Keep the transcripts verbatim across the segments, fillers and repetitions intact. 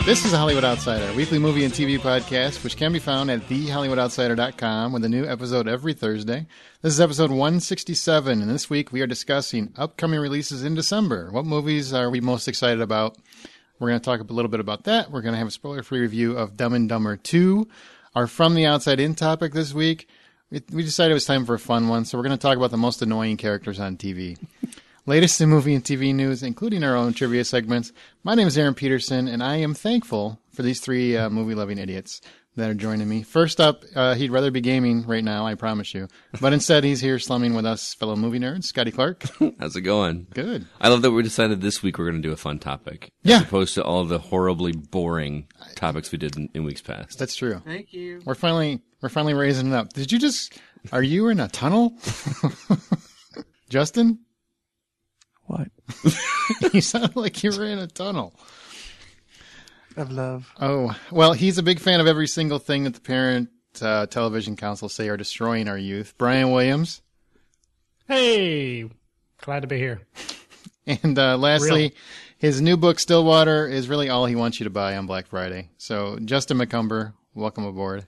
This is The Hollywood Outsider, a weekly movie and T V podcast, which can be found at the hollywood outsider dot com with a new episode every Thursday. This is episode one sixty-seven, and this week we are discussing upcoming releases in December. What movies are we most excited about? We're going to talk a little bit about that. We're going to have a spoiler-free review of Dumb and Dumber two. Our From the Outside In topic this week, we decided it was time for a fun one, so we're going to talk about the most annoying characters on T V. Latest in movie and T V news, including our own trivia segments. My name is Aaron Peterson, and I am thankful for these three uh, movie-loving idiots that are joining me. First up, uh, he'd rather be gaming right now, I promise you. But instead, he's here slumming with us fellow movie nerds. Scotty Clark. How's it going? Good. I love that we decided this week we're going to do a fun topic. Yeah. As opposed to all the horribly boring topics we did in, in weeks past. That's true. Thank you. We're finally, we're finally raising it up. Did you just... Are you in a tunnel? Justin? What? You sound like you were in a tunnel. Of love. Oh, well, he's a big fan of every single thing that the Parent uh, Television Council say are destroying our youth. Brian Williams. Hey, glad to be here. And uh, lastly, Real. his new book, Stillwater, is really all he wants you to buy on Black Friday. So, Justin McCumber, welcome aboard.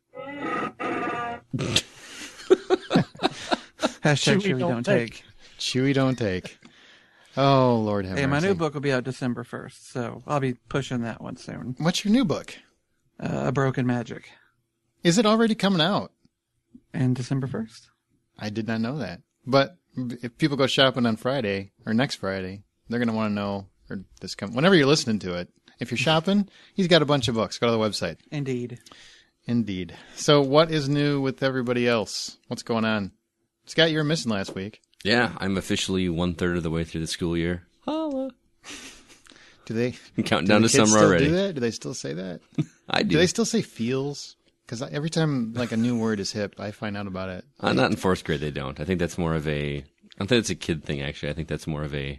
Hashtag Chewy don't, don't take. take. Chewy don't take. Oh, Lord have Hey, mercy. my new book will be out December first, so I'll be pushing that one soon. What's your new book? Uh, A Broken Magic. Is it already coming out? And December first. I did not know that. But if people go shopping on Friday, or next Friday, they're going to want to know, or this come whenever you're listening to it. If you're shopping, he's got a bunch of books. Go to the website. Indeed. Indeed. So what is new with everybody else? What's going on? Scott, you were missing last week. Yeah, I'm officially one-third of the way through the school year. Holla. Do they? I'm counting do down the to kids summer still already. Do that? Do they still say that? I do. Do they still say feels? Because every time like a new word is hip, I find out about it. Uh, not in fourth grade, they don't. I think that's more of a... I don't think it's a kid thing, actually. I think that's more of a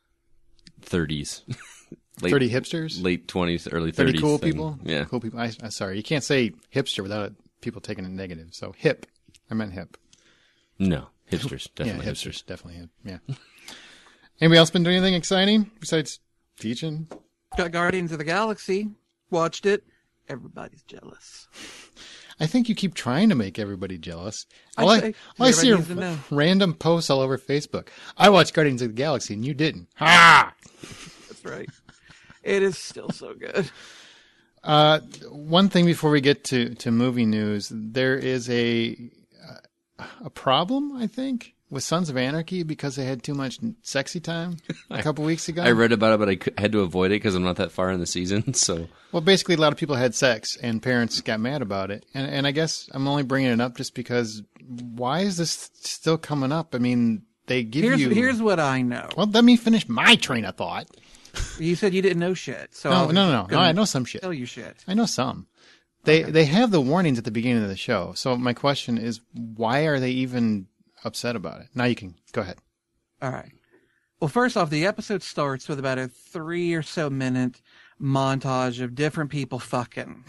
thirties. late, thirty hipsters? Late twenties, early thirties. thirty cool thing. people? Yeah. Cool people. I, I'm sorry. You can't say hipster without it, people taking it negative. So hip. I meant hip. No. Hipsters. Definitely yeah, hipsters. hipsters. Definitely hip. Yeah. Anybody else been doing anything exciting besides teaching? Got Guardians of the Galaxy. Watched it. Everybody's jealous. I think you keep trying to make everybody jealous. I All I, say, all I see are needs to know. random posts all over Facebook. I watched Guardians of the Galaxy and you didn't. Ha! That's right. It is still so good. Uh, one thing before we get to, to movie news, there is a uh, a problem, I think, with Sons of Anarchy because they had too much sexy time a couple weeks ago. I read about it, but I c- had to avoid it because I'm not that far in the season. So, well, basically, a lot of people had sex, and parents got mad about it. And and I guess I'm only bringing it up just because why is this still coming up? I mean, they give Here's, you. here's what I know. Well, let me finish my train of thought. You said you didn't know shit. So No, I was no, no, no. gonna I know some shit. Tell you shit. I know some. They Okay. they have the warnings at the beginning of the show. So my question is, why are they even upset about it? Now you can go ahead. All right. Well, first off, the episode starts with about a three or so minute montage of different people fucking.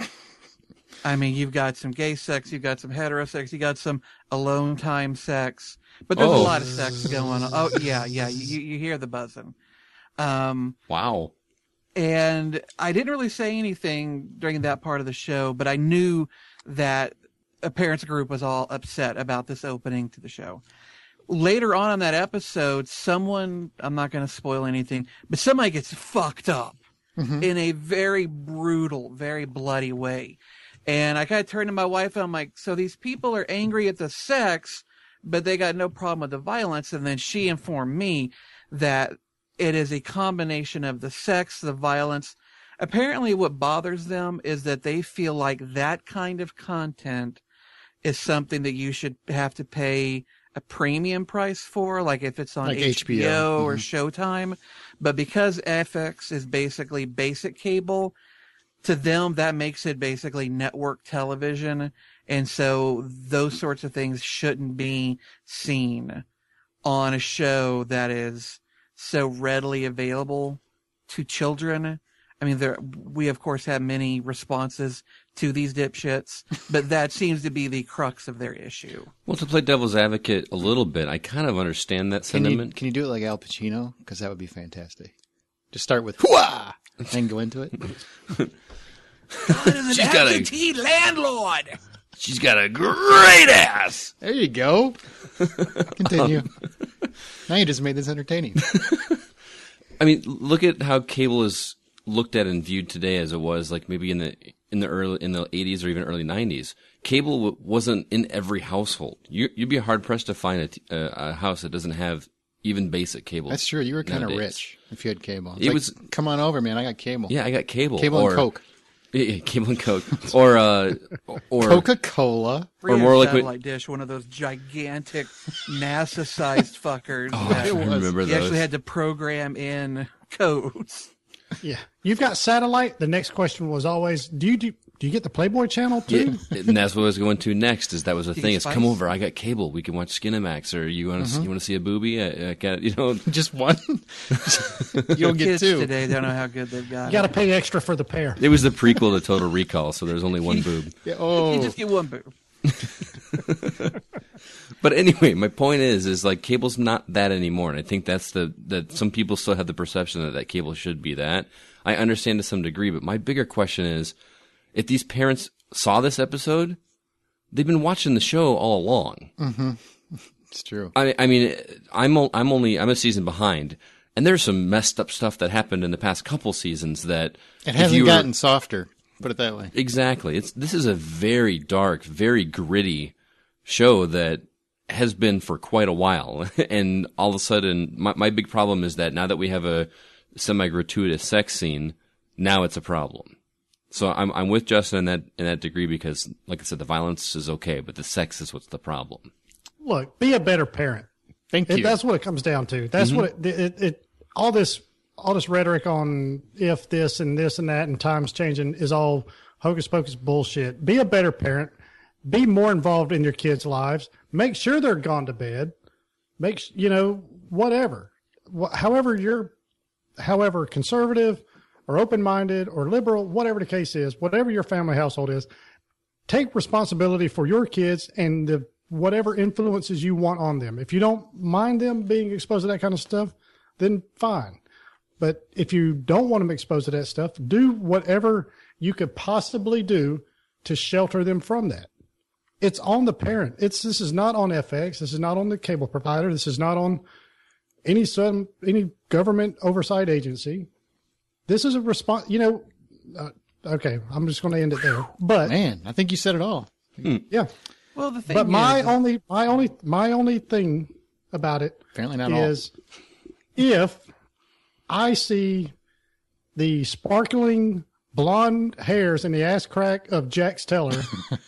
I mean, you've got some gay sex, you've got some hetero sex, you got some alone time sex, but there's Oh. a lot of sex going on. Oh yeah, yeah. You you hear the buzzing. Um, wow. and I didn't really say anything during that part of the show, but I knew that a parents group was all upset about this opening to the show. Later on in that episode, someone, I'm not going to spoil anything, but somebody gets fucked up Mm-hmm. in a very brutal, very bloody way. And I kind of turned to my wife and I'm like, so these people are angry at the sex, but they got no problem with the violence. And then she informed me that it is a combination of the sex, the violence. Apparently what bothers them is that they feel like that kind of content is something that you should have to pay a premium price for, like if it's on Like H B O, H B O. or Mhm. Showtime. But because F X is basically basic cable, to them that makes it basically network television. And so those sorts of things shouldn't be seen on a show that is so readily available to children. I mean, there, we of course have many responses to these dipshits, but that seems to be the crux of their issue. Well, to play devil's advocate a little bit, I kind of understand that Can you, sentiment. can you do it like Al Pacino? Because that would be fantastic. Just start with "hooah" and go into it. God is an She's got a- absentee landlord. She's got a great ass. There you go. Continue. Now you just made this entertaining. I mean, look at how cable is looked at and viewed today as it was like maybe in the in the early in the eighties or even early nineties. Cable w- wasn't in every household. You, you'd be hard pressed to find a, t- a, a house that doesn't have even basic cable. That's true. You were kind of nowadays. rich if you had cable. It's It like, was- come on over, man. I got cable. Yeah, I got cable. Cable or, and Coke. Yeah, yeah, cable and Coke. or uh, or Coca-Cola. Free more like satellite what- dish, one of those gigantic NASA-sized fuckers. Oh, that I remember you those. actually had to program in codes. Yeah. You've got satellite. The next question was always, do you do, do you get the Playboy channel Yeah, too? and that's what I was going to next. Is that was a thing? It's Spice? come over. I got cable. We can watch Skinamax, or you want to Mm-hmm. you want to see a booby? I, I got you know. Just one? You don't get Kids two. today don't know how good they've got You got to it. pay extra for the pair. It was the prequel to Total Recall, so there's only one boob. Yeah, oh, You just get one boob. But anyway, my point is, is like cable's not that anymore, and I think that's the that some people still have the perception that that cable should be that. I understand to some degree, but my bigger question is, if these parents saw this episode, they've been watching the show all along. it's true. I, I mean, I'm o- I'm only I'm a season behind, and there's some messed up stuff that happened in the past couple seasons that It if hasn't you were- gotten softer. Put it that way. Exactly. It's this is a very dark, very gritty show that has been for quite a while. And all of a sudden, my, my big problem is that now that we have a semi-gratuitous sex scene, now it's a problem. So I'm I'm with Justin in that in that degree because, like I said, the violence is okay, but the sex is what's the problem. Look, be a better parent. Thank It, you. that's what it comes down to. That's what it, it, it, all this, all this rhetoric on if this and this and that and times changing is all hocus pocus bullshit. Be a better parent. Be more involved in your kids' lives. Make sure they're gone to bed. Make, s- you know, whatever, Wh- however you're, however conservative or open-minded or liberal, whatever the case is, whatever your family household is, take responsibility for your kids and the whatever influences you want on them. If you don't mind them being exposed to that kind of stuff, then fine. But if you don't want them exposed to that stuff, do whatever you could possibly do to shelter them from that. It's on the parent. It's this is not on F X. This is not on the cable provider. This is not on any some any government oversight agency. This is a response. You know, uh, okay. I'm just going to end it there. But Man, I think you said it all. yeah. Well, the thing But my is, only, my only, my only thing about it Apparently not all. is if I see the sparkling blonde hairs in the ass crack of Jax Teller,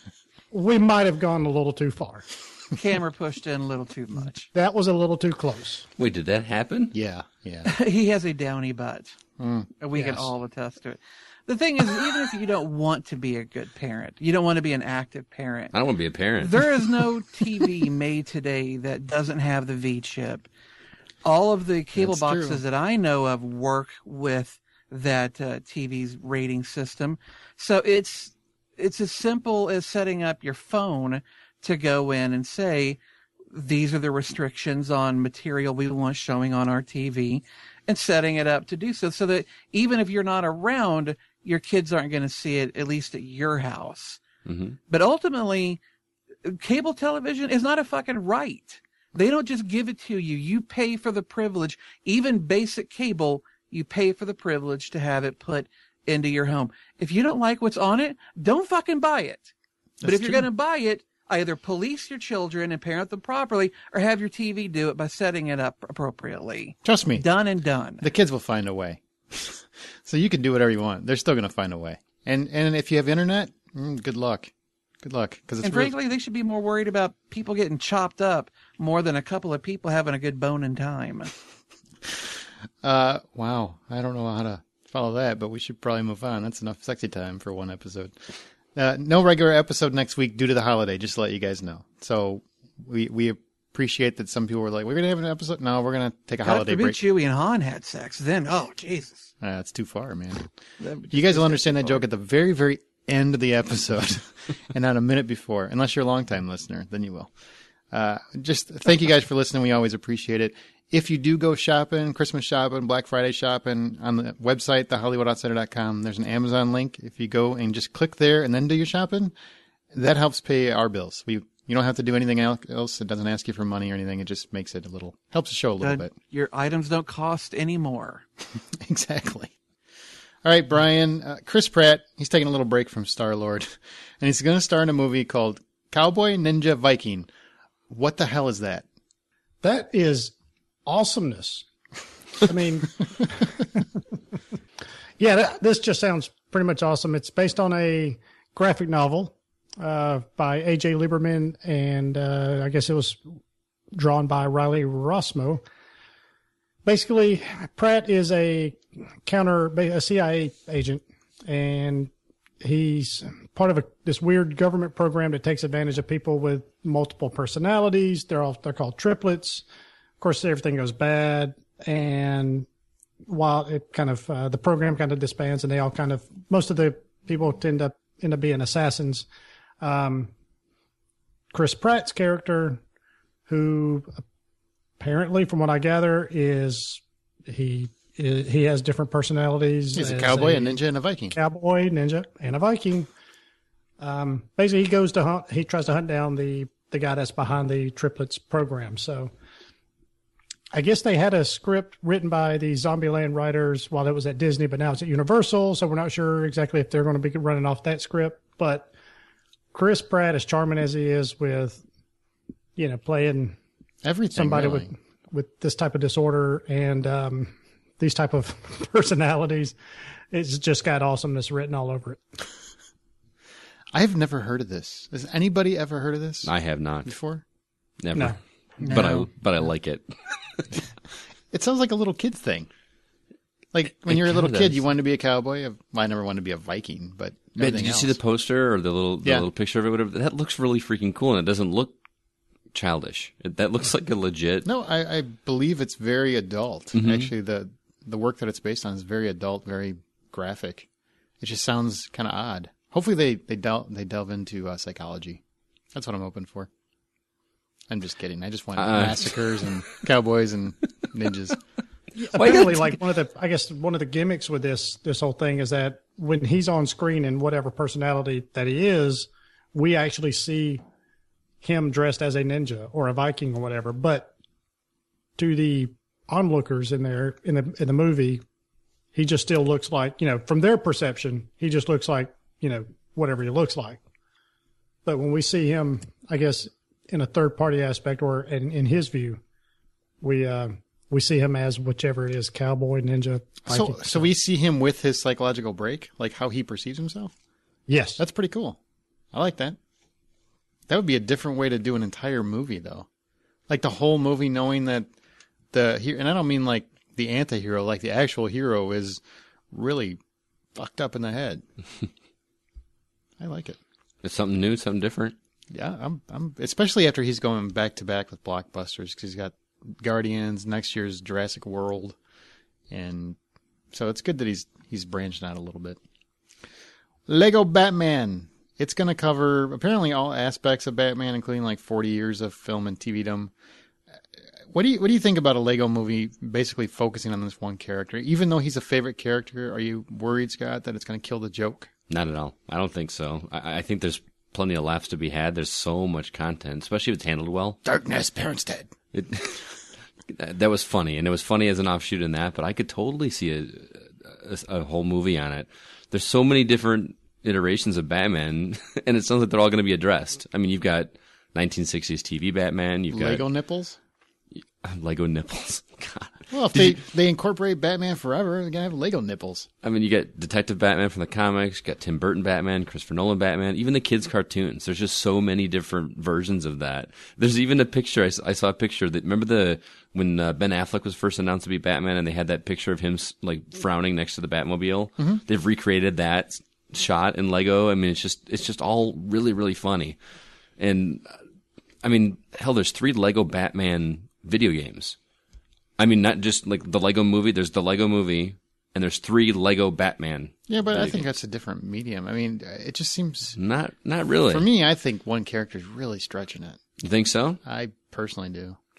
we might have gone a little too far. camera pushed in a little too much. That was a little too close. Wait, did that happen? Yeah, yeah. He has a downy butt. Mm, And we can yes. all attest to it. The thing is, even if you don't want to be a good parent, you don't want to be an active parent, I don't want to be a parent. there is no T V made today that doesn't have the V chip. All of the cable That's boxes true. that I know of work with that uh, T V's rating system. So it's it's as simple as setting up your phone to go in and say, these are the restrictions on material we want showing on our T V, and setting it up to do so, so that even if you're not around, your kids aren't going to see it, at least at your house. Mhm. But ultimately, cable television is not a fucking right. They don't just give it to you. You pay for the privilege. Even basic cable, you pay for the privilege to have it put into your home. If you don't like what's on it, don't fucking buy it. but That's if you're true. going to buy it, either police your children and parent them properly, or have your T V do it by setting it up appropriately. Trust me, Done and done. the kids will find a way. So you can do whatever you want. They're still going to find a way. And and if you have internet, mm, good luck. Good luck. Because it's And real- frankly, they should be more worried about people getting chopped up more than a couple of people having a good bone in time. Uh, wow. I don't know how to follow that, but we should probably move on. That's enough sexy time for one episode. Uh, no regular episode next week due to the holiday, just to let you guys know. So we we appreciate that some people were like, we're going to have an episode. No, we're going to take a God holiday forbid break. Chewie and Han had sex. Then, oh, Jesus. Uh, that's too far, man. That would You guys just will go understand too that far. joke at the very, very end of the episode and not a minute before. Unless you're a long-time listener, then you will. Uh, just thank you guys for listening. We always appreciate it. If you do go shopping, Christmas shopping, Black Friday shopping, on the website, the hollywood outsider dot com, there's an Amazon link. If you go and just click there and then do your shopping, that helps pay our bills. We You don't have to do anything else. It doesn't ask you for money or anything. It just makes it a little, helps the show a little The- bit. Your items don't cost any more. Exactly. All right, Brian. Uh, Chris Pratt, he's taking a little break from Star-Lord, and he's going to star in a movie called Cowboy Ninja Viking. What the hell is that? That is awesomeness. I mean, yeah, that, this just sounds pretty much awesome. It's based on a graphic novel uh, by A J Lieberman, and uh, I guess it was drawn by Riley Rossmo. Basically, Pratt is a counter, a C I A agent, and he's part of a, this weird government program that takes advantage of people with multiple personalities. They're all, they're called triplets. Of course, everything goes bad, and while it kind of, uh, the program kind of disbands, and they all kind of, most of the people tend to end up being assassins. Um, Chris Pratt's character, who apparently, from what I gather, is he he has different personalities. He's a as cowboy, a, a ninja, and a Viking. Cowboy, ninja, and a Viking. Um, basically, he goes to hunt. He tries to hunt down the the guy that's behind the triplets program. So, I guess they had a script written by the Zombieland writers while it was at Disney, but now it's at Universal. So we're not sure exactly if they're going to be running off that script. But Chris Pratt, as charming as he is, with you know playing Everything, somebody really. with with this type of disorder and um, these type of personalities, it's just got awesomeness written all over it. I've never heard of this. Has anybody ever heard of this I have not. before? Never. No. But I No. but I like it. It sounds like a little kid thing. Like when it you're a little kinda kid, does. you wanted to be a cowboy. Well, I never wanted to be a Viking, but Man, everything did you else. see the poster or the little the Yeah. little picture of it? Whatever that looks really freaking cool, and it doesn't look childish. It, that looks like a legit. No, I, I believe it's very adult. Mm-hmm. Actually, the the work that it's based on is very adult, very graphic. It just sounds kind of odd. Hopefully, they they delve they delve into uh, psychology. That's what I'm hoping for. I'm just kidding. I just want Uh. massacres and cowboys and ninjas. Apparently, like one of the, I guess one of the gimmicks with this this whole thing is that when he's on screen in whatever personality that he is, we actually see him dressed as a ninja or a Viking or whatever. But to the onlookers in there in the in the movie, he just still looks like, you know, from their perception, he just looks like, you know, whatever he looks like. But when we see him, I guess in a third party aspect or in, in his view, we uh, we see him as whichever it is, cowboy, ninja, So, Viking. so we see him with his psychological break, like how he perceives himself. Yes, That's pretty cool. I like that. That would be a different way to do an entire movie, though. Like the whole movie, knowing that the here, and I don't mean like the anti-hero, like the actual hero is really fucked up in the head. I like it. It's something new, something different. Yeah, I'm. I'm especially after he's going back to back with blockbusters because he's got Guardians, next year's Jurassic World, and so it's good that he's he's branched out a little bit. Lego Batman. It's going to cover apparently all aspects of Batman, including like forty years of film and T V-dom. What do you what do you think about a Lego movie basically focusing on this one character? Even though he's a favorite character, are you worried, Scott, that it's going to kill the joke? Not at all. I don't think so. I, I think there's plenty of laughs to be had. There's so much content, especially if it's handled well. Darkness, parents dead. It, that was funny, and it was funny as an offshoot in that, but I could totally see a, a, a whole movie on it. There's so many different iterations of Batman, and it sounds like they're all going to be addressed. I mean, you've got nineteen sixties T V Batman, you've got Lego nipples. Lego nipples. God. Well, if they, they incorporate Batman Forever, they're going to have Lego nipples. I mean, you got Detective Batman from the comics, you got Tim Burton Batman, Christopher Nolan Batman, even the kids' cartoons. There's just so many different versions of that. There's even a picture, I, s- I saw a picture that, remember the, when uh, Ben Affleck was first announced to be Batman and they had that picture of him like frowning next to the Batmobile? Mm-hmm. They've recreated that shot in Lego. I mean, it's just, it's just all really, really funny. And, I mean, hell, there's three Lego Batman video games. I mean, not just like the Lego movie. There's the Lego movie, and there's three Lego Batman. Yeah, but I video think games. that's a different medium. I mean, it just seems... Not, not really. For me, I think one character is really stretching it. You think so? I personally do.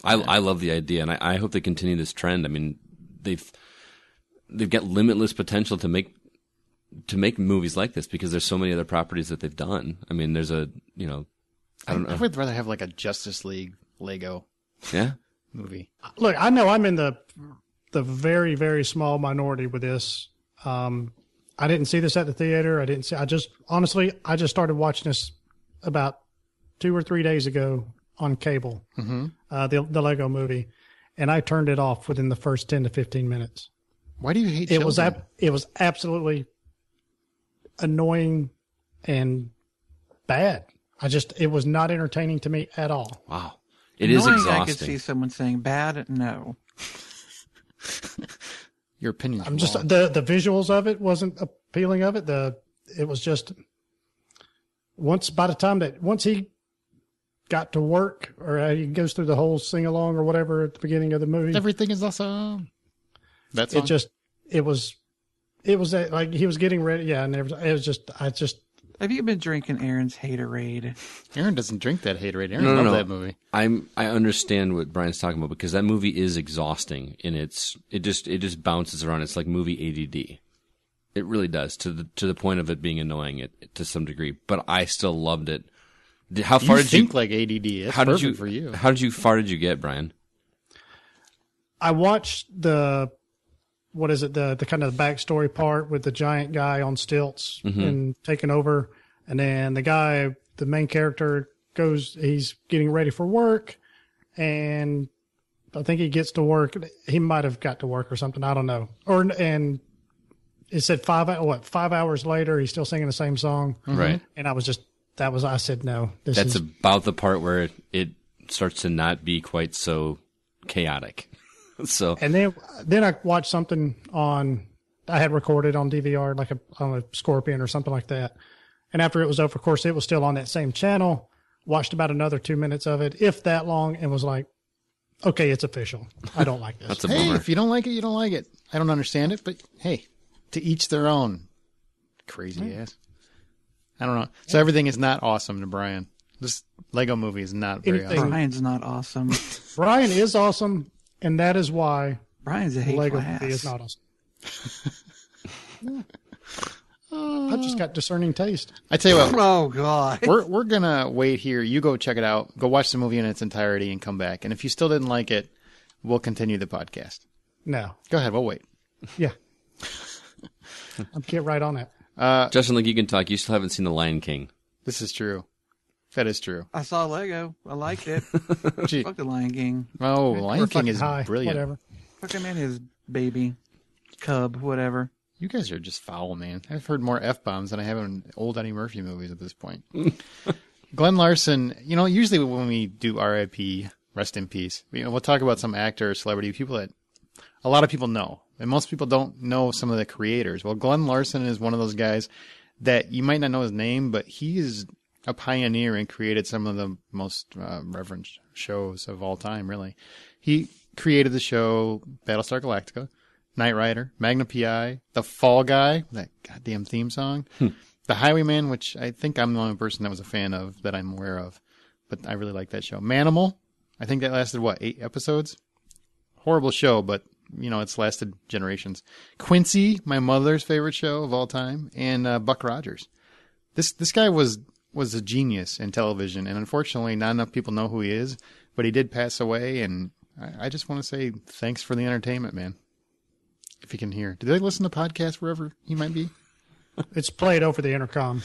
I, I love the idea, and I, I hope they continue this trend. I mean, they've they've got limitless potential to make to make movies like this because there's so many other properties that they've done. I mean, there's a you know, I don't I, know. I would rather have like a Justice League Lego Yeah, movie. Look, I know I'm in the the very very small minority with this. Um, I didn't see this at the theater. I didn't see. I just honestly, I just started watching this about two or three days ago on cable. Mm-hmm. Uh, the the Lego Movie, and I turned it off within the first ten to fifteen minutes. Why do you hate It children? was ab- it was absolutely annoying and bad. I just it was not entertaining to me at all. wow, it is Annoying, I could exhausting. see someone saying bad. No. Your opinion. I'm just the the visuals of it wasn't appealing. Of it, the it was just once by the time that once he got to work or uh, he goes through the whole sing along or whatever at the beginning of the movie, Everything is awesome. That's it just it was it was uh, like he was getting ready. Yeah, and it was, it was just I just Have you been drinking Aaron's Haterade? Aaron doesn't drink that Haterade. Aaron No, no, loves no. that movie. I'm I understand what Brian's talking about because that movie is exhausting and it's it just it just bounces around. It's like movie A D D. It really does to the to the point of it being annoying it, to some degree. But I still loved it. Did- How far You did think you? like A D D. It's How did perfect you? for you. How did you? Far did you get, Brian? I watched the what is it the the kind of the backstory part with the giant guy on stilts and taking over, and then the guy, the main character, goes. He's getting ready for work, and I think he gets to work. He might have got to work or something. I don't know. Or and it said five what five hours later he's still singing the same song, Right. and I was just that was I said no. This That's is about the part where it, it starts to not be quite so chaotic. So And then then I watched something on I had recorded on D V R like a on a Scorpion or something like that. And after it was over, of course, it was still on that same channel. Watched about another two minutes of it, if that long, and was like, "Okay, it's official. I don't like this." that's a Hey, bummer. if you don't like it, you don't like it. I don't understand it, but hey, to each their own. Crazy ass. I don't know. So everything is not awesome to Brian. This Lego movie is not very Anything- awesome. Brian's not awesome. Brian is awesome, and that is why Brian's a the hateful Lego ass. movie is not awesome. I've just got discerning taste. I tell you what, Oh God. we're we're gonna wait here. You go check it out. Go watch the movie in its entirety and come back. And if you still didn't like it, we'll continue the podcast. No, Go ahead. We'll wait. yeah, I'll get right on it. Justin, like you can talk. You still haven't seen The Lion King. This is true. That is true. I saw Lego. I liked it. Gee. Fuck the Lion King. Oh, Or Lion King fucking is high, brilliant. Whatever. Fuck him and his baby, cub, whatever. You guys are just foul, man. I've heard more F bombs than I have in old Eddie Murphy movies at this point. Glenn Larson, you know, usually when we do R I P, rest in peace, you know, we'll talk about some actor or celebrity, people that a lot of people know. And most people don't know some of the creators. Well, Glenn Larson is one of those guys that you might not know his name, but he is a pioneer and created some of the most uh, reverent shows of all time, really. He created the show Battlestar Galactica, Knight Rider, Magnum P I, The Fall Guy, that goddamn theme song, The Highwayman, which I think I'm the only person that was a fan of that I'm aware of, but I really like that show. Manimal, I think that lasted, what, eight episodes? Horrible show, but, you know, it's lasted generations. Quincy, my mother's favorite show of all time, and uh, Buck Rogers. This this guy was was a genius in television, and unfortunately not enough people know who he is, but he did pass away, and I, I just want to say thanks for the entertainment, man. If you can hear. Do they listen to podcasts wherever he might be? It's played over the intercom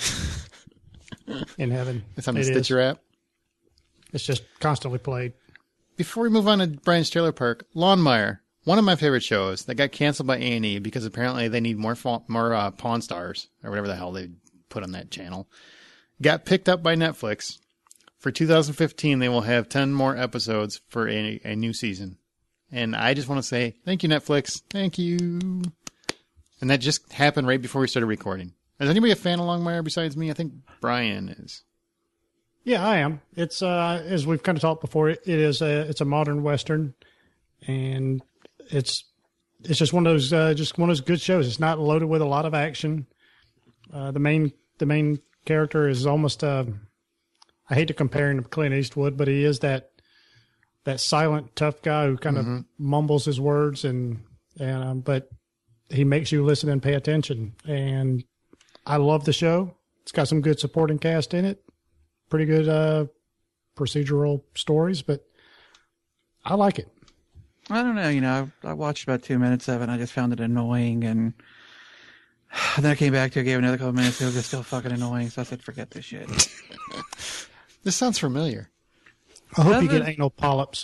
in heaven. It's on the It is. Stitcher app. It's just constantly played. Before we move on to Brian's Trailer Park, Lawnmower, one of my favorite shows that got canceled by A and E because apparently they need more fa- more uh, Pawn Stars or whatever the hell they put on that channel, got picked up by Netflix. For two thousand fifteen, they will have ten more episodes for a, a new season. And I just want to say, thank you, Netflix. Thank you. And that just happened right before we started recording. Is anybody a fan of Longmire besides me? I think Brian is. Yeah, I am. It's uh, as we've kind of talked before. It is a it's a modern western, and it's it's just one of those uh, just one of those good shows. It's not loaded with a lot of action. Uh, the main the main character is almost uh, I hate to compare him to Clint Eastwood, but he is that that silent tough guy who kind Mm-hmm. of mumbles his words and and um, but he makes you listen and pay attention. And I love the show. It's got some good supporting cast in it. Pretty good uh, procedural stories, but I like it. I don't know. You know, I, I watched about two minutes of it, and I just found it annoying. And then I came back to it, gave it another couple minutes, it was still fucking annoying. So I said, forget this shit. This sounds familiar. I hope you Doesn't- get anal polyps.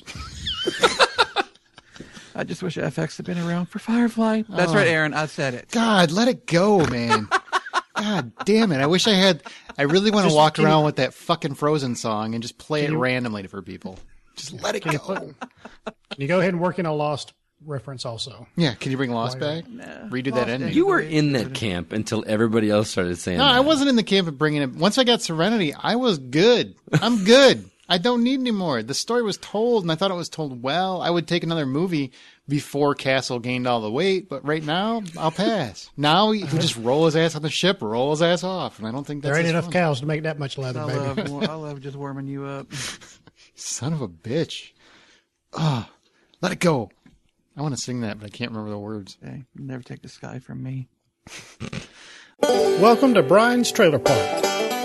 I just wish F X had been around for Firefly. That's right, Aaron. I said it. God, let it go, man. God damn it. I wish I had. I really want to Just- walk can you- around with that fucking Frozen song and just play it you- randomly for people. Just let it Can you, go. put, can you go ahead and work in a Lost reference also? Yeah, can you bring Lost back? Redo that ending. You were in that camp until everybody else started saying No, that. I wasn't in the camp of bringing it. Once I got Serenity, I was good. I'm good. I don't need any more. The story was told, and I thought it was told well. I would take another movie before Castle gained all the weight, but right now, I'll pass. Now he he just roll his ass on the ship, roll his ass off, and I don't think that's There ain't his enough fun. cows to make that much leather, I baby. love, I love just warming you up. Son of a bitch. Ah, let it go. I want to sing that, but I can't remember the words. Okay, never take the sky from me. Welcome to Brian's Trailer Park.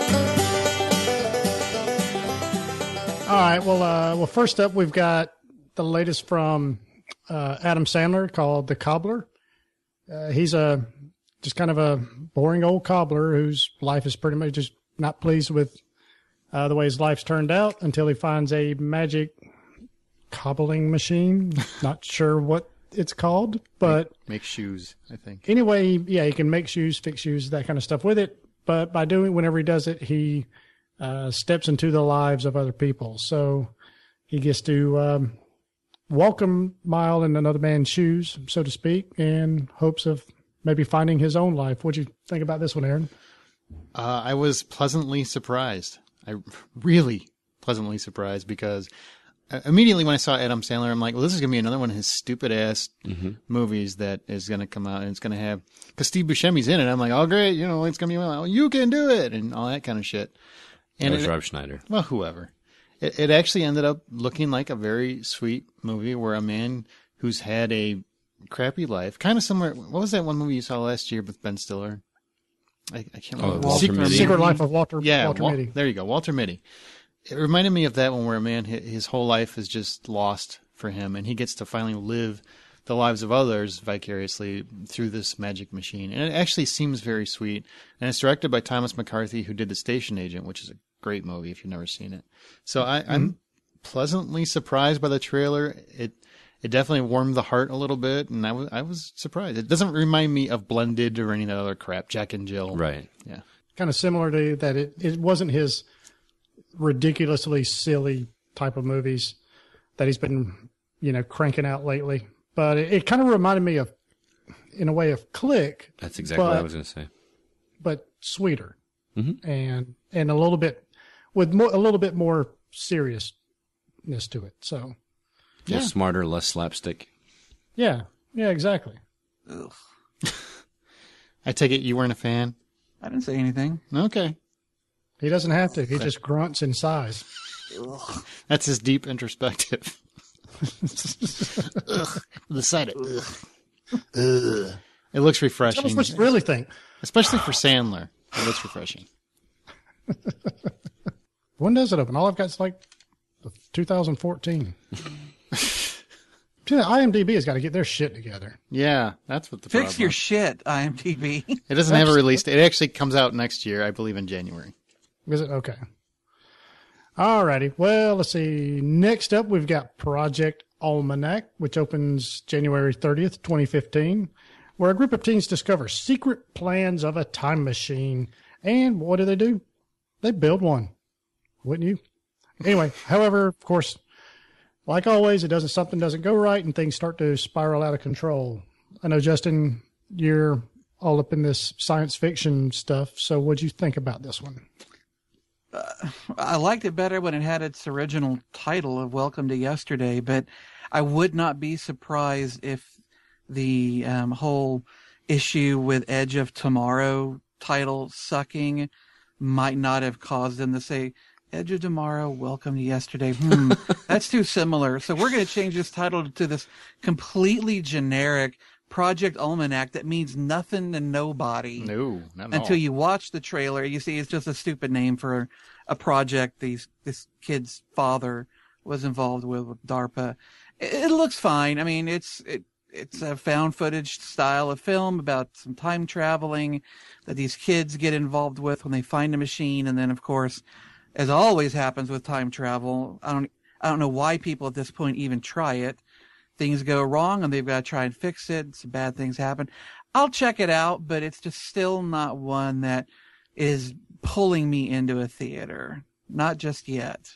All right. Well, uh, well, first up, we've got the latest from uh, Adam Sandler called The Cobbler. Uh, he's a just kind of a boring old cobbler whose life is pretty much just not pleased with uh, the way his life's turned out until he finds a magic cobbling machine. Not sure what it's called, but Make shoes, I think. anyway, yeah, he can make shoes, fix shoes, that kind of stuff with it. But by doing, whenever he does it, he uh, steps into the lives of other people. So he gets to um, walk a mile in another man's shoes, so to speak, in hopes of maybe finding his own life. What'd you think about this one, Aaron? Uh, I was pleasantly surprised. I really pleasantly surprised because uh, immediately when I saw Adam Sandler, I'm like, well, this is going to be another one of his stupid ass movies that is going to come out and it's going to have, because Steve Buscemi's in it. I'm like, oh, great. You know, it's going to be, well, you can do it and all that kind of shit. That And was it, Rob Schneider. well, whoever. It, it actually ended up looking like a very sweet movie where a man who's had a crappy life, kind of similar. What was that one movie you saw last year with Ben Stiller? I, I can't remember. Oh, Walter Secret, Mitty. Secret Life of Walter, yeah, Walter Wal- Mitty. there you go, Walter Mitty. It reminded me of that one where a man, hi- his whole life is just lost for him, and he gets to finally live the lives of others vicariously through this magic machine. And it actually seems very sweet. And it's directed by Thomas McCarthy, who did The Station Agent, which is a great movie if you've never seen it. So I, I'm pleasantly surprised by the trailer. It it definitely warmed the heart a little bit, and I was I was surprised. It doesn't remind me of Blended or any of that other crap, Jack and Jill. Right. Yeah. Kind of similar to that. It, it wasn't his ridiculously silly type of movies that he's been, you know, cranking out lately. But it, it kind of reminded me of, in a way, of Click, That's exactly what I But- was going to say. but sweeter Mhm. and and a little bit with more, a little bit more seriousness to it. So A little Yeah. smarter, less slapstick. yeah, yeah, exactly. Ugh. I take it you weren't a fan? I didn't say anything. Okay. He doesn't have to. He just grunts and sighs. That's his deep introspective. Ugh. The side of ugh. Ugh. It looks Tell us refreshing, what you really think. especially for Sandler. It looks refreshing. When does it open? All I've got is like twenty fourteen. IMDb has got to get their shit together. Yeah, that's what the Fix problem your is. shit, I M D B. It doesn't have a release date. It actually comes out next year, I believe, in January. Is it? Okay. All righty. Well, let's see. Next up, we've got Project Almanac, which opens January thirtieth, twenty fifteen, where a group of teens discover secret plans of a time machine. And what do they do? They build one. Wouldn't you? Anyway, however, of course, like always, it doesn't, something doesn't go right and things start to spiral out of control. I know, Justin, you're all up in this science fiction stuff. So what'd you think about this one? I liked it better when it had its original title of Welcome to Yesterday, but I would not be surprised if the um, whole issue with Edge of Tomorrow title sucking might not have caused them to say, Edge of Tomorrow, Welcome to Yesterday. Hmm, that's too similar. So we're going to change this title to this completely generic Project Almanac that means nothing to nobody. No, not at Until all. you watch the trailer. You see, it's just a stupid name for a project these this kid's father was involved with with DARPA. It, it looks fine. I mean, it's it, it's a found footage style of film about some time traveling that these kids get involved with when they find a machine, and then, of course, as always happens with time travel, I don't I don't know why people at this point even try it. Things go wrong, and they've got to try and fix it. Some bad things happen. I'll check it out, but it's just still not one that is pulling me into a theater. Not just yet.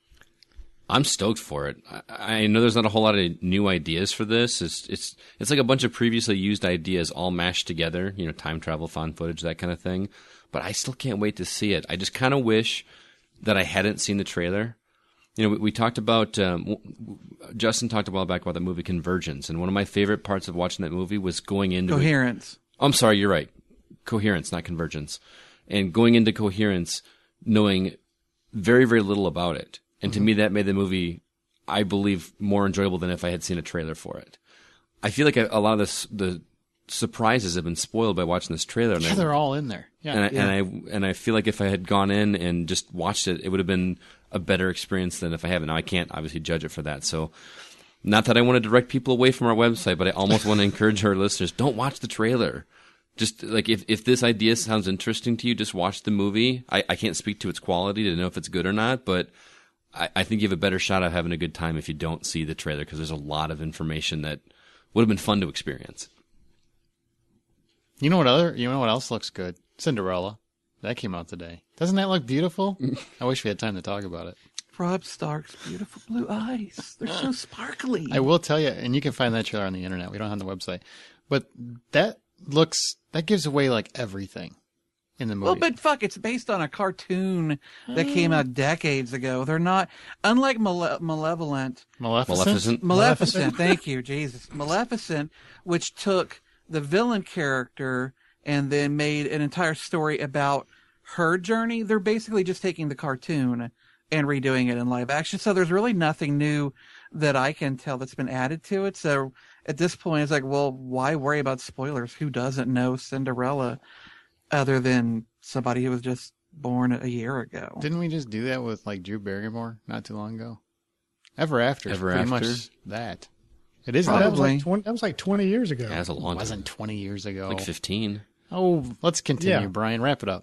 I'm stoked for it. I, I know there's not a whole lot of new ideas for this. It's it's it's like a bunch of previously used ideas all mashed together. You know, time travel, found footage, that kind of thing. But I still can't wait to see it. I just kind of wish that I hadn't seen the trailer. You know, we, we talked about, um, Justin talked a while back about the movie Convergence, and one of my favorite parts of watching that movie was going into Coherence. It. I'm sorry, you're right. Coherence, not Convergence. And going into Coherence knowing very, very little about it. And to mm-hmm. me, that made the movie, I believe, more enjoyable than if I had seen a trailer for it. I feel like a, a lot of this, the surprises have been spoiled by watching this trailer. And yeah, I, they're all in there. Yeah, and I, yeah. and I and I feel like if I had gone in and just watched it, it would have been a better experience than if I haven't. Now I can't obviously judge it for that. So, not that I want to direct people away from our website, but I almost want to encourage our listeners: don't watch the trailer. Just like if if this idea sounds interesting to you, just watch the movie. I, I can't speak to its quality to know if it's good or not, but I, I think you have a better shot of having a good time if you don't see the trailer, because there's a lot of information that would have been fun to experience. You know what other? You know what else looks good? Cinderella. That came out today. Doesn't that look beautiful? I wish we had time to talk about it. Rob Stark's beautiful blue eyes. They're so sparkly. I will tell you, and you can find that trailer on the internet. We don't have the website. But that looks, that gives away like everything in the movie. Well, but fuck, it's based on a cartoon that came out decades ago. They're not, unlike Male- Malevolent. Maleficent? Maleficent. Maleficent, thank you, Jesus. Maleficent, which took the villain character and then made an entire story about her journey. They're basically just taking the cartoon and redoing it in live action. So there's really nothing new that I can tell that's been added to it. So at this point, it's like, well, why worry about spoilers? Who doesn't know Cinderella other than somebody who was just born a year ago? Didn't we just do that with like Drew Barrymore not too long ago? Ever After. Ever pretty After? much that. It is Probably. that. That was like twenty, that was like twenty years ago. Yeah, that's a long It wasn't time. twenty years ago. Like fifteen. Oh, let's continue, Yeah. Brian. Wrap it up.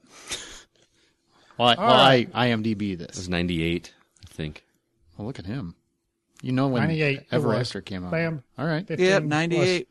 Well, I, All well right. I IMDb It was this. ninety-eight, I think. Well, look at him. You know when ninety-eight. it Ever was. After came out. Bam. All right. fifteen Yep, plus. ninety-eight.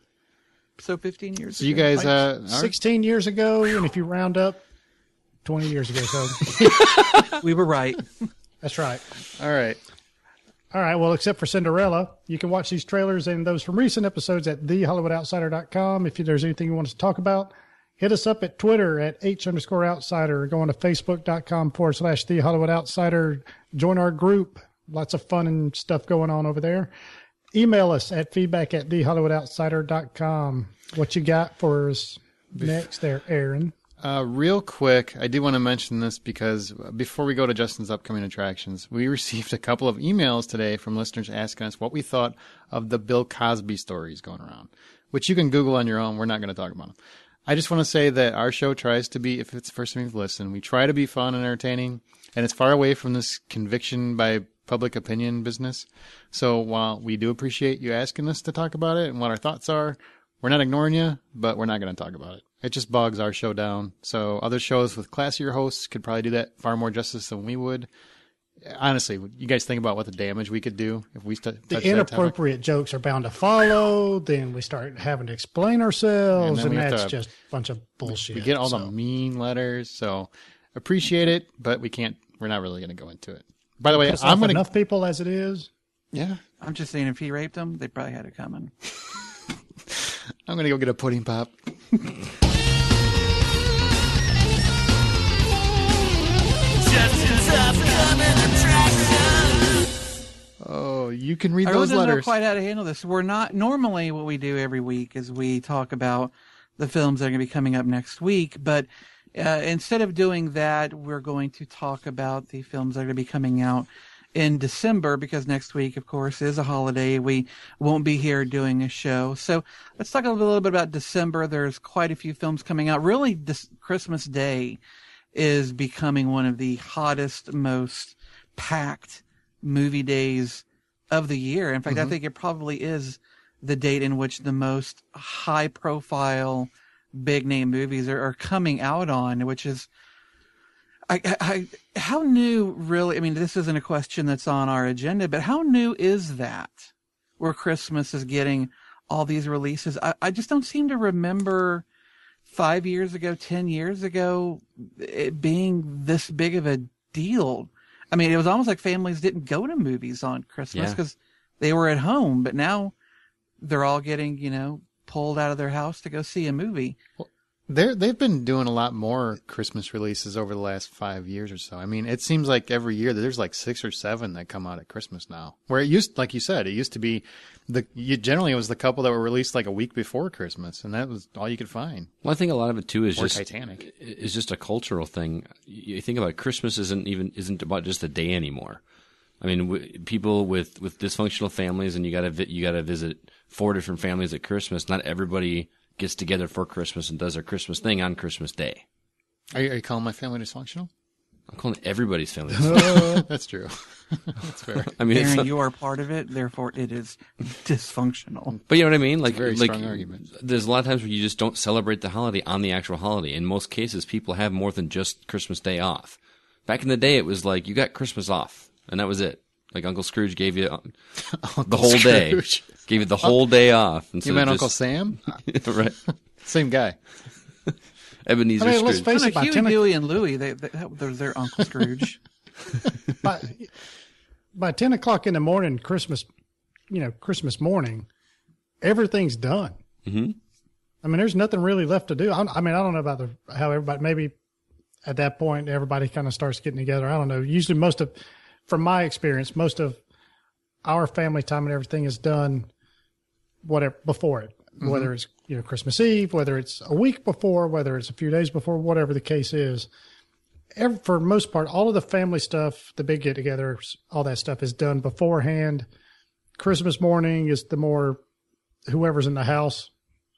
So fifteen years So you ago. guys, Like uh, are- sixteen years ago, and if you round up, twenty years ago. So We were right. that's right. all right. All right. Well, except for Cinderella, you can watch these trailers and those from recent episodes at the hollywood outsider dot com. If there's anything you want us to talk about, hit us up at Twitter at H underscore outsider. Go on to facebook.com forward slash the Hollywood Outsider. Join our group. Lots of fun and stuff going on over there. Email us at feedback at the hollywood outsider dot com. What you got for us next there, Aaron? Uh, real quick, I do want to mention this because before we go to Justin's upcoming attractions, we received a couple of emails today from listeners asking us what we thought of the Bill Cosby stories going around, which you can Google on your own. We're not going to talk about them. I just want to say that our show tries to be, if it's the first time you've listened, we try to be fun and entertaining, and it's far away from this conviction by public opinion business. So while we do appreciate you asking us to talk about it and what our thoughts are, we're not ignoring you, but we're not going to talk about it. It just bogs our show down. So other shows with classier hosts could probably do that far more justice than we would. Honestly, you guys think about what the damage we could do if we st- touch The that topic? inappropriate jokes are bound to follow. Then we start having to explain ourselves, And then and, we have that's to- just a bunch of bullshit. We get all so. the mean letters, so appreciate it, but we can't. We're not really going to go into it. By the way, Piss I'm off going to. enough people as it is. Yeah, I'm just saying, if he raped them, they probably had it coming. I'm going to go get a pudding pop. Oh, you can read I really those don't know letters. quite how to handle this. We're not normally what we do every week is we talk about the films that are going to be coming up next week, but Uh, instead of doing that, we're going to talk about the films that are going to be coming out in December, because next week, of course, is a holiday. We won't be here doing a show. So let's talk a little bit about December. There's quite a few films coming out. Really, this Christmas Day is becoming one of the hottest, most packed movie days of the year. In fact, mm-hmm. I think it probably is the date in which the most high-profile, big-name movies are, are coming out on, which is I, I, how new, really, I mean, this isn't a question that's on our agenda, but how new is that, where Christmas is getting all these releases? I, I just don't seem to remember five years ago, ten years ago, it being this big of a deal. I mean, it was almost like families didn't go to movies on Christmas because yeah. they were at home, but now they're all getting, you know, pulled out of their house to go see a movie. Well, They're, they've been doing a lot more Christmas releases over the last five years or so. I mean, it seems like every year there's like six or seven that come out at Christmas now. Where it used, like you said, it used to be the you, generally it was the couple that were released like a week before Christmas, and that was all you could find. Well, I think a lot of it too is or just Titanic. Is just a cultural thing. You think about it, Christmas isn't even isn't about just a day anymore. I mean, w- people with, with dysfunctional families, and you got to vi- you got to visit four different families at Christmas. Not everybody gets together for Christmas and does their Christmas thing on Christmas Day. Are you, are you calling my family dysfunctional? I'm calling everybody's family dysfunctional. That's true. That's fair. I mean, Aaron, it's, you are part of it, therefore it is dysfunctional. But you know what I mean? Like, very like, strong argument. There's a lot of times where you just don't celebrate the holiday on the actual holiday. In most cases, people have more than just Christmas Day off. Back in the day, it was like you got Christmas off, and that was it. Like Uncle Scrooge gave you the whole Scrooge. day. Gave you the whole day off. You meant Uncle Sam? Right. Same guy. Ebenezer I mean, Scrooge. let's face it, by Huey, ten Dewey, and Louie, they, they, they're their Uncle Scrooge. by, by ten o'clock in the morning, Christmas, you know, Christmas morning, everything's done. Mm-hmm. I mean, there's nothing really left to do. I, I mean, I don't know about the how everybody, maybe at that point, everybody kind of starts getting together. I don't know. Usually most of, from my experience, most of our family time and everything is done whatever before it, mm-hmm. whether it's, you know, Christmas Eve, whether it's a week before, whether it's a few days before, whatever the case is. Every, for the most part, all of the family stuff, the big get-togethers, all that stuff is done beforehand. Christmas morning is the more whoever's in the house,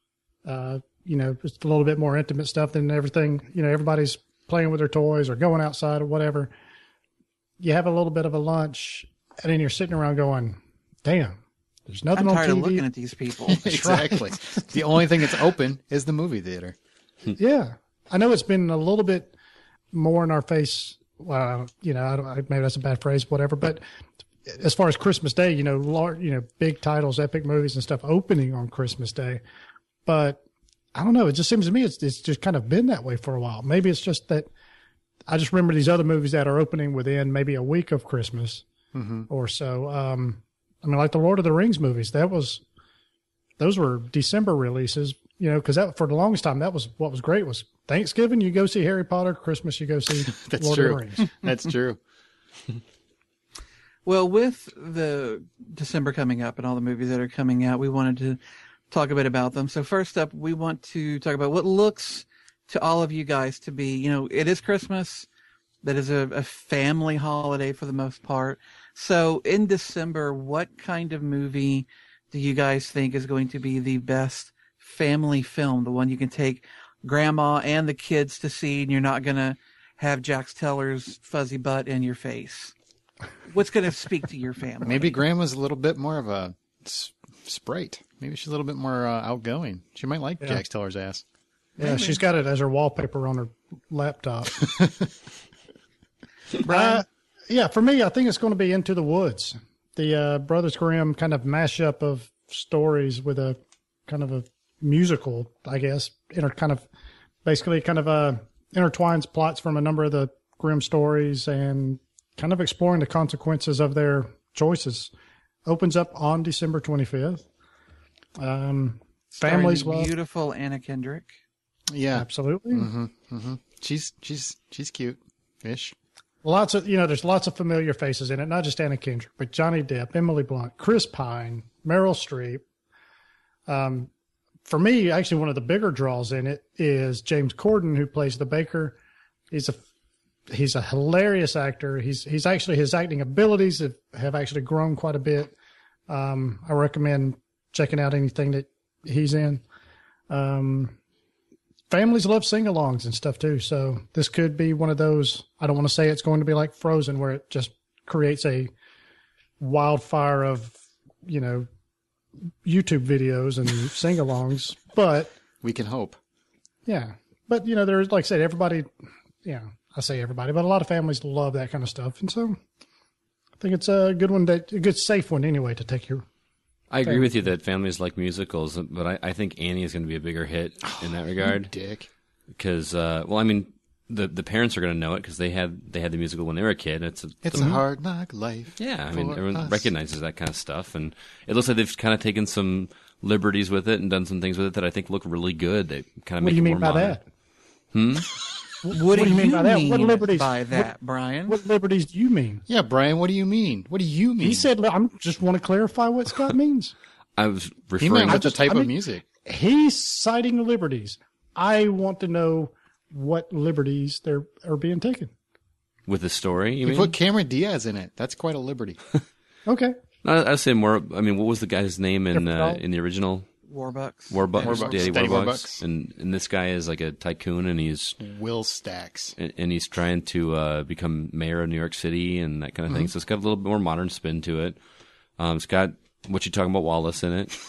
uh, you know, it's a little bit more intimate stuff than everything. You know, everybody's playing with their toys or going outside or whatever. You have a little bit of a lunch, and then you're sitting around going, damn, there's nothing I'm on tired T V. of looking at these people. Exactly. The only thing that's open is the movie theater. Yeah. I know it's been a little bit more in our face. Well, you know, I don't, maybe that's a bad phrase, whatever. But as far as Christmas Day, you know, large, you know, big titles, epic movies and stuff opening on Christmas Day. But I don't know. It just seems to me it's, it's just kind of been that way for a while. Maybe it's just that I just remember these other movies that are opening within maybe a week of Christmas mm-hmm. or so. Um, I mean, like the Lord of the Rings movies, that was, those were December releases, you know, because that for the longest time, that was what was great was Thanksgiving, you go see Harry Potter, Christmas, you go see That's Lord true. of the Rings. That's true. Well, with the December coming up and all the movies that are coming out, we wanted to talk a bit about them. So first up, we want to talk about what looks to all of you guys to be, you know, it is Christmas. That is a, a family holiday for the most part. So in December, what kind of movie do you guys think is going to be the best family film? The one you can take grandma and the kids to see, and you're not going to have Jax Teller's fuzzy butt in your face. What's going to speak to your family? Maybe grandma's a little bit more of a s- sprite. Maybe she's a little bit more uh, outgoing. She might like yeah. Jax Teller's ass. Yeah, Maybe. She's got it as her wallpaper on her laptop. uh, yeah, for me, I think it's going to be Into the Woods. The uh, Brothers Grimm kind of mashup of stories with a kind of a musical, I guess. Inter- kind of basically kind of uh, intertwines plots from a number of the Grimm stories and kind of exploring the consequences of their choices. Opens up on December twenty-fifth. Um, families love beautiful Anna Kendrick. Yeah, absolutely. Mm-hmm, mm-hmm. She's she's she's cute ish. Lots of, you know, there's lots of familiar faces in it, not just Anna Kendrick, but Johnny Depp, Emily Blunt, Chris Pine, Meryl Streep. Um, for me, actually, one of the bigger draws in it is James Corden, who plays the baker. He's a he's a hilarious actor. He's he's actually his acting abilities have, have actually grown quite a bit. Um, I recommend checking out anything that he's in. Um, families love sing-alongs and stuff too. So this could be one of those. I don't want to say it's going to be like Frozen, where it just creates a wildfire of, you know, YouTube videos and sing-alongs, but We can hope. yeah, but you know, there's, like I said, everybody, yeah, I say everybody, but a lot of families love that kind of stuff. And so I think it's a good one, that, a good safe one anyway, to take your, I agree with you that families like musicals, but I, I think Annie is going to be a bigger hit in that regard. Dick. Because, uh, well, I mean, the the parents are going to know it because they had they had the musical when they were a kid. It's a, It's a hard knock life. yeah, I mean, for everyone us. recognizes that kind of stuff, and it looks like they've kind of taken some liberties with it and done some things with it that I think look really good. They kind of what make do you it mean more by modern. that? What, do you mean by that? What mean liberties- by what- that, Brian? What liberties do you mean? Yeah, Brian, what do you mean? What do you mean? He said, I just want to clarify what Scott means. I was he referring meant to with the type I mean- of music. He's citing liberties. I want to know what liberties there are being taken. with the story. You You mean? put Cameron Diaz in it. That's quite a liberty. Okay. No, I'd say more. I mean, what was the guy's name in uh, Different in the original Warbucks. Warbucks? Warbucks. Daddy Daddy Warbucks. Warbucks. And and this guy is like a tycoon, and he's Will Stacks. and, and he's trying to uh, become mayor of New York City and that kind of thing. So it's got a little bit more modern spin to it. Um, it's got what you talking about Wallace in it.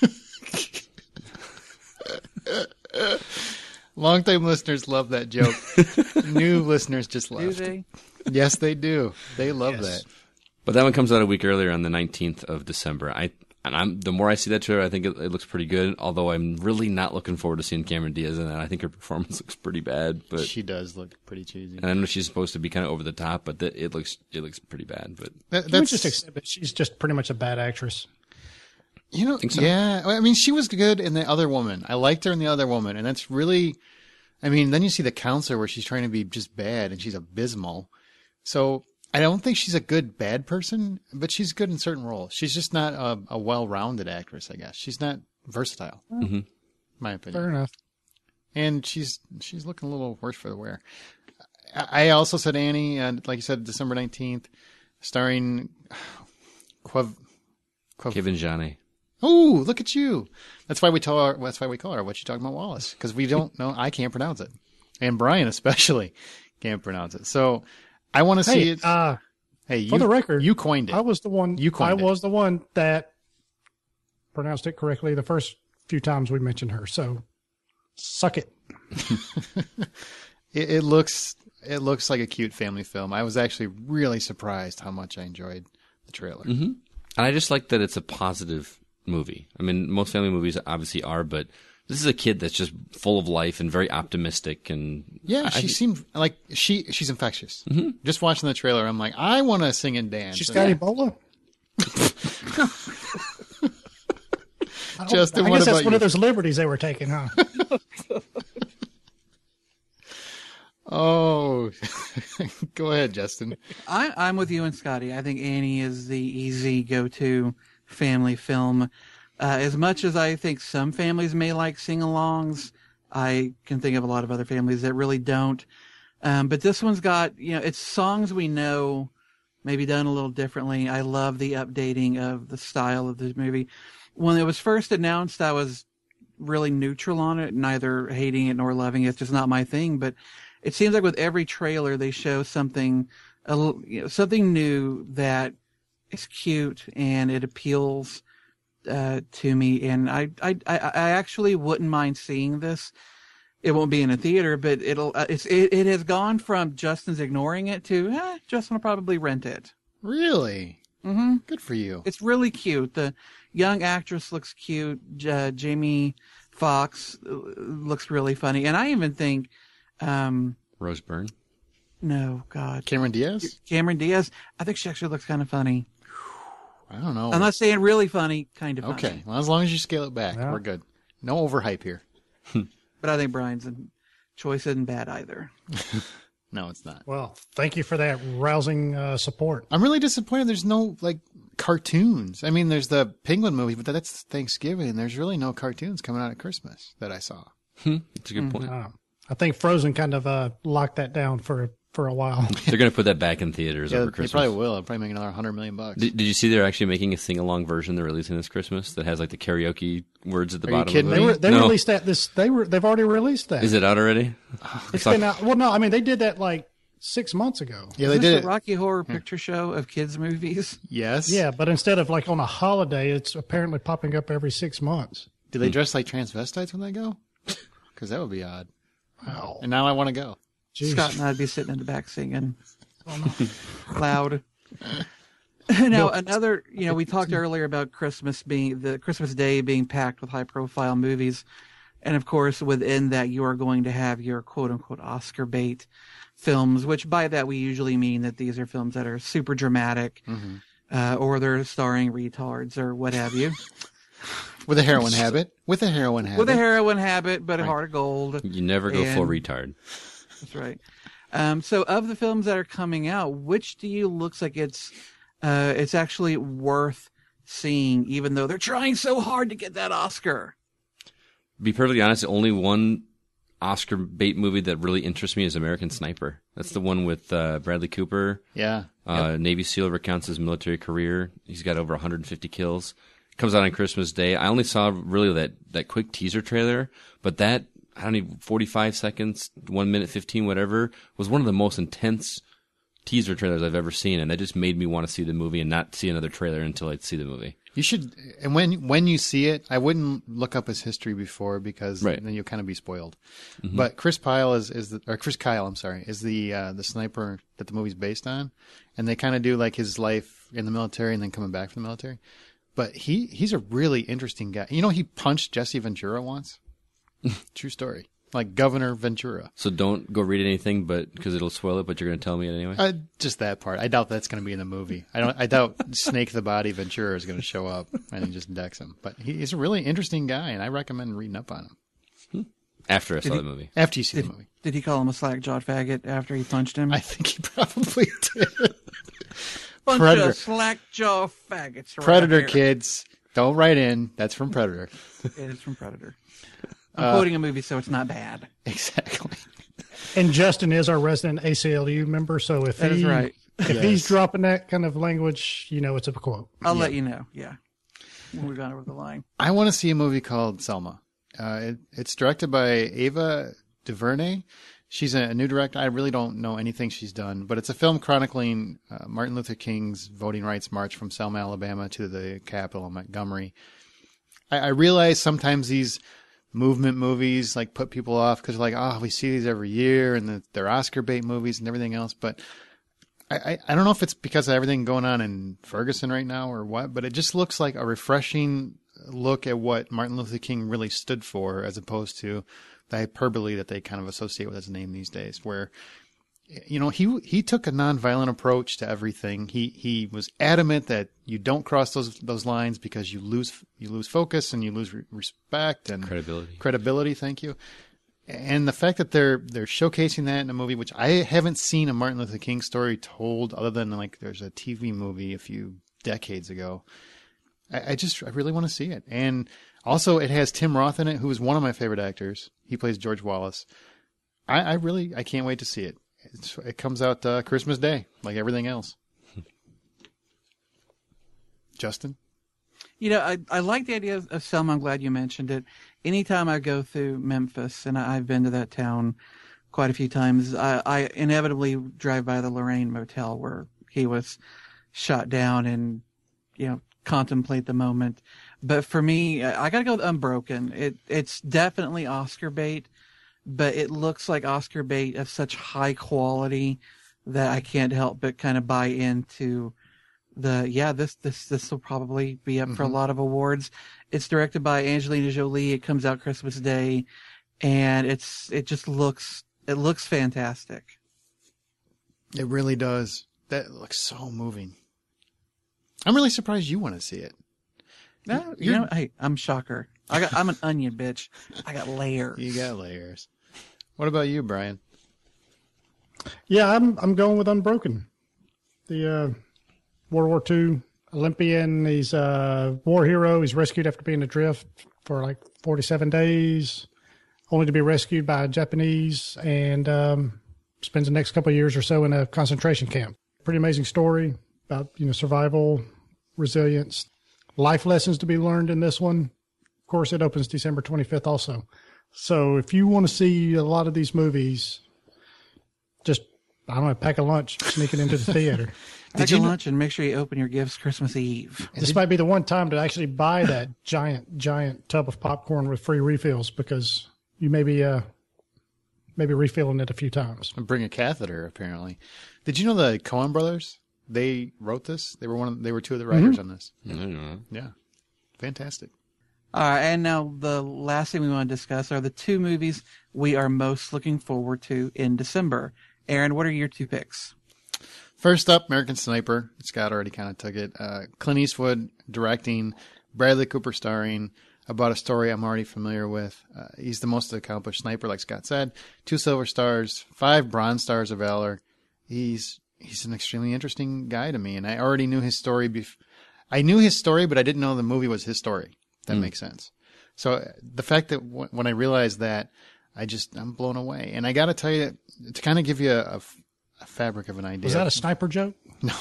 Longtime listeners love that joke. New listeners just Do left. they? Yes, they do. They love Yes. that. But that one comes out a week earlier on the nineteenth of December. I and I'm the more I see that trailer, I think it, it looks pretty good. Although I'm really not looking forward to seeing Cameron Diaz in that. I think her performance looks pretty bad. But She does look pretty cheesy. and I know she's supposed to be kind of over the top, but that it looks it looks pretty bad. But That, Let's that's just accept it. She's just pretty much a bad actress. You know, so? yeah. I mean, she was good in The Other Woman. I liked her in The Other Woman, and that's really. I mean, then you see The Counselor, where she's trying to be just bad, and she's abysmal. So I don't think she's a good bad person, but she's good in certain roles. She's just not a, a well-rounded actress, I guess. She's not versatile, Mm-hmm. my opinion. Fair enough. And she's she's looking a little worse for the wear. I I also said Annie, uh, like you said, December nineteenth, starring Quav. Quav Kevin Jani. Oh, look at you! That's why we tell her. That's why we call her. What you talking about, Wallace? Because we don't know. I can't pronounce it, and Brian especially can't pronounce it. So I want to see Hey, it. uh, hey, you, for the record, you coined it. I was the one. You coined I it. was the one that pronounced it correctly the first few times we mentioned her. So, suck it. it, it looks. It looks like a cute family film. I was actually really surprised how much I enjoyed the trailer. Mm-hmm. And I just like that it's a positive movie. I mean, most family movies obviously are, but this is a kid that's just full of life and very optimistic. And Yeah, I- she I- seemed like she. She's infectious. Mm-hmm. Just watching the trailer, I'm like, I want to sing and dance. She's And- got Ebola. I don't- Justin, I what guess that's about one you? of those liberties they were taking, huh? Oh, go ahead, Justin. I, I'm with you and Scotty. I think Annie is the easy go-to family film. Uh, as much as I think some families may like sing-alongs, I can think of a lot of other families that really don't. Um, but this one's got, you know, it's songs we know, maybe done a little differently. I love the updating of the style of the movie. When it was first announced, I was really neutral on it, neither hating it nor loving it. It's just not my thing. But it seems like with every trailer, they show something, a little, you know, something new that is cute and it appeals uh, to me. And I, I, I I actually wouldn't mind seeing this. It won't be in a theater, but it'll. Uh, it's it, it has gone from Justin's ignoring it to eh, Justin will probably rent it. Really? Mm-hmm. Good for you. It's really cute. The young actress looks cute. Uh, Jamie Foxx uh, looks really funny, and I even think, um, Rose Byrne. no, God, Cameron Diaz? Cameron Diaz. I think she actually looks kind of funny. I don't know. I'm not saying really funny, kind of funny. Okay, well, as long as you scale it back, Yeah. we're good. No overhype here. But I think Brian's choice isn't bad either. No, it's not. Well, thank you for that rousing uh, support. I'm really disappointed there's no, like, cartoons. I mean, there's the Penguin movie, but that's Thanksgiving. There's really no cartoons coming out at Christmas that I saw. Hmm, that's a good point. Uh, I think Frozen kind of uh, locked that down for for a while. They're going to put that back in theaters Yeah, over they Christmas. probably will. It'll probably make another hundred million bucks. Did, did you see they're actually making a sing-along version they're releasing this Christmas that has like the karaoke words at the Are you bottom kidding of me? it? They, were, they No. released that. This they were they've already released that. Is it out already? It's been out. Well, no, I mean they did that like six months ago. Yeah, Is they this did the it. Rocky Horror Picture Show of kids' movies? Yes. Yeah, but instead of like on a holiday, it's apparently popping up every six months. Do they dress like transvestites when they go? Because that would be odd. Wow. And now I want to go. Jeez. Scott and I'd be sitting in the back singing loud. Now, another, you know, we talked earlier about Christmas being, the Christmas Day being packed with high profile movies. And of course, within that, you are going to have your quote unquote Oscar bait films, which by that we usually mean that these are films that are super dramatic, Mm-hmm. uh, or they're starring retards or what have you. With a heroin habit. With a heroin habit. With a heroin habit, but a heart of gold. You never go full And- retard. That's right. Um, so, of the films that are coming out, which do you looks like it's uh, it's actually worth seeing, even though they're trying so hard to get that Oscar? Be perfectly honest, the only one Oscar bait movie that really interests me is American Sniper. That's the one with uh, Bradley Cooper. Yeah. Uh, Navy SEAL recounts his military career. He's got over one hundred fifty kills. Comes out on Christmas Day. I only saw really that, that quick teaser trailer, but that, I don't know, forty-five seconds, one minute, fifteen, whatever, was one of the most intense teaser trailers I've ever seen, and that just made me want to see the movie and not see another trailer until I'd see the movie. You should, and when when you see it, I wouldn't look up his history before because Right. then you'll kind of be spoiled. But Chris Pyle is, is the, or Chris Kyle, I'm sorry, is the uh, the sniper that the movie's based on, and they kind of do like his life in the military and then coming back from the military. But he he's a really interesting guy. You know, he punched Jesse Ventura once. True story. Like Governor Ventura. So don't go read anything, but because it'll spoil it. But you're going to tell me it anyway. Uh, just that part. I doubt that's going to be in the movie. I don't. I doubt Snake the Body Ventura is going to show up and he just decks him. But he, he's a really interesting guy, and I recommend reading up on him After I saw he- the movie, after you see Did, the movie. did he call him a slack-jawed faggot after he punched him? I think he probably did. Bunch Predator. of slack-jaw faggots. Right Predator here. kids, don't write in. That's from Predator. It is from Predator. I'm quoting a movie, so it's not bad. Exactly. And Justin is our resident A C L U member, so if That is he, right. if Yes. he's dropping that kind of language, you know it's a quote. I'll let you know. Yeah, when we've gone over the line. I want to see a movie called Selma. Uh, it, it's directed by Ava DuVernay. She's a, a new director. I really don't know anything she's done, but it's a film chronicling uh, Martin Luther King's voting rights march from Selma, Alabama to the Capitol in Montgomery. I, I realize sometimes these movement movies like put people off because like, oh, we see these every year and the, they're Oscar bait movies and everything else. But I, I, I don't know if it's because of everything going on in Ferguson right now or what, but it just looks like a refreshing look at what Martin Luther King really stood for as opposed to the hyperbole that they kind of associate with his name these days, where, you know, he he took a nonviolent approach to everything. He he was adamant that you don't cross those those lines because you lose you lose focus and you lose re- respect and credibility. credibility. Thank you. And the fact that they're they're showcasing that in a movie, which I haven't seen a Martin Luther King story told other than like there's a T V movie a few decades ago. I, I just I really want to see it. And also it has Tim Roth in it, who is one of my favorite actors. He plays George Wallace. I, I really I can't wait to see it. It's, it comes out uh, Christmas Day, like everything else. Justin? You know, I, I like the idea of, of Selma. I'm glad you mentioned it. Anytime I go through Memphis, and I, I've been to that town quite a few times, I, I inevitably drive by the Lorraine Motel where he was shot down and, you know, contemplate the moment. But for me, I, I got to go with Unbroken. It It's definitely Oscar bait, but it looks like Oscar bait of such high quality that I can't help but kind of buy into the, yeah, this, this, this will probably be up for a lot of awards. It's directed by Angelina Jolie. It comes out Christmas Day, and it's, it just looks, it looks fantastic. It really does. That looks so moving. I'm really surprised you want to see it. No, you You're- know, hey, I'm shocker. I got, I'm an onion, bitch. I got layers. You got layers. What about you, Brian? Yeah, I'm I'm going with Unbroken, the uh, World War Two Olympian. He's a war hero. He's rescued after being adrift for like forty-seven days, only to be rescued by Japanese, and um, spends the next couple of years or so in a concentration camp. Pretty amazing story about, you know, survival, resilience, life lessons to be learned in this one. Of course, it opens December twenty-fifth also. So if you want to see a lot of these movies, just, I don't know, pack a lunch, sneak it into the theater. Pack a lunch and make sure you open your gifts Christmas Eve. This might be the one time to actually buy that giant, giant tub of popcorn with free refills, because you may be, uh, maybe refilling it a few times. And bring a catheter, apparently. Did you know the Coen brothers? They wrote this. They were one. Of, they were two of the writers mm-hmm. on this. Mm-hmm. Yeah, fantastic. All right, and now the last thing we want to discuss are the two movies we are most looking forward to in December. Aaron, what are your two picks? First up, American Sniper. Scott already kind of took it. Uh, Clint Eastwood directing, Bradley Cooper starring, about a story I'm already familiar with. Uh, he's the most accomplished sniper, like Scott said. Two Silver Stars, five Bronze Stars of Valor. He's he's an extremely interesting guy to me, and I already knew his story. Bef- I knew his story, but I didn't know the movie was his story. That mm. makes sense. So the fact that w- when I realized that, I just, I'm blown away. And I got to tell you, to kind of give you a, a, a fabric of an idea. Was that a sniper joke? No.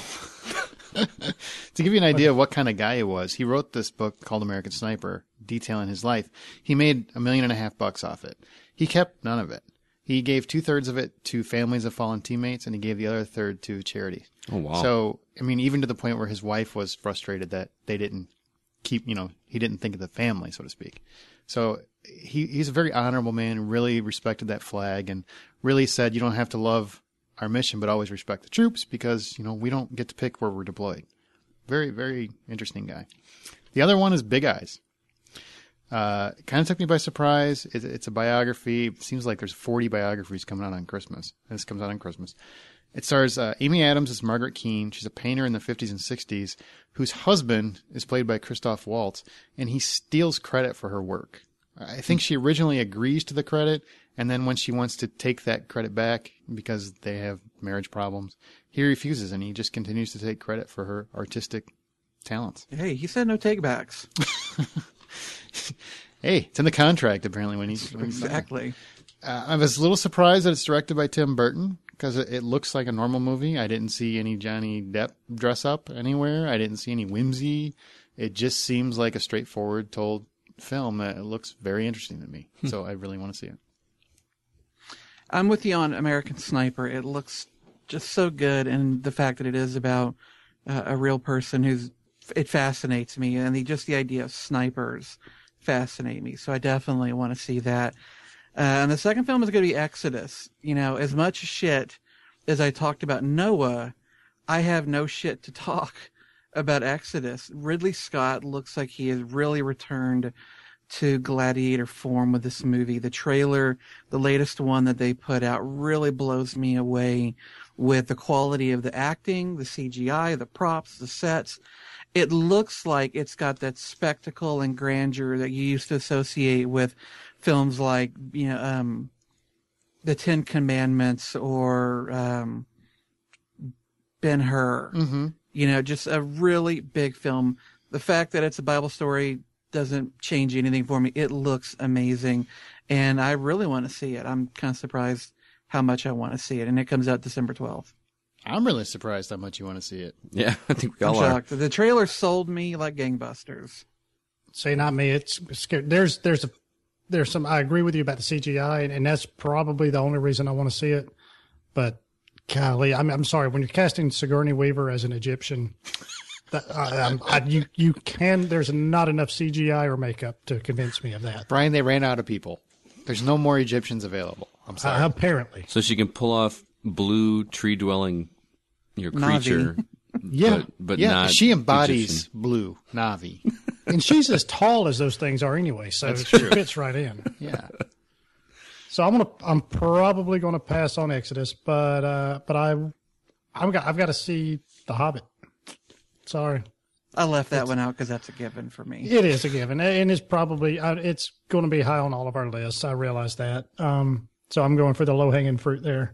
To give you an idea of what kind of guy he was, he wrote this book called American Sniper, detailing his life. He made a million and a half bucks off it. He kept none of it. He gave two thirds of it to families of fallen teammates, and he gave the other third to charity. Oh, wow. So, I mean, even to the point where his wife was frustrated that they didn't keep, you know, he didn't think of the family, so to speak. So he he's a very honorable man, really respected that flag, and really said, you don't have to love our mission, but always respect the troops, because, you know, we don't get to pick where we're deployed. Very, very interesting guy. The other one is Big Eyes. Uh, it kind of took me by surprise. It, it's a biography. It seems like there's forty biographies coming out on Christmas. This comes out on Christmas. It stars uh, Amy Adams as Margaret Keane. She's a painter in the fifties and sixties whose husband is played by Christoph Waltz, and he steals credit for her work. I think she originally agrees to the credit, and then when she wants to take that credit back because they have marriage problems, he refuses, and he just continues to take credit for her artistic talents. Hey, he said no takebacks. Hey, it's in the contract, apparently. When he's when he's exactly. Uh, I was a little surprised that it's directed by Tim Burton, because it, it looks like a normal movie. I didn't see any Johnny Depp dress up anywhere. I didn't see any whimsy. It just seems like a straightforward told film that it looks very interesting to me. So I really want to see it. I'm with you on American Sniper. It looks just so good, and the fact that it is about uh, a real person who's, it fascinates me, and the, just the idea of snipers fascinate me. So I definitely want to see that. Uh, and the second film is going to be Exodus. You know, as much shit as I talked about Noah, I have no shit to talk about Exodus. Ridley Scott looks like he has really returned to gladiator form with this movie. The trailer, the latest one that they put out, really blows me away with the quality of the acting, the C G I, the props, the sets. It looks like it's got that spectacle and grandeur that you used to associate with films like, you know, um, The Ten Commandments or um, Ben-Hur. Mm-hmm. You know, just a really big film. The fact that it's a Bible story doesn't change anything for me. It looks amazing, and I really want to see it. I'm kind of surprised how much I want to see it, and it comes out December twelfth. I'm really surprised how much you want to see it. Yeah, I think we I'm all are. shocked. The trailer sold me like gangbusters. Say not me. It's scary. There's there's a there's some. I agree with you about the C G I, and, and that's probably the only reason I want to see it. But golly, I'm I'm sorry, when you're casting Sigourney Weaver as an Egyptian, that, I, I, you you can. There's not enough C G I or makeup to convince me of that. Brian, they ran out of people. There's no more Egyptians available. I'm sorry. Uh, apparently, so she can pull off blue tree dwelling your creature. Yeah, but, but yeah, not she embodies Egyptian. blue Navi. and she's as tall as those things are anyway, so That's she true. fits right in. Yeah. So I'm gonna, I'm probably gonna pass on Exodus, but uh, but I, I've got, I've got to see The Hobbit. Sorry, I left that one out because that's a given for me. it is a given, and it's probably, uh, it's going to be high on all of our lists. I realize that. Um, so I'm going for the low hanging fruit there.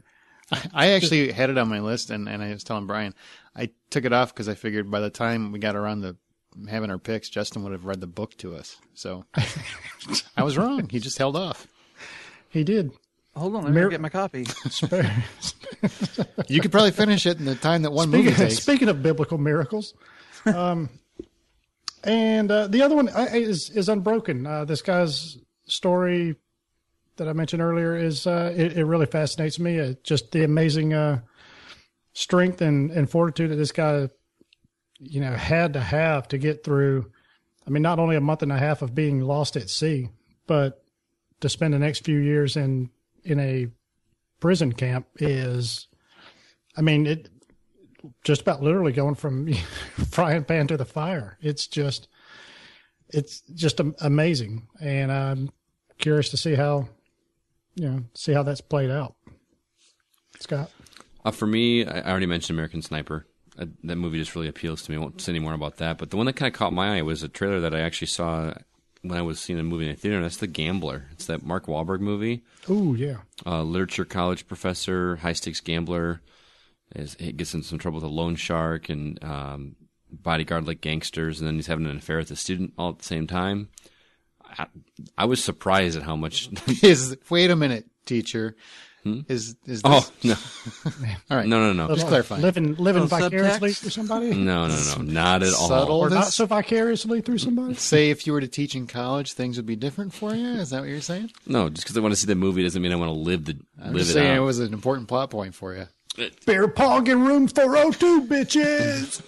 I actually had it on my list, and, and I was telling Brian, I took it off because I figured by the time we got around to having our picks, Justin would have read the book to us. So I was wrong. He just held off. He did. Hold on, let me Mir- go get my copy. You could probably finish it in the time that one speaking, movie takes. Speaking of biblical miracles, um, and uh, the other one uh, is is Unbroken. Uh, this guy's story that I mentioned earlier is uh, it, it really fascinates me. Uh, just the amazing uh, strength and, and fortitude that this guy, you know, had to have to get through. I mean, not only a month and a half of being lost at sea, but to spend the next few years in in a prison camp is, I mean, it just about literally going from frying pan to the fire. It's just, it's just amazing, and I'm curious to see how, you know, see how that's played out. Scott, uh, for me, I I already mentioned American Sniper. Uh, that movie just really appeals to me. I won't say any more about that. But the one that kind of caught my eye was a trailer that I actually saw when I was seeing the movie in the theater, and that's The Gambler. It's that Mark Wahlberg movie. Oh, yeah. Uh, literature college professor, high-stakes gambler. Is, he gets in some trouble with a loan shark and um, bodyguard like gangsters, and then he's having an affair with a student all at the same time. I, I was surprised at how much... Is wait a minute, teacher. Hmm? Is is this... Oh, no. All right. No, no, no. Just clarifying. Living, living Little vicariously subtext? through somebody? No, no, no. Not at all. Subtle. Or not This- so vicariously through somebody? Say if you were to teach in college, things would be different for you? Is that what you're saying? No, just because I want to see the movie doesn't mean I want to live the I'm live just it saying out. it was an important plot point for you. Beer pong in room four oh two, bitches!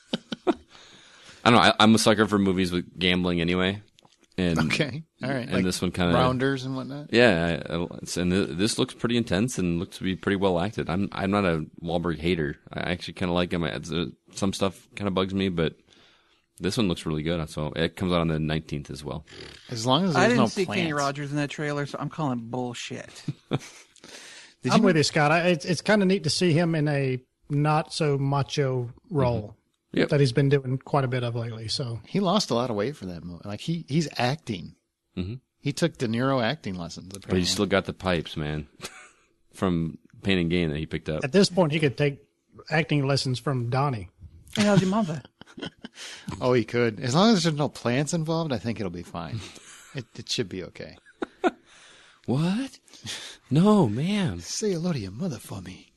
I don't know. I, I'm a sucker for movies with gambling anyway. And, Okay. All right. And Like this one kind of Rounders and whatnot? Yeah, I, I, it's- and th- this looks pretty intense and looks to be pretty well acted. I'm I'm not a Wahlberg hater. I actually kind of like him. It's, uh, some stuff kind of bugs me, but this one looks really good. So it comes out on the nineteenth as well. As long as I there's didn't no see plants. Kenny Rogers in that trailer, so I'm calling bullshit. Did I'm you, with you, Scott. I, it's it's kind of neat to see him in a not so macho role Yep. that he's been doing quite a bit of lately. So he lost a lot of weight for that movie. Like he he's acting. Mhm. He took De Niro acting lessons. But Apparently. he's still got the pipes, man, from Pain and Gain that he picked up. at this point, he could take acting lessons from Donnie. Hey, how's your mother? Oh, he could. As long as there's no plants involved, I think it'll be fine. It it should be okay. What? No, ma'am. Say hello to your mother for me.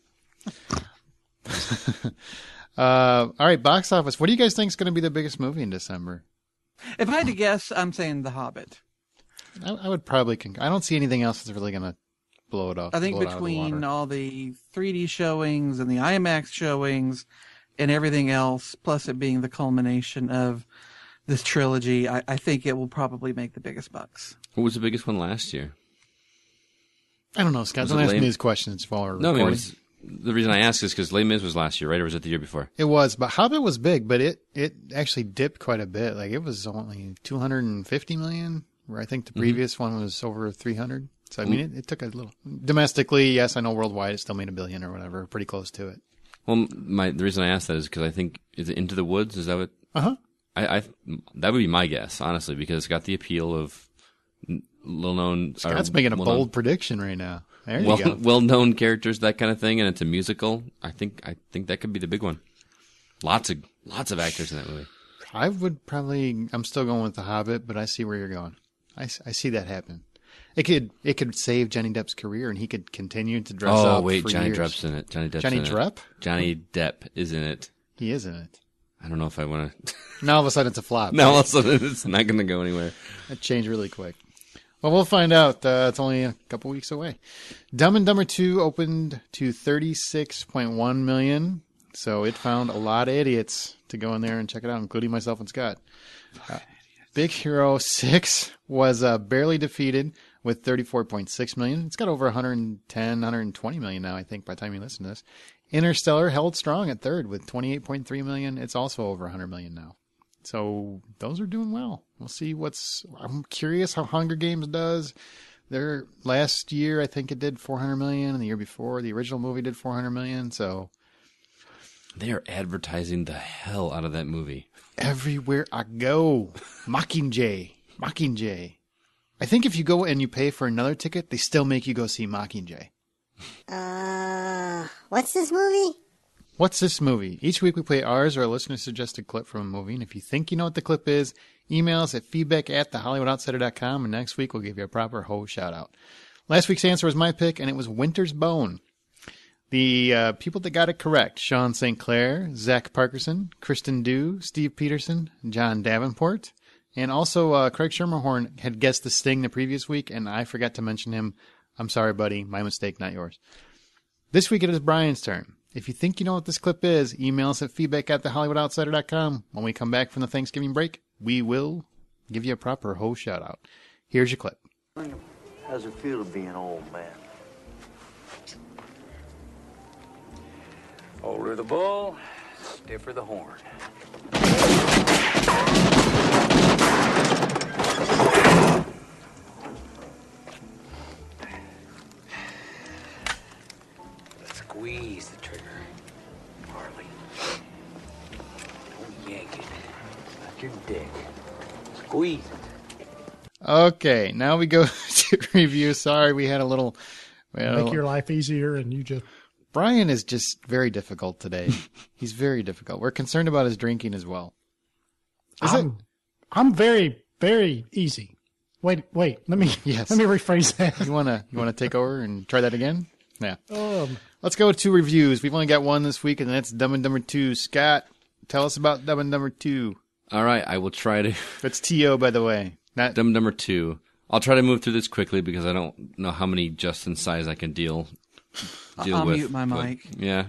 uh, all right, box office. What do you guys think is going to be the biggest movie in December? If I had to guess, I'm saying The Hobbit. I, I would probably. Conc- I don't see anything else that's really going to blow it off. I think blow it out of the between water. all the three D showings and the IMAX showings and everything else, plus it being the culmination of this trilogy, I, I think it will probably make the biggest bucks. What was the biggest one last year? I don't know, Scott. Was Don't it ask me lame? these questions while we're No, I mean, it recording. was, the reason I ask is because Les Mis was last year, right? Or was it the year before? It was, but Hobbit was big, but it, it actually dipped quite a bit. Like it was only two hundred fifty million, where I think the previous one was over three hundred. So I mean, it, it took a little domestically. Yes, I know worldwide it still made a billion or whatever, pretty close to it. Well, my the reason I asked that is because I think is it Into the Woods? Is that what? Uh huh. I, I that would be my guess, honestly, because it's got the appeal of little known. Scott's making a bold prediction right now. There you well, go. well known characters, that kind of thing, and it's a musical. I think I think that could be the big one. Lots of lots of actors in that movie. I would probably. I'm still going with The Hobbit, but I see where you're going. I, I see that happen. It could it could save Johnny Depp's career, and he could continue to dress up. Oh wait, for Johnny years. Depp's in it. Johnny Depp's Johnny in Depp? it. Johnny Depp is in it. He is in it. I don't know if I want to. Now all of a sudden it's a flop. Now all of a sudden it's not going to go anywhere. That changed really quick. Well, we'll find out. Uh, it's only a couple weeks away. Dumb and Dumber two opened to thirty-six point one million, so it found a lot of idiots to go in there and check it out, including myself and Scott. Uh, Big Hero six was uh, barely defeated with thirty-four point six million. It's got over one hundred ten, one hundred twenty million now, I think, by the time you listen to this. Interstellar held strong at third with twenty-eight point three million. It's also over one hundred million now. So those are doing well. We'll see what's. I'm curious how Hunger Games does. Their last year, I think it did four hundred million, and the year before, the original movie did four hundred million. So They are advertising the hell out of that movie. everywhere I go, Mockingjay, Mockingjay. I think if you go and you pay for another ticket, they still make you go see Mockingjay. Uh, what's this movie? What's this movie? Each week we play ours or a listener-suggested clip from a movie, and if you think you know what the clip is, email us at feedback at the hollywood outsider dot com, and next week we'll give you a proper ho shout-out. Last week's answer was my pick, and it was Winter's Bone. The uh, people that got it correct, Sean Saint Clair, Zach Parkerson, Kristen Dew, Steve Peterson, John Davenport, and also uh, Craig Schermerhorn had guessed The Sting the previous week, and I forgot to mention him. I'm sorry, buddy. My mistake, not yours. This week it is Brian's turn. If you think you know what this clip is, email us at feedback at the hollywood outsider dot com. When we come back from the Thanksgiving break, we will give you a proper ho shout-out. Here's your clip. How's it feel to be an old man? Older the bull, stiffer the horn. Squeeze the trigger, Harley. Don't yank it. Not your dick. Squeeze it. Okay, now we go to review. Sorry, we had a little... Well, Make your life easier, and you just... Brian is just very difficult today. He's very difficult. We're concerned about his drinking as well. Is I'm, it? I'm very, very easy. Wait, wait. Let me Yes. let me rephrase that. You wanna you wanna take over and try that again? Yeah. Um, Let's go to reviews. We've only got one this week, and that's Dumb and Dumber Two. Scott, tell us about Dumb and Dumber Two. All right, I will try to. That's T O, by the way. Not Dumb Number Two. I'll try to move through this quickly because I don't know how many Justin size I can deal deal I'll with. mute my but, mic. Yeah.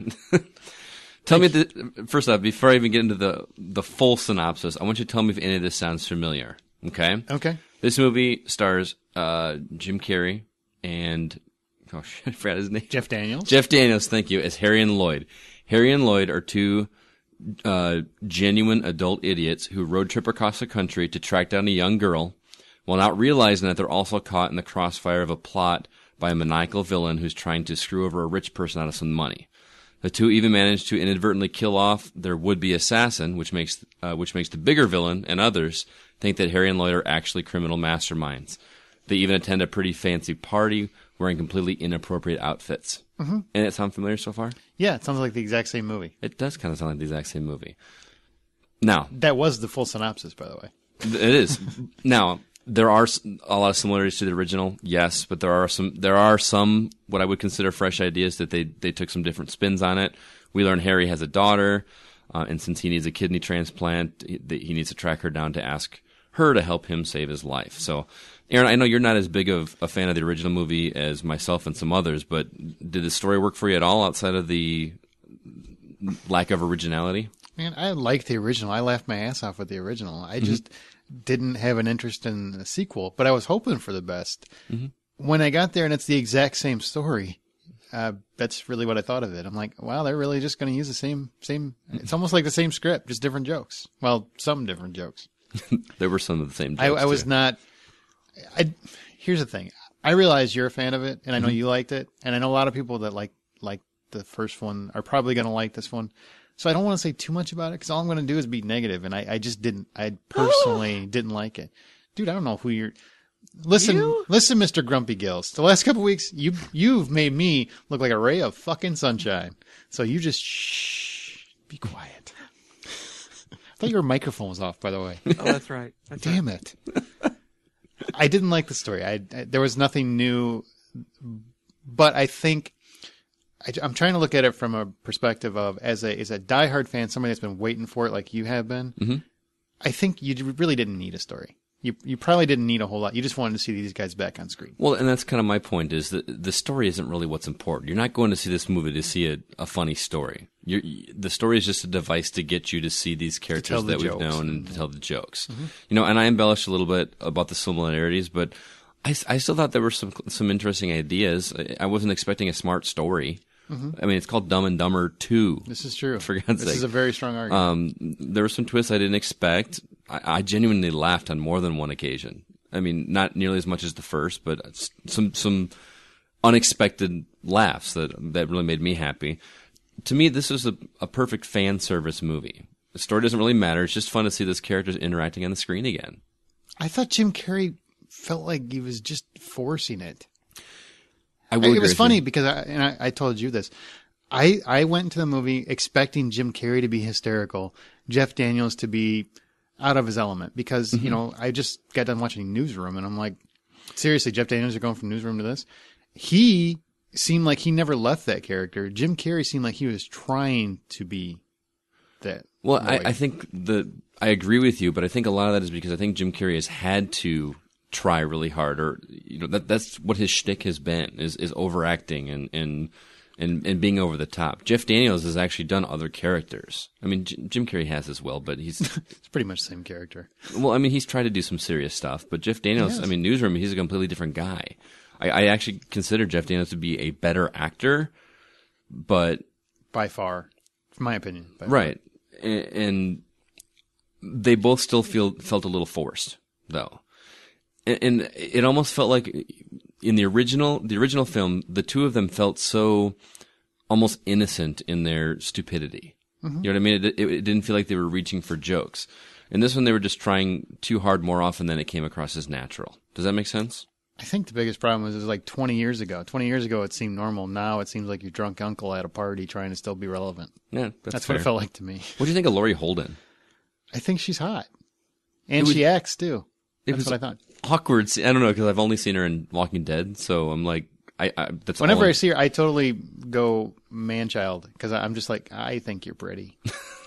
Tell me the, first off, before I even get into the the full synopsis, I want you to tell me if any of this sounds familiar. Okay. okay. This movie stars uh, Jim Carrey and oh shit, I forgot his name. Jeff Daniels. Jeff Daniels, thank you, as Harry and Lloyd. Harry and Lloyd are two uh, genuine adult idiots who road trip across the country to track down a young girl, while not realizing that they're also caught in the crossfire of a plot by a maniacal villain who's trying to screw over a rich person out of some money. The two even manage to inadvertently kill off their would-be assassin, which makes uh, which makes the bigger villain and others think that Harry and Lloyd are actually criminal masterminds. They even attend a pretty fancy party wearing completely inappropriate outfits. Mm-hmm. And it sound familiar so far? Yeah, it sounds like the exact same movie. It does kind of sound like the exact same movie. Now, That was the full synopsis, by the way. it is. Now, there are a lot of similarities to the original, yes, but there are some there are some what I would consider fresh ideas that they, they took some different spins on it. We learn Harry has a daughter, uh, and since he needs a kidney transplant, he, he needs to track her down to ask her to help him save his life. So, Aaron, I know you're not as big of a fan of the original movie as myself and some others, but did the story work for you at all outside of the lack of originality? Man, I liked the original. I laughed my ass off with the original. I just mm-hmm. didn't have an interest in the sequel, but I was hoping for the best. Mm-hmm. When I got there and it's the exact same story, uh, that's really what I thought of it. I'm like, wow, they're really just going to use the same, same, it's almost like the same script, just different jokes. Well, some different jokes. There were some of the same jokes. I, I was too. not, I, here's the thing. I realize you're a fan of it, and I know Mm-hmm. you liked it, and I know a lot of people that like, like the first one are probably going to like this one. So I don't want to say too much about it because all I'm going to do is be negative, and I, I just didn't. I personally didn't like it, dude. I don't know who you're. Listen, You? listen, Mister Grumpy Gills. The last couple weeks, you you've made me look like a ray of fucking sunshine. So you just shh, be quiet. I thought your microphone was off, by the way. Oh, that's right. That's Damn right. it! I didn't like the story. I, I there was nothing new, but I think. I, I'm trying to look at it from a perspective of as a as a diehard fan, somebody that's been waiting for it like you have been. Mm-hmm. I think you really didn't need a story. You you probably didn't need a whole lot. You just wanted to see these guys back on screen. Well, and that's kind of my point is that the story isn't really what's important. You're not going to see this movie to see a, a funny story. You're, the story is just a device to get you to see these characters the that we've jokes. known and to tell the jokes. Mm-hmm. You know, and I embellished a little bit about the similarities, but I, I still thought there were some some interesting ideas. I, I wasn't expecting a smart story. Mm-hmm. I mean, it's called Dumb and Dumber two. This is true. For God's this sake. is a very strong argument. Um, there were some twists I didn't expect. I, I genuinely laughed on more than one occasion. I mean, not nearly as much as the first, but some some unexpected laughs that that really made me happy. To me, this is a, a perfect fan service movie. The story doesn't really matter. It's just fun to see those characters interacting on the screen again. I thought Jim Carrey felt like he was just forcing it. I I will It agree was with funny you. because I, and I, I told you this. I, I went into the movie expecting Jim Carrey to be hysterical, Jeff Daniels to be out of his element because, Mm-hmm. you know, I just got done watching Newsroom and I'm like, seriously, Jeff Daniels are going from Newsroom to this? He seemed like he never left that character. Jim Carrey seemed like he was trying to be that. Well, I, boy. I think the I agree with you, but I think a lot of that is because I think Jim Carrey has had to try really hard, or you know that that's what his shtick has been is is overacting and and and, and being over the top. Jeff Daniels has actually done other characters. I mean, J- Jim Carrey has as well, but he's It's pretty much the same character. well, I mean, he's tried to do some serious stuff, but Jeff Daniels, I mean, Newsroom, he's a completely different guy. I, I actually consider Jeff Daniels to be a better actor, but By far, in my opinion. By far. right, and, and they both still feel felt a little forced, though, and, and it almost felt like in the original the original film, the two of them felt so almost innocent in their stupidity. Mm-hmm. You know what I mean? It, it, it didn't feel like they were reaching for jokes. In this one, they were just trying too hard more often than it came across as natural. Does that make sense? I think the biggest problem was it was like twenty years ago. twenty years ago, it seemed normal. Now it seems like your drunk uncle at a party trying to still be relevant. Yeah, that's, That's fair. what it felt like to me. What do you think of Laurie Holden? I think she's hot. And It she acts, too. It That's was what I thought. awkward. I don't know, because I've only seen her in Walking Dead, so I'm like, I, I that's Whenever all I I'm- see her, I totally go man-child because I'm just like, I think you're pretty.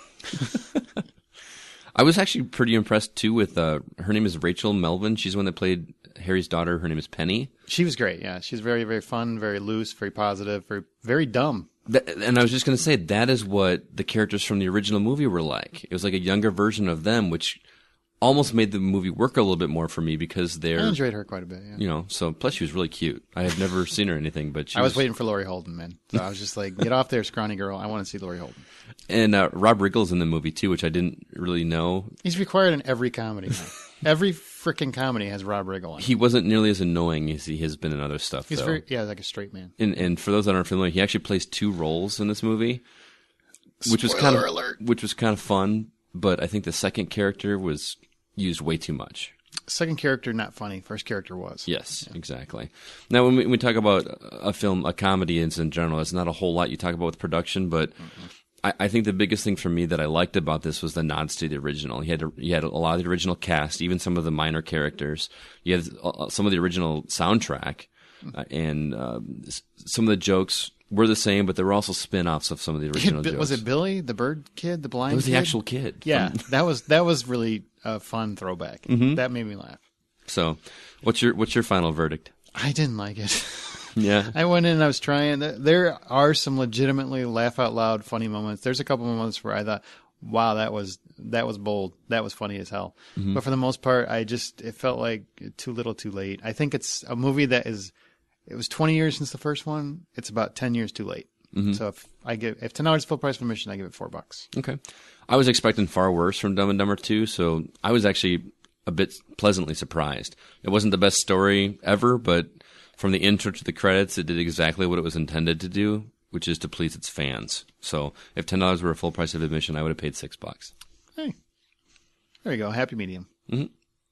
I was actually pretty impressed too with uh, her name is Rachel Melvin. She's the one that played Harry's daughter. Her name is Penny. She was great, yeah. She's very, very fun, very loose, very positive, very, very dumb. That, and I was just going to say that is what the characters from the original movie were like. It was like a younger version of them, which almost made the movie work a little bit more for me because they're, I enjoyed her quite a bit, yeah. you know. So plus she was really cute. I have never seen her in anything, but she I was waiting for Laurie Holden, man. So I was just like, get off there, scrawny girl. I want to see Laurie Holden. And uh, Rob Riggle's in the movie too, which I didn't really know. He's required in every comedy. Every freaking comedy has Rob Riggle in it. He wasn't nearly as annoying as he has been in other stuff. He's though. very, yeah, like a straight man. And, and for those that aren't familiar, he actually plays two roles in this movie, which was kind of Spoiler alert. which was kind of fun. But I think the second character was used way too much. Second character, not funny. First character was. Yes, exactly. Now, when we, when we talk about a film, a comedy in general, it's not a whole lot you talk about with production, but I, I think the biggest thing for me that I liked about this was the nods to the original. You had to, you had a lot of the original cast, even some of the minor characters. You had uh, some of the original soundtrack, uh, and uh, s- some of the jokes were the same, but there were also spin-offs of some of the original jokes. Was it Billy, the bird kid, the blind It was the kid? actual kid. Yeah, that was that was really a fun throwback. Mm-hmm. That made me laugh. So, what's your what's your final verdict? I didn't like it. Yeah. I went in and I was trying. There are some legitimately laugh out loud funny moments. There's a couple moments where I thought, wow, that was that was bold. That was funny as hell. Mm-hmm. But for the most part, I just it felt like too little, too late. I think it's a movie that is. It was twenty years since the first one. It's about ten years too late. Mm-hmm. So if I give if ten dollars full price of admission, I give it four bucks. Okay. I was expecting far worse from Dumb and Dumber two, so I was actually a bit pleasantly surprised. It wasn't the best story ever, but from the intro to the credits, it did exactly what it was intended to do, which is to please its fans. So if ten dollars were a full price of admission, I would have paid six bucks. Hey, there you go. Happy medium. Mm-hmm.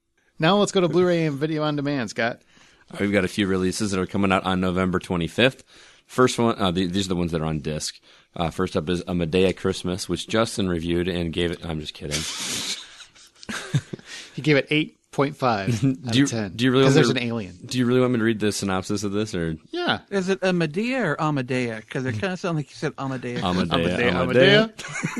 Now let's go to Blu-ray and video on demand, Scott. We've got a few releases that are coming out on November twenty-fifth. First one, uh, these are the ones that are on disc. Uh, first up is A Medea Christmas, which Justin reviewed and gave it. I'm just kidding. He gave it eight point five out Do you, of ten. do you really Because want there's me an to, alien. Do you really want me to read the synopsis of this, or Yeah. Is it a Medea or Amadea? Because it kind of sounds like you said Amadea. Amadea? Amadea.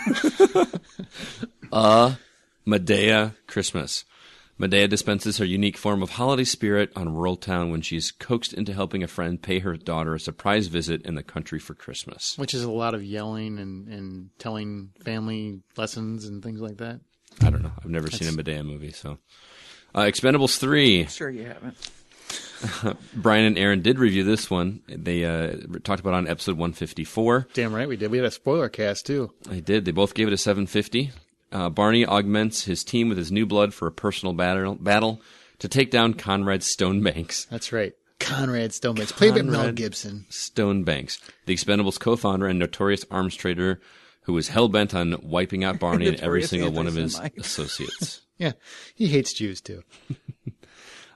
A Medea Christmas. Medea dispenses her unique form of holiday spirit on rural town when she's coaxed into helping a friend pay her daughter a surprise visit in the country for Christmas. Which is a lot of yelling and, and telling family lessons and things like that. I don't know. I've never seen a Medea movie, so. Uh, Expendables three. Sure you haven't. Brian and Aaron did review this one. They uh, talked about it on episode one fifty-four. Damn right we did. We had a spoiler cast, too. They did. They both gave it a seven fifty. Uh, Barney augments his team with his new blood for a personal battle, battle to take down Conrad Stonebanks. That's right. Conrad Stonebanks. Played by Mel Conrad Gibson. Stonebanks, the Expendables co-founder and notorious arms trader who was hell-bent on wiping out Barney and every Notorious single one of his anti-Semite. associates. Yeah. He hates Jews, too.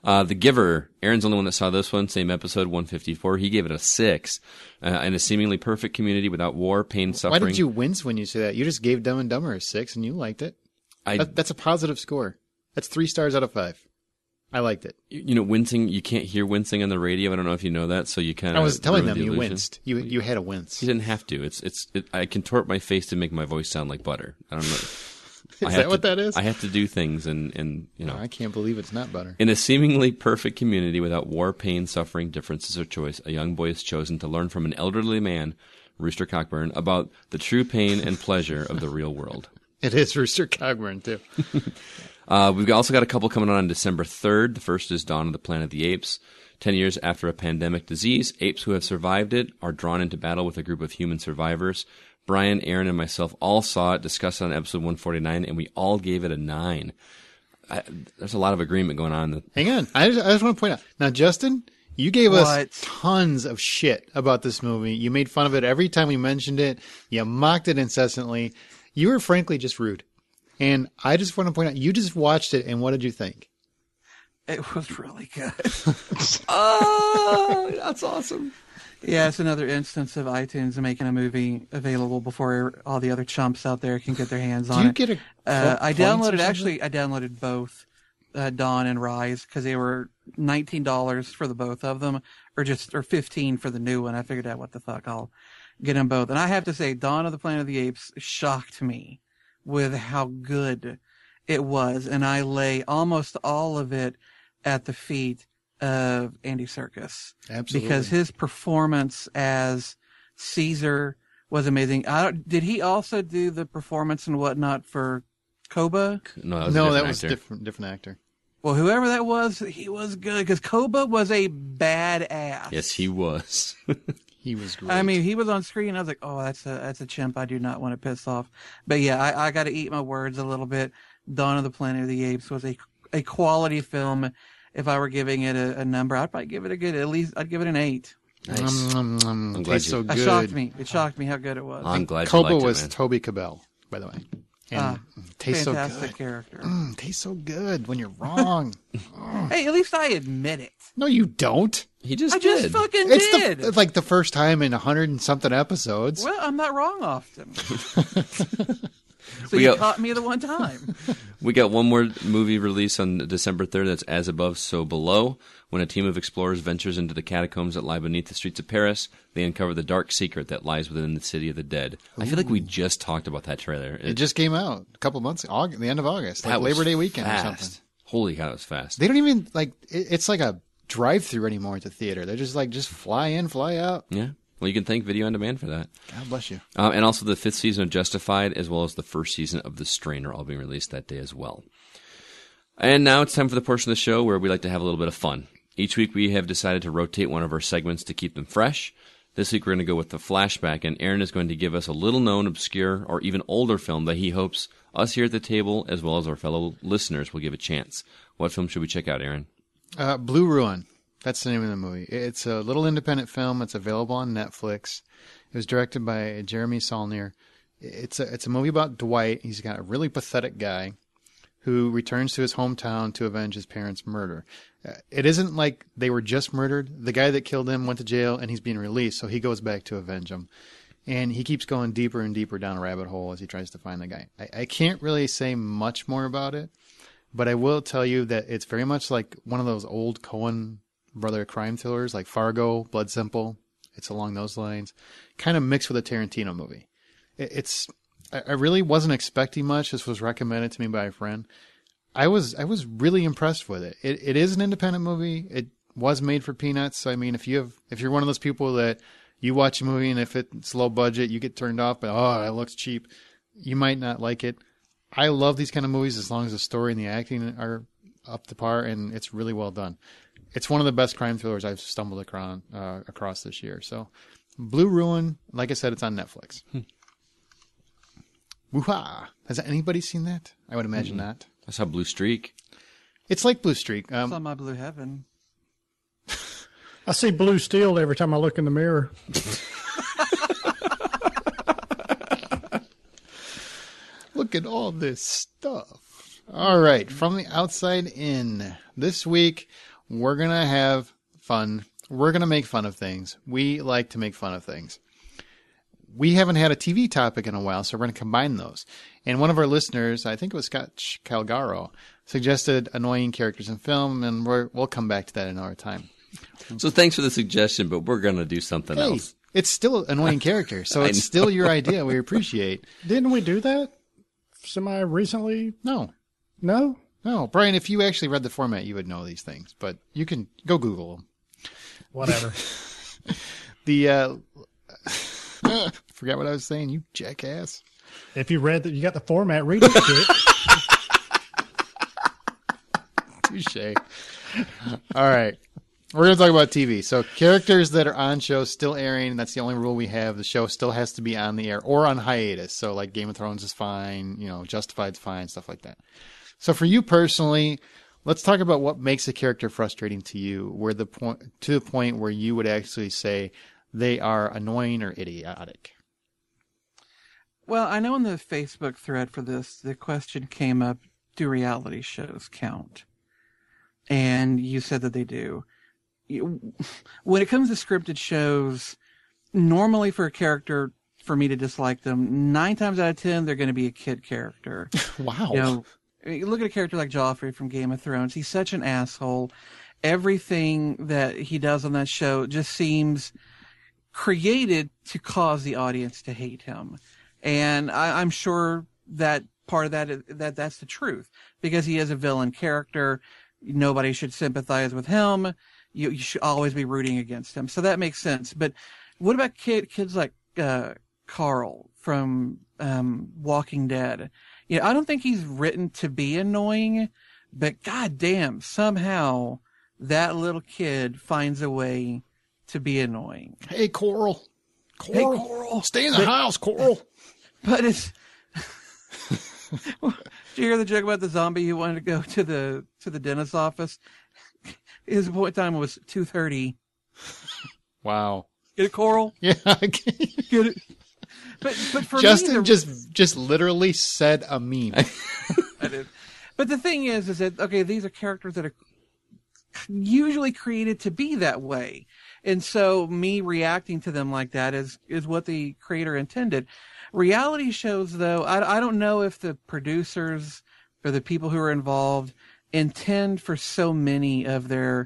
Uh, The Giver. Aaron's the only one that saw this one. Same episode, one fifty-four. He gave it a six. Uh, in a seemingly perfect community without war, pain, suffering. Why did you wince when you say that? You just gave Dumb and Dumber a six, and you liked it. I, that, that's a positive score. That's three stars out of five. I liked it. You know, wincing, you can't hear wincing on the radio. I don't know if you know that, so you kind of. I was telling them the you illusion. winced. You you had a wince. You didn't have to. It's it's. It, I contort my face to make my voice sound like butter. I don't know. Is I that have what to, that is? I have to do things, and and you know. Oh, I can't believe it's not butter. In a seemingly perfect community without war, pain, suffering, differences, or choice, a young boy is chosen to learn from an elderly man, Rooster Cockburn, about the true pain and pleasure of the real world. It is Rooster Cogburn, too. uh, we've also got a couple coming on on December third. The first is Dawn of the Planet of the Apes. Ten years after a pandemic disease, apes who have survived it are drawn into battle with a group of human survivors. Brian, Aaron, and myself all saw it, discussed it on episode one forty-nine, and we all gave it a nine. I, there's a lot of agreement going on. Hang on. I just, I just want to point out. Now, Justin, you gave What? us tons of shit about this movie. You made fun of it every time we mentioned it. You mocked it incessantly. You were frankly just rude. And I just want to point out, you just watched it, and what did you think? It was really good. Oh, that's awesome. Yeah, it's another instance of iTunes making a movie available before all the other chumps out there can get their hands Do on you it. get a Uh, I points or downloaded, something? actually, I downloaded both uh, Dawn and Rise because they were nineteen dollars for the both of them, or just or fifteen for the new one. I figured out what the fuck, I'll get them both. And I have to say, Dawn of the Planet of the Apes shocked me with how good it was, and I lay almost all of it at the feet of Andy Serkis. Absolutely. Because his performance as Caesar was amazing. I don't, did he also do the performance and whatnot for Koba? No, that was, no, a that was actor. different, different actor. Well, whoever that was, he was good because Koba was a badass. Yes, he was. He was great. I mean, he was on screen. I was like, "Oh, that's a that's a chimp. I do not want to piss off." But yeah, I, I got to eat my words a little bit. Dawn of the Planet of the Apes was a a quality film. If I were giving it a, a number, I'd probably give it a good. At least I'd give it an eight. Nice. Um, um, um, I'm glad tastes you- so It good. shocked me. It shocked me how good it was. I'm glad you Koba liked was it, man. Toby Cabell, by the way. And Ah, tastes so Fantastic good. character. Mm, tastes so good when you're wrong. Hey, at least I admit it. No, you don't. He just I just did. fucking It's did. the, it's like the first time in a hundred and something episodes. Well, I'm not wrong often. So We you got- caught me the one time. We got one more movie release on December third that's As Above, So Below. When a team of explorers ventures into the catacombs that lie beneath the streets of Paris, they uncover the dark secret that lies within the city of the dead. I feel like we just talked about that trailer. It just came out a couple months, August, the end of August, like that was Labor Day weekend fast. or something. Holy cow, it was fast. They don't even like. It, it's like a drive-through anymore at the theater. They're just like just fly in, fly out. Yeah. Well, you can thank Video on Demand for that. God bless you. Uh, and also the fifth season of Justified, as well as the first season of The Strain, are all being released that day as well. And now it's time for the portion of the show where we like to have a little bit of fun. Each week we have decided to rotate one of our segments to keep them fresh. This week we're going to go with the flashback, and Aaron is going to give us a little-known, obscure, or even older film that he hopes us here at the table, as well as our fellow listeners, will give a chance. What film should we check out, Aaron? Uh, Blue Ruin. That's the name of the movie. It's a little independent film. It's available on Netflix. It was directed by Jeremy Saulnier. It's a it's a movie about Dwight. He's got a really pathetic guy who returns to his hometown to avenge his parents' murder. Uh, it isn't like they were just murdered. The guy that killed him went to jail and he's being released, so he goes back to avenge them. And he keeps going deeper and deeper down a rabbit hole as he tries to find the guy. I, I can't really say much more about it, but I will tell you that it's very much like one of those old Coen brother crime thrillers like Fargo, Blood Simple. It's along those lines, kind of mixed with a Tarantino movie. It, it's I, I really wasn't expecting much. This was recommended to me by a friend. I was I was really impressed with it. It it is an independent movie. It was made for peanuts. So I mean, if you have if you're one of those people that you watch a movie and if it's low budget, you get turned off, but oh, that looks cheap, you might not like it. I love these kind of movies as long as the story and the acting are up to par, and it's really well done. It's one of the best crime thrillers I've stumbled across, uh, across this year. So, Blue Ruin, like I said, it's on Netflix. Hmm. Woo-ha! Has anybody seen that? I would imagine Mm-hmm. not. I saw Blue Streak. It's like Blue Streak. It's Um, on my blue heaven. I see blue steel every time I look in the mirror. Look at all this stuff. All right, from the outside in. This week, we're going to have fun. We're going to make fun of things. We like to make fun of things. We haven't had a T V topic in a while, so we're going to combine those. And one of our listeners, I think it was Scott Calgaro, suggested annoying characters in film, and we're, we'll come back to that in our time. So thanks for the suggestion, but we're going to do something Hey, else. it's still an annoying character, so I it's know. still your idea. We appreciate. Didn't we do that semi recently? No, No? no. Brian, if you actually read the format, you would know these things, but you can go Google them. Whatever. The, uh, forgot what I was saying, you jackass. If you read that, you got the format, read it. Touche. All right. We're going to talk about T V. So characters that are on shows still airing, that's the only rule we have. The show still has to be on the air or on hiatus. So like Game of Thrones is fine, you know, Justified's fine, stuff like that. So for you personally, let's talk about what makes a character frustrating to you, where the point to the point where you would actually say they are annoying or idiotic. Well, I know in the Facebook thread for this, the question came up, do reality shows count? And you said that they do. You, when it comes to scripted shows, normally for a character, for me to dislike them, nine times out of ten, they're going to be a kid character. Wow. You know, you look at a character like Joffrey from Game of Thrones. He's such an asshole. Everything that he does on that show just seems created to cause the audience to hate him. And I, I'm sure that part of that is that that's the truth, because he is a villain character. Nobody should sympathize with him. You, you should always be rooting against him. So that makes sense. But what about kid, kids like uh, Carl from um, Walking Dead? You know, I don't think he's written to be annoying, but goddamn, somehow that little kid finds a way to be annoying. Hey, Coral. Coral. Hey, Coral. Stay in the But- house, Coral. But it's. Did you hear the joke about the zombie who wanted to go to the to the dentist's office? His appointment time was two thirty. Wow. Get it, Coral? Yeah. Get it? But but for Justin me, the, just just literally said a meme. I did. But the thing is, is that okay? These are characters that are usually created to be that way, and so me reacting to them like that is is what the creator intended. Reality shows, though, I, I don't know if the producers or the people who are involved intend for so many of their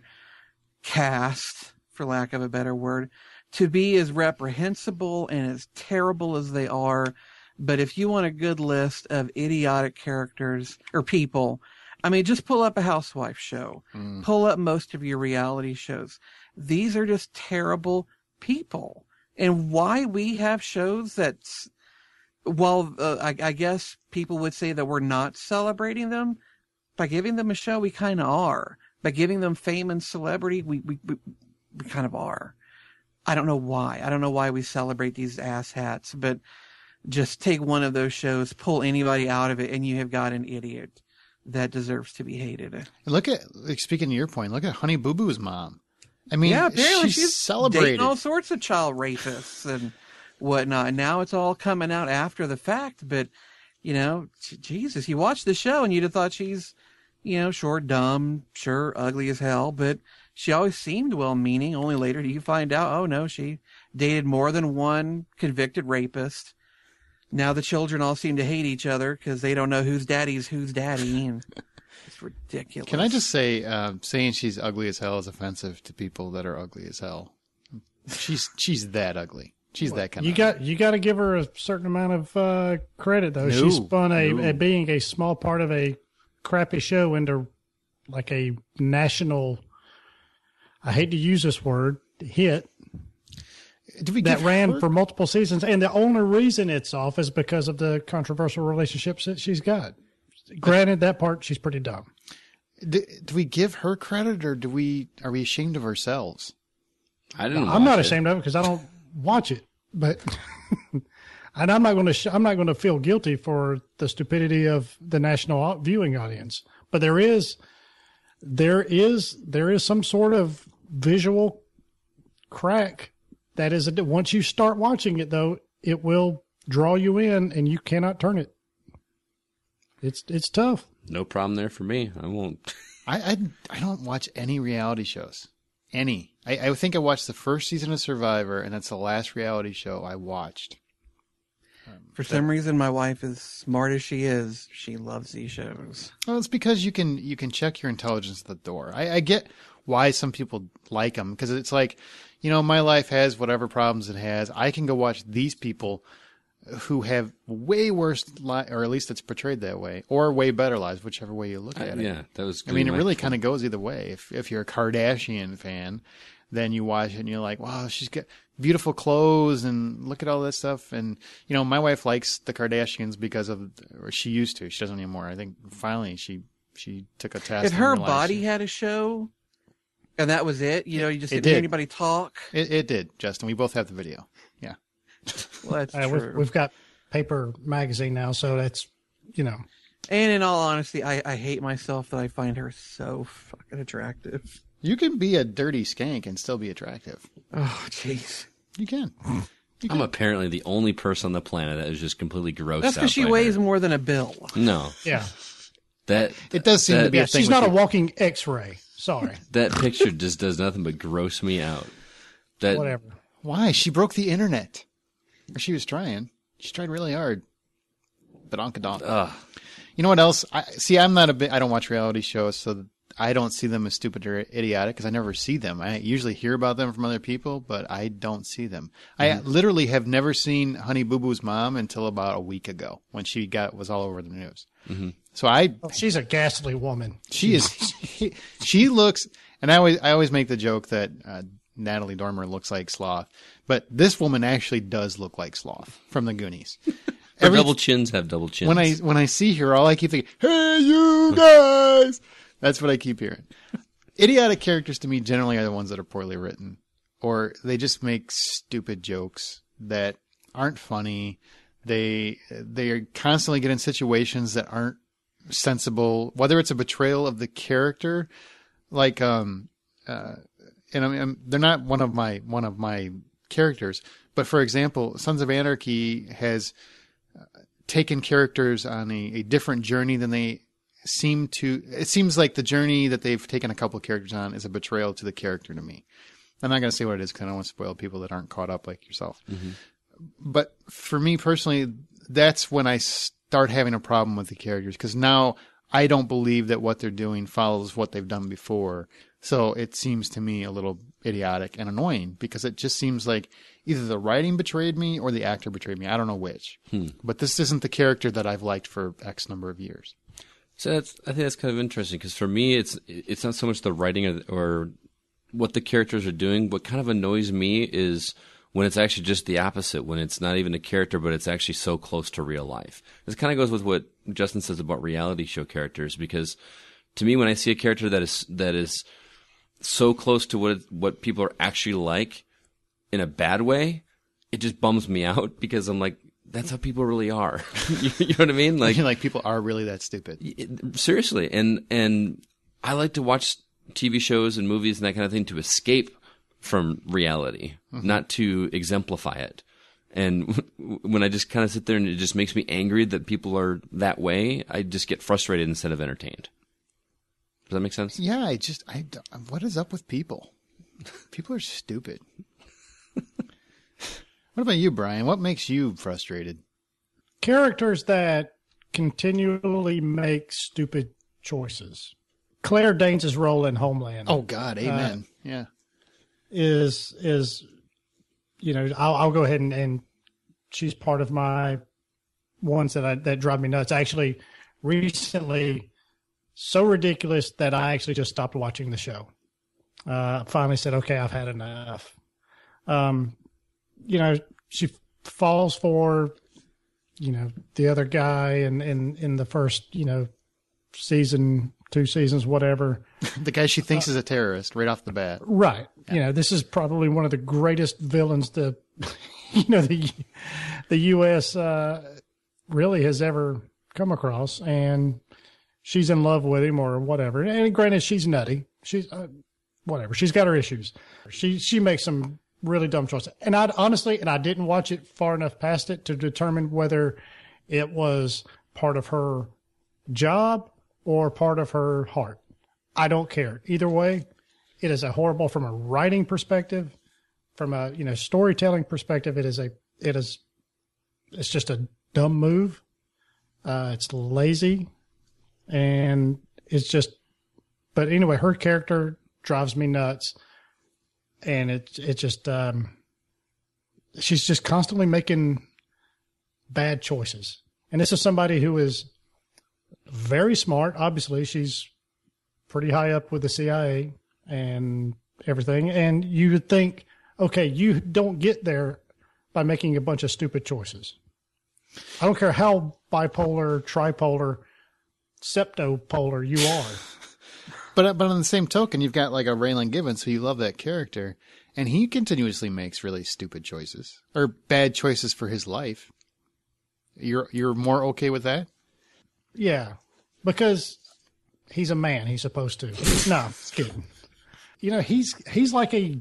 cast, for lack of a better word, to be as reprehensible and as terrible as they are. But if you want a good list of idiotic characters or people, I mean, just pull up a housewife show, Mm. pull up most of your reality shows. These are just terrible people. And why we have shows that's, while uh, I, I guess people would say that we're not celebrating them, by giving them a show, we kind of are. By giving them fame and celebrity, we, we, we, we kind of are. I don't know why. I don't know why we celebrate these asshats, but just take one of those shows, pull anybody out of it, and you have got an idiot that deserves to be hated. And look at, like, speaking to your point, look at Honey Boo Boo's mom. I mean, Yeah, apparently she's, she's celebrated. dating all sorts of child rapists and whatnot. And now it's all coming out after the fact. But, you know, j- Jesus, you watch the show and you'd have thought she's, you know, sure, dumb, sure, ugly as hell, but she always seemed well-meaning. Only later do you find out, oh, no, she dated more than one convicted rapist. Now the children all seem to hate each other because they don't know whose daddy's whose daddy. And it's ridiculous. Can I just say, uh, saying she's ugly as hell is offensive to people that are ugly as hell. She's she's that ugly. She's that kind You of got you got to give her a certain amount of uh, credit, though. No, she spun a, no. a being a small part of a crappy show into like a national. I hate to use this word, hit Did we that give ran her- for multiple seasons, and the only reason it's off is because of the controversial relationships that she's got. Granted, that part she's pretty dumb. Do, do we give her credit, or do we are we ashamed of ourselves? I didn't. I'm not watch it. ashamed of it because I don't watch it, but and I'm not going to sh- I'm not going to feel guilty for the stupidity of the national au- viewing audience. But there is there is there is some sort of visual crack that is a, once you start watching it, though, it will draw you in and you cannot turn it. It's it's tough. No problem there for me. I won't. I, I I don't watch any reality shows. Any. I, I think I watched the first season of Survivor, and that's the last reality show I watched. For some reason, my wife, as smart as she is, she loves these shows. Well, it's because you can you can check your intelligence at the door. I, I get why some people like them, because it's like, you know, my life has whatever problems it has. I can go watch these people who have way worse, li- or at least it's portrayed that way, or way better lives, whichever way you look I, at it. yeah, that was. I mean, it really kind of goes either way. If if you're a Kardashian fan, then you watch it and you're like, wow, she's got beautiful clothes and look at all this stuff. And, you know, my wife likes the Kardashians because of, or she used to. She doesn't anymore. I think finally she she took a test. If her body had a show, and that was it, you know, you just It didn't hear did. anybody talk. It, it did, Justin. We both have the video. Yeah. Well, that's Uh, true. we've, we've got paper magazine now, so that's, you know. And in all honesty, I, I hate myself that I find her so fucking attractive. You can be a dirty skank and still be attractive. Oh, jeez. You can. You I'm can. apparently the only person on the planet that is just completely grossed That's out because she by weighs her. more than a bill. No, Yeah. that It does seem that, to be Yeah, a thing. she's with not a you. walking X-ray. Sorry. that picture just does nothing but gross me out. That Whatever. Why? She broke the internet. Or she was trying. She tried really hard. But onka donk. Ugh. You know what else? I see. I'm not a bit. I don't watch reality shows, so I don't see them as stupid or idiotic because I never see them. I usually hear about them from other people, but I don't see them. I literally have never seen Honey Boo Boo's mom until about a week ago when she got was all over the news. Mm-hmm. So I, Oh, she's a ghastly woman. she is, she, she looks, and I always I always make the joke that uh, Natalie Dormer looks like Sloth, but this woman actually does look like Sloth from the Goonies. Her Every- double chins have double chins. when I when I see her, all I keep thinking, "Hey, you guys!" That's what I keep hearing. Idiotic characters to me generally are the ones that are poorly written, or they just make stupid jokes that aren't funny. They they constantly get in situations that aren't sensible. Whether it's a betrayal of the character, like um, uh, and I mean I'm, they're not one of my one of my characters, but for example, Sons of Anarchy has taken characters on a, a different journey than they seem to. It seems like the journey that they've taken a couple of characters on is a betrayal to the character to me. I'm not going to say what it is because I don't want to spoil people that aren't caught up like yourself. Mm-hmm. But for me personally, that's when I start having a problem with the characters because now I don't believe that what they're doing follows what they've done before. So it seems to me a little idiotic and annoying because it just seems like either the writing betrayed me or the actor betrayed me. I don't know which. Hmm. But this isn't the character that I've liked for X number of years. So that's, I think that's kind of interesting because for me, it's it's not so much the writing or, or what the characters are doing. What kind of annoys me is when it's actually just the opposite, when it's not even a character, but it's actually so close to real life. This kind of goes with what Justin says about reality show characters because to me, when I see a character that is that is so close to what what people are actually like in a bad way, it just bums me out because I'm like, that's how people really are. you, you know what I mean? Like, like people are really that stupid. It, seriously, and and I like to watch T V shows and movies and that kind of thing to escape from reality, mm-hmm. not to exemplify it. And w- when I just kind of sit there and it just makes me angry that people are that way, I just get frustrated instead of entertained. Does that make sense? Yeah, I just, I, what is up with people? People are stupid. What about you, Brian? What makes you frustrated? Characters that continually make stupid choices. Claire Danes' role in Homeland. Oh God, amen. Uh, yeah, is is you know I'll, I'll go ahead and, and she's part of my ones that I, that drive me nuts. Actually, recently, so ridiculous that I actually just stopped watching the show. Uh, finally said, okay, I've had enough. Um, you know, she falls for, you know, the other guy in, in, in the first, you know, season, two seasons, whatever. The guy she thinks uh, is a terrorist right off the bat. Right. Yeah. You know, this is probably one of the greatest villains the, you know, the, the U S uh, really has ever come across. And she's in love with him or whatever. And granted, she's nutty. She's, uh, whatever. She's got her issues. She, she makes some really dumb choices. And I honestly, and I didn't watch it far enough past it to determine whether it was part of her job or part of her heart. I don't care. Either way, it is a horrible from a writing perspective, from a, you know, storytelling perspective. It is a, it is, it's just a dumb move. Uh, it's lazy and it's just, but anyway, her character drives me nuts. And it, it just, um, she's just constantly making bad choices. And this is somebody who is very smart. Obviously, she's pretty high up with the C I A and everything. And you would think, okay, you don't get there by making a bunch of stupid choices. I don't care how bipolar, tripolar, septopolar you are. But but on the same token, you've got like a Raylan Givens, who you love that character, and he continuously makes really stupid choices or bad choices for his life. You're you're more okay with that? Yeah, because he's a man. He's supposed to. No, just kidding. You know, he's he's like a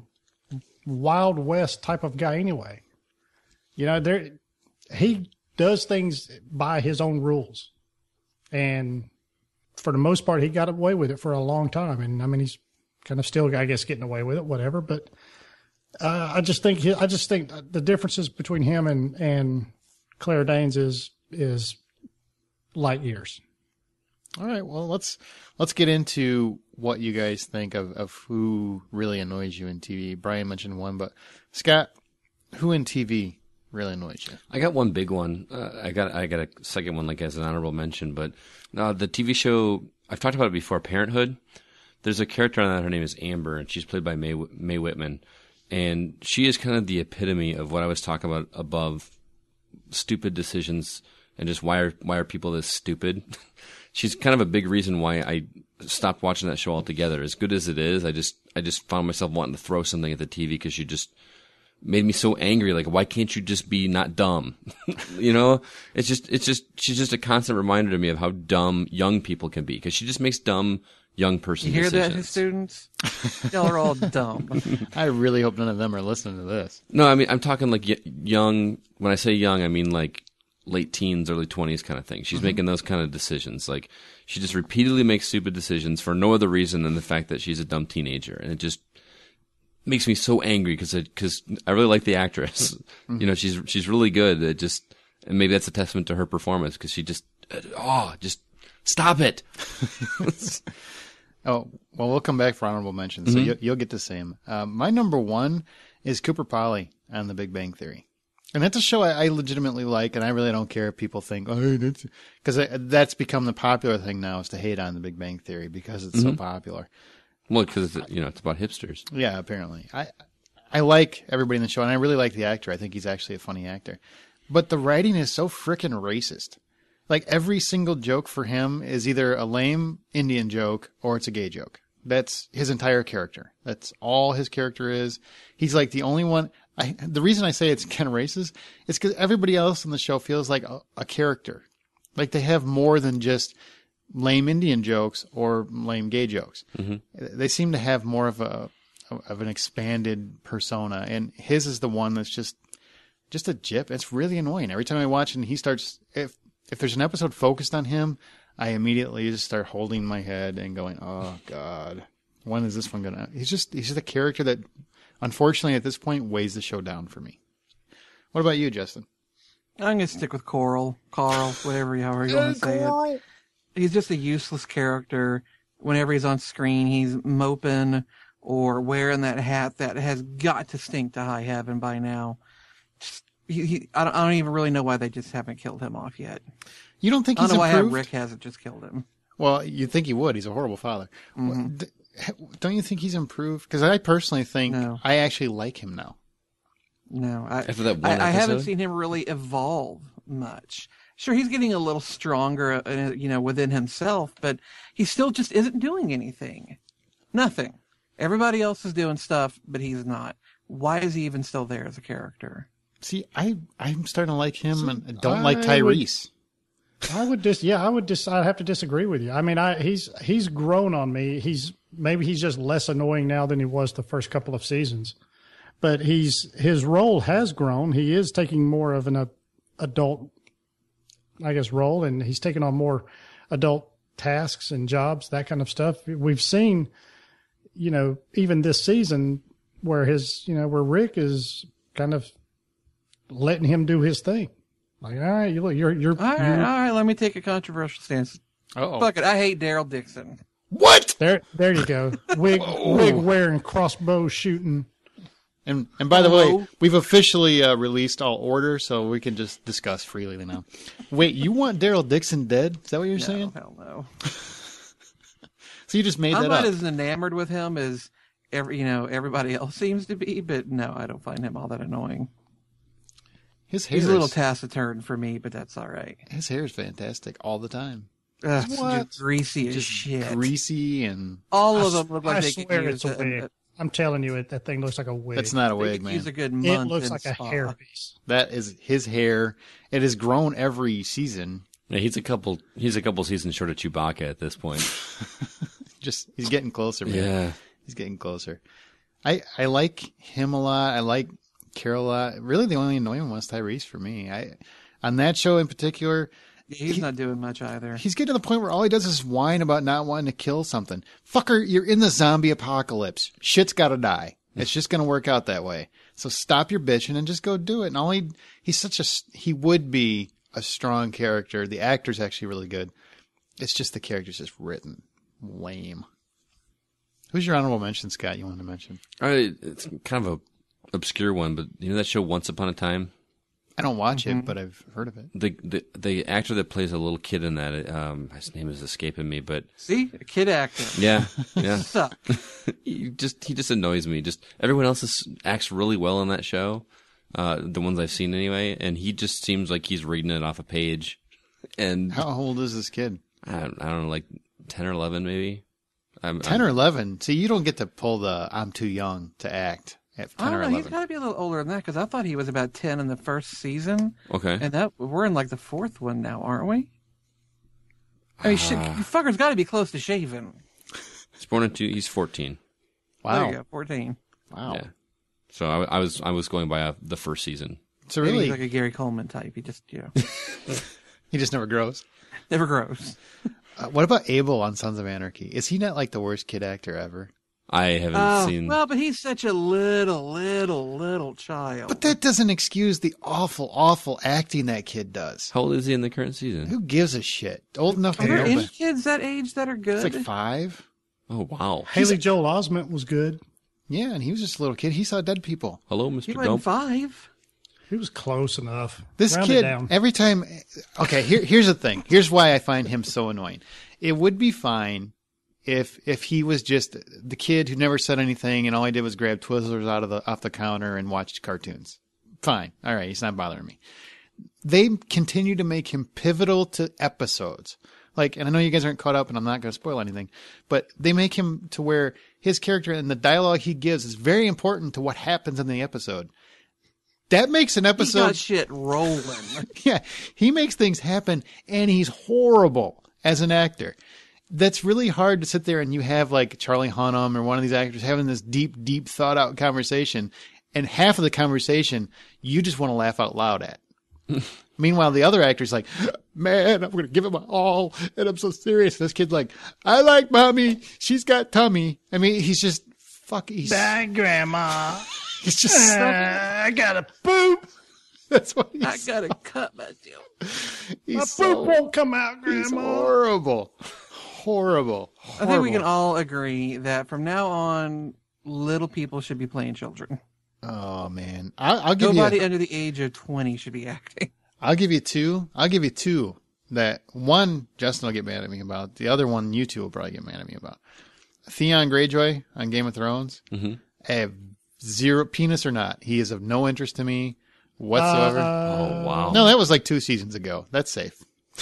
Wild West type of guy anyway. You know, there he does things by his own rules, and for the most part, he got away with it for a long time. And I mean, he's kind of still, I guess, getting away with it, whatever. But uh, I just think, he, I just think the differences between him and, and Claire Danes is, is light years. All right. Well, let's, let's get into what you guys think of, of who really annoys you in T V. Brian mentioned one, but Scott, who in T V really annoys you? I got one big one. Uh, I got I got a second one, like as an honorable mention. But uh, the T V show, I've talked about it before, Parenthood. There's a character on that. Her name is Amber, and she's played by Mae Mae Whitman, and she is kind of the epitome of what I was talking about above: stupid decisions and just why are why are people this stupid? She's kind of a big reason why I stopped watching that show altogether. As good as it is, I just I just found myself wanting to throw something at the T V because she just made me so angry. Like, why can't you just be not dumb? You know, it's just, it's just, she's just a constant reminder to me of how dumb young people can be. Cause she just makes dumb young person You hear decisions. that, students? Y'all are all dumb. I really hope none of them are listening to this. No, I mean, I'm talking like y- young, when I say young, I mean like late teens, early twenties kind of thing. She's mm-hmm. making those kind of decisions. Like, she just repeatedly makes stupid decisions for no other reason than the fact that she's a dumb teenager. And it just makes me so angry because because I really like the actress. Mm-hmm. You know, she's she's really good. It just, and maybe that's a testament to her performance because she just, oh, just stop it. Oh, well, we'll come back for honorable mentions, so mm-hmm. you'll, you'll get the same. Um, my number one is Cooper Polly on The Big Bang Theory. And that's a show I, I legitimately like, and I really don't care if people think, oh, that's, because that's become the popular thing now, is to hate on The Big Bang Theory because it's mm-hmm. so popular. Well, because, you know, it's about hipsters. Yeah, apparently. I I like everybody in the show, and I really like the actor. I think he's actually a funny actor. But the writing is so freaking racist. Like, every single joke for him is either a lame Indian joke or it's a gay joke. That's his entire character. That's all his character is. He's like the only one. I, the reason I say it's kind of racist is because everybody else on the show feels like a, a character. Like, they have more than just lame Indian jokes or lame gay jokes. Mm-hmm. They seem to have more of a of an expanded persona, and his is the one that's just just a jip. It's really annoying. Every time I watch and he starts, if if there's an episode focused on him, I immediately just start holding my head and going, "Oh God, when is this one gonna?" He's just he's just a character that, unfortunately, at this point, weighs the show down for me. What about you, Justin? I'm gonna stick with Coral, Carl, whatever you are going to say it. He's just a useless character. Whenever he's on screen, he's moping or wearing that hat that has got to stink to high heaven by now. Just, he, he, I, don't, I don't even really know why they just haven't killed him off yet. You don't think he's he's improved? I don't know improved? why Rick hasn't just killed him. Well, you'd think he would. He's a horrible father. Mm-hmm. Don't you think he's improved? Because I personally think no. I actually like him now. No, I, After that one I, I haven't episode? seen him really evolve much. Sure, he's getting a little stronger, uh, you know, within himself, but he still just isn't doing anything. Nothing. Everybody else is doing stuff, but he's not. Why is he even still there as a character? See, I, I'm starting to like him, See, and don't I like Tyrese. Would, I would just, yeah, I would just, I'd have to disagree with you. I mean, I, he's, he's grown on me. He's, maybe he's just less annoying now than he was the first couple of seasons, but he's, his role has grown. He is taking more of an uh, adult, I guess, role, and he's taking on more adult tasks and jobs, that kind of stuff. We've seen, you know, even this season where his, you know, where Rick is kind of letting him do his thing. Like, all right, you look, you're, you're, All right, you're all right. Let me take a controversial stance. Uh-oh. Fuck it. I hate Daryl Dixon. What? there, there you go. Wig, wig wearing, crossbow shooting. And and by the way, Hello? we've officially uh, released all orders, so we can just discuss freely now. Wait, you want Daryl Dixon dead? Is that what you're No, saying? hell no. So you just made I'm that not up? as enamored with him as every, you know, everybody else seems to be, but no, I don't find him all that annoying. His hair He's a little is, taciturn for me, but that's all right. his hair is fantastic all the time. Ugh, it's What? just greasy as Just shit. greasy and All I of s- them look like I they could swear use it's a a, wig. a- I'm telling you, it, that thing looks like a wig. that's not a they wig, could use man. a good It month looks in like a spa. hairpiece. That is his hair. It has grown every season. Yeah, he's a couple. He's a couple seasons short of Chewbacca at this point. Just he's getting closer, man. Yeah. He's getting closer. I I like him a lot. I like Carol a lot. Really, the only annoying one was Tyrese for me. I on that show in particular, He's he- not doing much either. he's getting to the point where all he does is whine about not wanting to kill something. Fucker, you're in the zombie apocalypse. Shit's got to die. It's just going to work out that way. So stop your bitching and just go do it. And all he he's such a he would be a strong character. The actor's actually really good. It's just the character's just written lame. Who's your honorable mention, Scott? You wanted to mention? All right, it's kind of a obscure one, but you know that show Once Upon a Time? I don't watch Mm-hmm. it, but I've heard of it. The, the the actor that plays a little kid in that, um, his name is escaping me, but See? A kid actor. yeah, yeah. Suck. he just he just annoys me. Just everyone else is, acts really well on that show, uh, the ones I've seen anyway, and he just seems like he's reading it off a page. And How old is this kid? I don't, I don't know, like ten or eleven maybe. I'm, ten I'm, or eleven. See, you don't get to pull the "I'm too young to act" at I ten don't or know. He's eleven. got to be a little older than that because I thought he was about ten in the first season, Okay. and that we're in like the fourth one now, aren't we? I mean, shit, Ah. you fucker's got to be close to shaving. He's born into he's fourteen. There Wow, you go, fourteen. wow. Yeah. So I, I was I was going by uh, the first season. So Maybe really, he's like a Gary Coleman type. He just, you know, he just never grows. never grows. Uh, what about Abel on Sons of Anarchy? Is he not like the worst kid actor ever? I haven't Oh, seen. well, but he's such a little, little, little child. But that doesn't excuse the awful, awful acting that kid does. How old is he in the current season? Who gives a shit? Old enough Are to there know. any But kids that age that are good? it's like five. Oh wow. Haley Joel Osment was good. Yeah, and he was just a little kid. He saw dead people. Hello, he Mister wasn't Gump. five. He was close enough. This Round it kid, down. every time. Okay, here, here's the thing. Here's why I find him so annoying. It would be fine if if he was just the kid who never said anything and all he did was grab Twizzlers out of the off the counter and watch cartoons. Fine, all right, he's not bothering me. They continue to make him pivotal to episodes. Like, and I know you guys aren't caught up, and I'm not going to spoil anything, but they make him to where his character and the dialogue he gives is very important to what happens in the episode. That makes an He episode. got shit rolling. Yeah, he makes things happen, and he's horrible as an actor. That's really hard to sit there and you have like Charlie Hunnam or one of these actors having this deep, deep thought out conversation, and half of the conversation you just want to laugh out loud at. Meanwhile, the other actor's like, man, I'm going to give it my all, and I'm so serious. This kid's like, I like mommy. She's got tummy. I mean, he's just, fuck, he's, Bye, Grandma. he's just so, I got a poop. that's what he's, I gotta cut myself. he's My so, poop won't come out, he's Grandma. horrible. Horrible. I think we can Horrible. all agree that from now on, little people should be playing children. Oh man, I'll, I'll give Nobody you. under the age of twenty should be acting. I'll give you two. I'll give you two. That one, Justin will get mad at me about. The other one, you two will probably get mad at me about. Theon Greyjoy on Game of Thrones. Mm-hmm. I have zero penis or not. He is of no interest to me whatsoever. Uh, Oh wow. no, that was like two seasons ago. That's safe.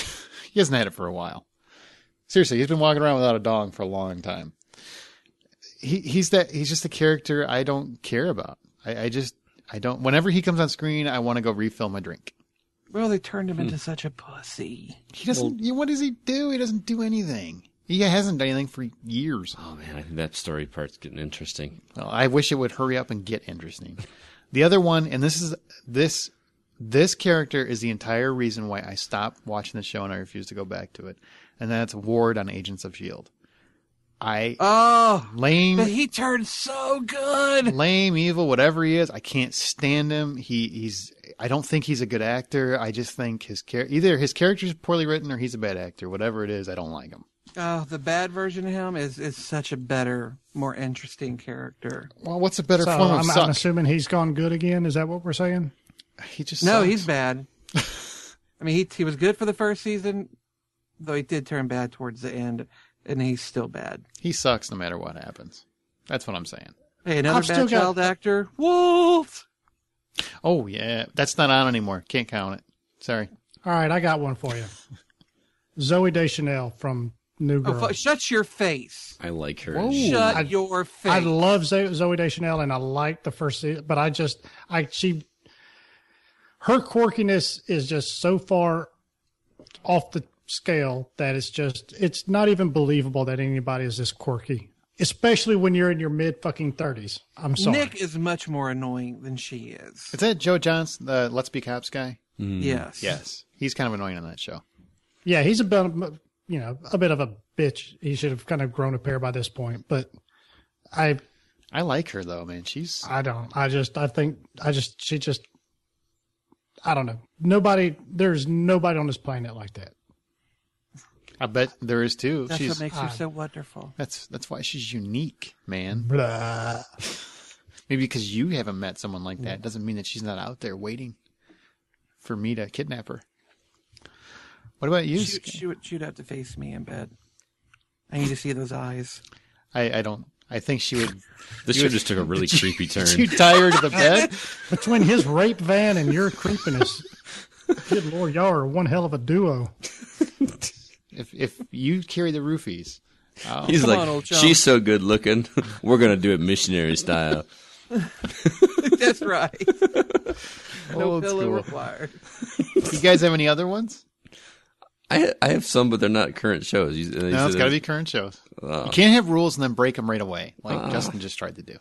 He hasn't had it for a while. Seriously, he's been walking around without a dong for a long time. He he's that he's just a character I don't care about. I, I just I don't. Whenever he comes on screen, I want to go refill my drink. Well, they turned him into such a pussy. He doesn't. you- what does he do? He doesn't do anything. He hasn't done anything for years. Oh man, I think that story part's getting interesting. Well, I wish it would hurry up and get interesting. The other one, and this is this This character is the entire reason why I stopped watching the show and I refuse to go back to it. And that's Ward on Agents of S H I E L D. I Oh, lame, but he turned so good. lame, evil, whatever he is. I can't stand him. He he's. I don't think he's a good actor. I just think his char- either his character's poorly written or he's a bad actor. Whatever it is, I don't like him. Oh, the bad version of him is, is such a better, more interesting character. Well, what's a better So form of I'm, suck? I'm assuming he's gone good again. Is that what we're saying? He just No, sucks. he's bad. I mean, he he was good for the first season, though he did turn bad towards the end, and he's still bad. He sucks no matter what happens. That's what I'm saying. Hey, another I've still bad got- child actor, Wolf. Oh yeah, that's not on anymore. Can't count it. Sorry. All right, I got one for you. Zoe Deschanel from New Oh, Girl. fu- shut your face. I like her. Whoa. Shut I- your face. I love Zoe, Zoe Deschanel, and I like the first season, but I just, I she, her quirkiness is just so far off the scale that it's just, it's not even believable that anybody is this quirky, especially when you're in your mid fucking thirties. I'm sorry. Nick is much more annoying than she is. Is that Joe Johnson, the Let's Be Cops guy? Yes. Yes. He's kind of annoying on that show. Yeah, he's a bit, of- you know, a bit of a bitch. He should have kind of grown a pair by this point, but I, I like her though, man. She's I don't. I just, I think, I just, she just, I don't know. Nobody, there's nobody on this planet like that. I bet there is too. That's she's what makes her so wonderful. that's that's why she's unique, man. Blah. Maybe because you haven't met someone like that doesn't mean that she's not out there waiting for me to kidnap her. What about you? She, Sk- she, would, she would have to face me in bed. I need to see those eyes. I, I don't. I think she would. This show just took a really creepy turn. Too tired of the bed. Between his rape van and your creepiness, good Lord, y'all are one hell of a duo. If if you carry the roofies, oh, He's Come like, on, old chum. she's so good looking. We're gonna do it missionary style. That's right. No Old pillow school. required. you guys have any other ones? I I have some, but they're not current shows. You, you No, it's said- got to be current shows. Oh. You can't have rules and then break them right away, like Justin just tried to do.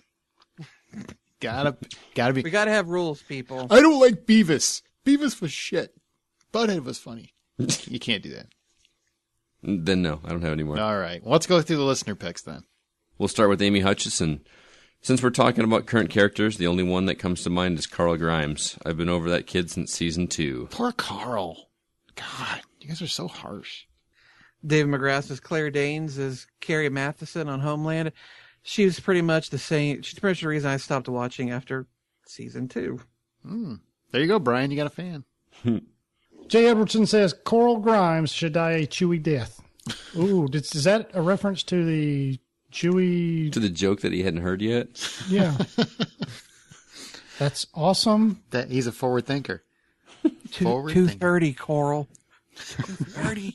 Gotta, gotta be. We got to have rules, people. I don't like Beavis. Beavis was shit. Butthead was funny. You can't do that. Then no, I don't have any more. All right. Well, let's go through the listener picks then. We'll start with Amy Hutchison. Since we're talking about current characters, the only one that comes to mind is Carl Grimes. I've been over that kid since season two. Poor Carl. God, you guys are so harsh. David McGrath as Claire Danes as Carrie Matheson on Homeland. She was pretty much the same. She's pretty much the reason I stopped watching after season two. There you go, Brian. You got a fan. Jay Edwardson says Coral Grimes should die a Chewy death. Ooh, did, is that a reference to the Chewy? To the joke that he hadn't heard yet. Yeah. That's awesome. That he's a forward thinker. Two Forward two thinking. thirty, Coral. Two thirty.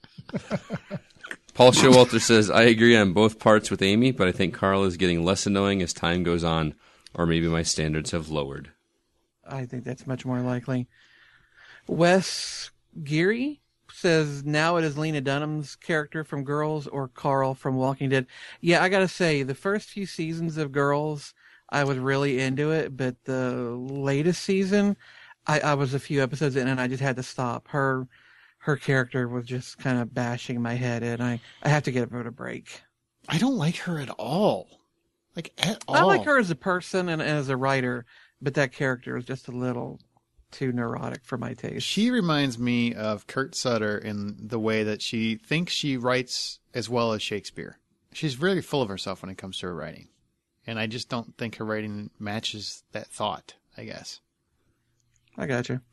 Paul Showalter says, I agree on both parts with Amy, but I think Carl is getting less annoying as time goes on, or maybe my standards have lowered. I think that's much more likely. Wes Geary says now it is Lena Dunham's character from Girls or Carl from Walking Dead. Yeah, I gotta say, the first few seasons of Girls, I was really into it, but the latest season, I, I was a few episodes in and I just had to stop. Her her character was just kind of bashing my head in. I, I have to give it a break. I don't like her at all. Like, at all. I like her as a person and, and as a writer, but that character is just a little too neurotic for my taste. She reminds me of Kurt Sutter in the way that she thinks she writes as well as Shakespeare. She's really full of herself when it comes to her writing. And I just don't think her writing matches that thought, I guess. I got you.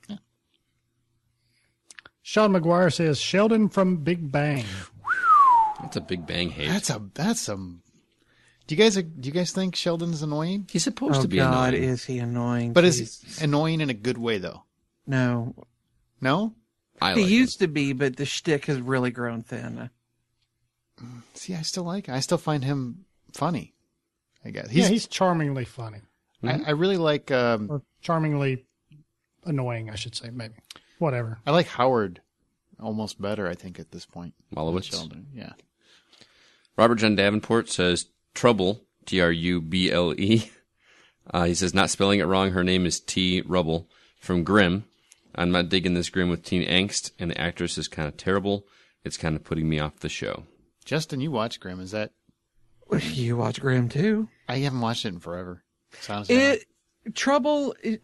Sean McGuire says Sheldon from Big Bang. That's a Big Bang hate. That's a, that's some, do you guys, do you guys think Sheldon's annoying? He's supposed Oh to be God, annoying. is he annoying? But is Jesus. he annoying in a good way though? No, No? I he like used to be, but the shtick has really grown thin. See, I still like, I still find him funny. I guess. He's, Yeah, he's charmingly funny. I, I really like, um, Or charmingly annoying, I should say, maybe. Whatever. I like Howard almost better, I think, at this point. Wolowitz. Sheldon, yeah. Robert John Davenport says Trouble, T R U B L E. Uh, he says, not spelling it wrong, her name is T. Rubble from Grimm. I'm not digging this Grimm with teen angst, and the actress is kind of terrible. It's kind of putting me off the show. Justin, you watch Grimm. Is that... You watch Grimm, too? I haven't watched it in forever. Sounds It, trouble... It,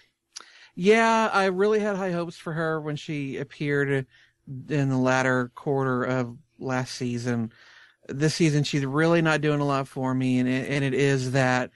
yeah, I really had high hopes for her when she appeared in the latter quarter of last season. This season, she's really not doing a lot for me, and it, and it is that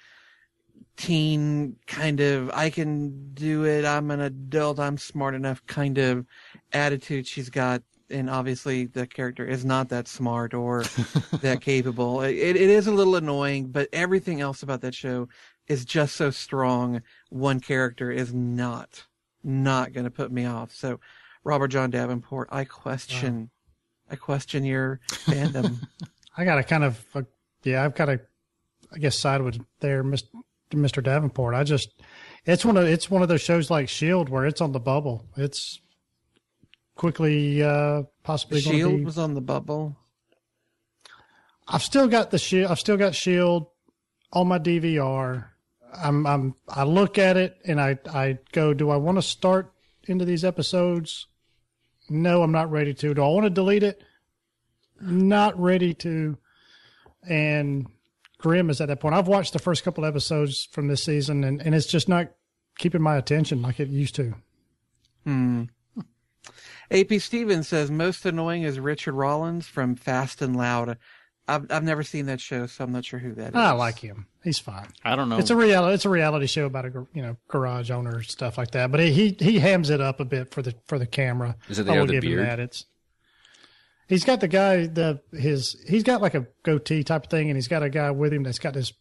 teen kind of, I can do it, I'm an adult, I'm smart enough kind of attitude she's got. And obviously the character is not that smart or that capable. It, it is a little annoying, but everything else about that show is just so strong. One character is not, not going to put me off. So Robert John Davenport, I question, wow. I question your fandom. I got to kind of, uh, yeah, I've got to, I guess, side with there, Mister Davenport. I just, it's one of, it's one of those shows like S H I E L D where it's on the bubble. It's quickly, uh, possibly S H I E L D be, was on the bubble. I've still got the shield. I've still got S H I E L D on my D V R. I'm, I'm, I look at it and I, I go, do I want to start into these episodes? No, I'm not ready to. Do I want to delete it? Not ready to. And Grimm is at that point. I've watched the first couple episodes from this season and, and it's just not keeping my attention like it used to. Hmm. A P Stevens says, most annoying is Richard Rollins from Fast and Loud. I've I've never seen that show, so I'm not sure who that is. I like him. He's fine. I don't know. It's a reality. It's a reality show about a you know garage owner stuff like that. But he he hams it up a bit for the for the camera. Is it the I guy will with the give him beard? that. It's he's got the guy the his he's got like a goatee type of thing, and he's got a guy with him that's got this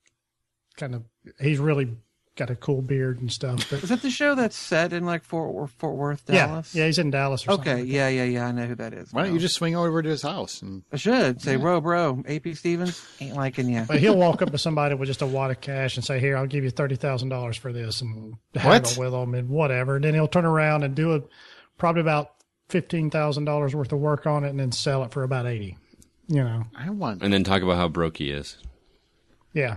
kind of he's really got a cool beard and stuff. But Is that the show that's set in like Fort Fort Worth, yeah, Dallas? yeah, he's in Dallas or something. Okay, like yeah, yeah, yeah. I know who that is. Why don't now. you just swing over to his house? And I should say, Yeah. bro, bro. A P Stevens ain't liking you. But he'll walk up to somebody with just a wad of cash and say, "Here, I'll give you thirty thousand dollars for this," and What? haggle with them and whatever. And then he'll turn around and do a probably about fifteen thousand dollars worth of work on it, and then sell it for about eighty. You know, I want... And then talk about how broke he is. yeah.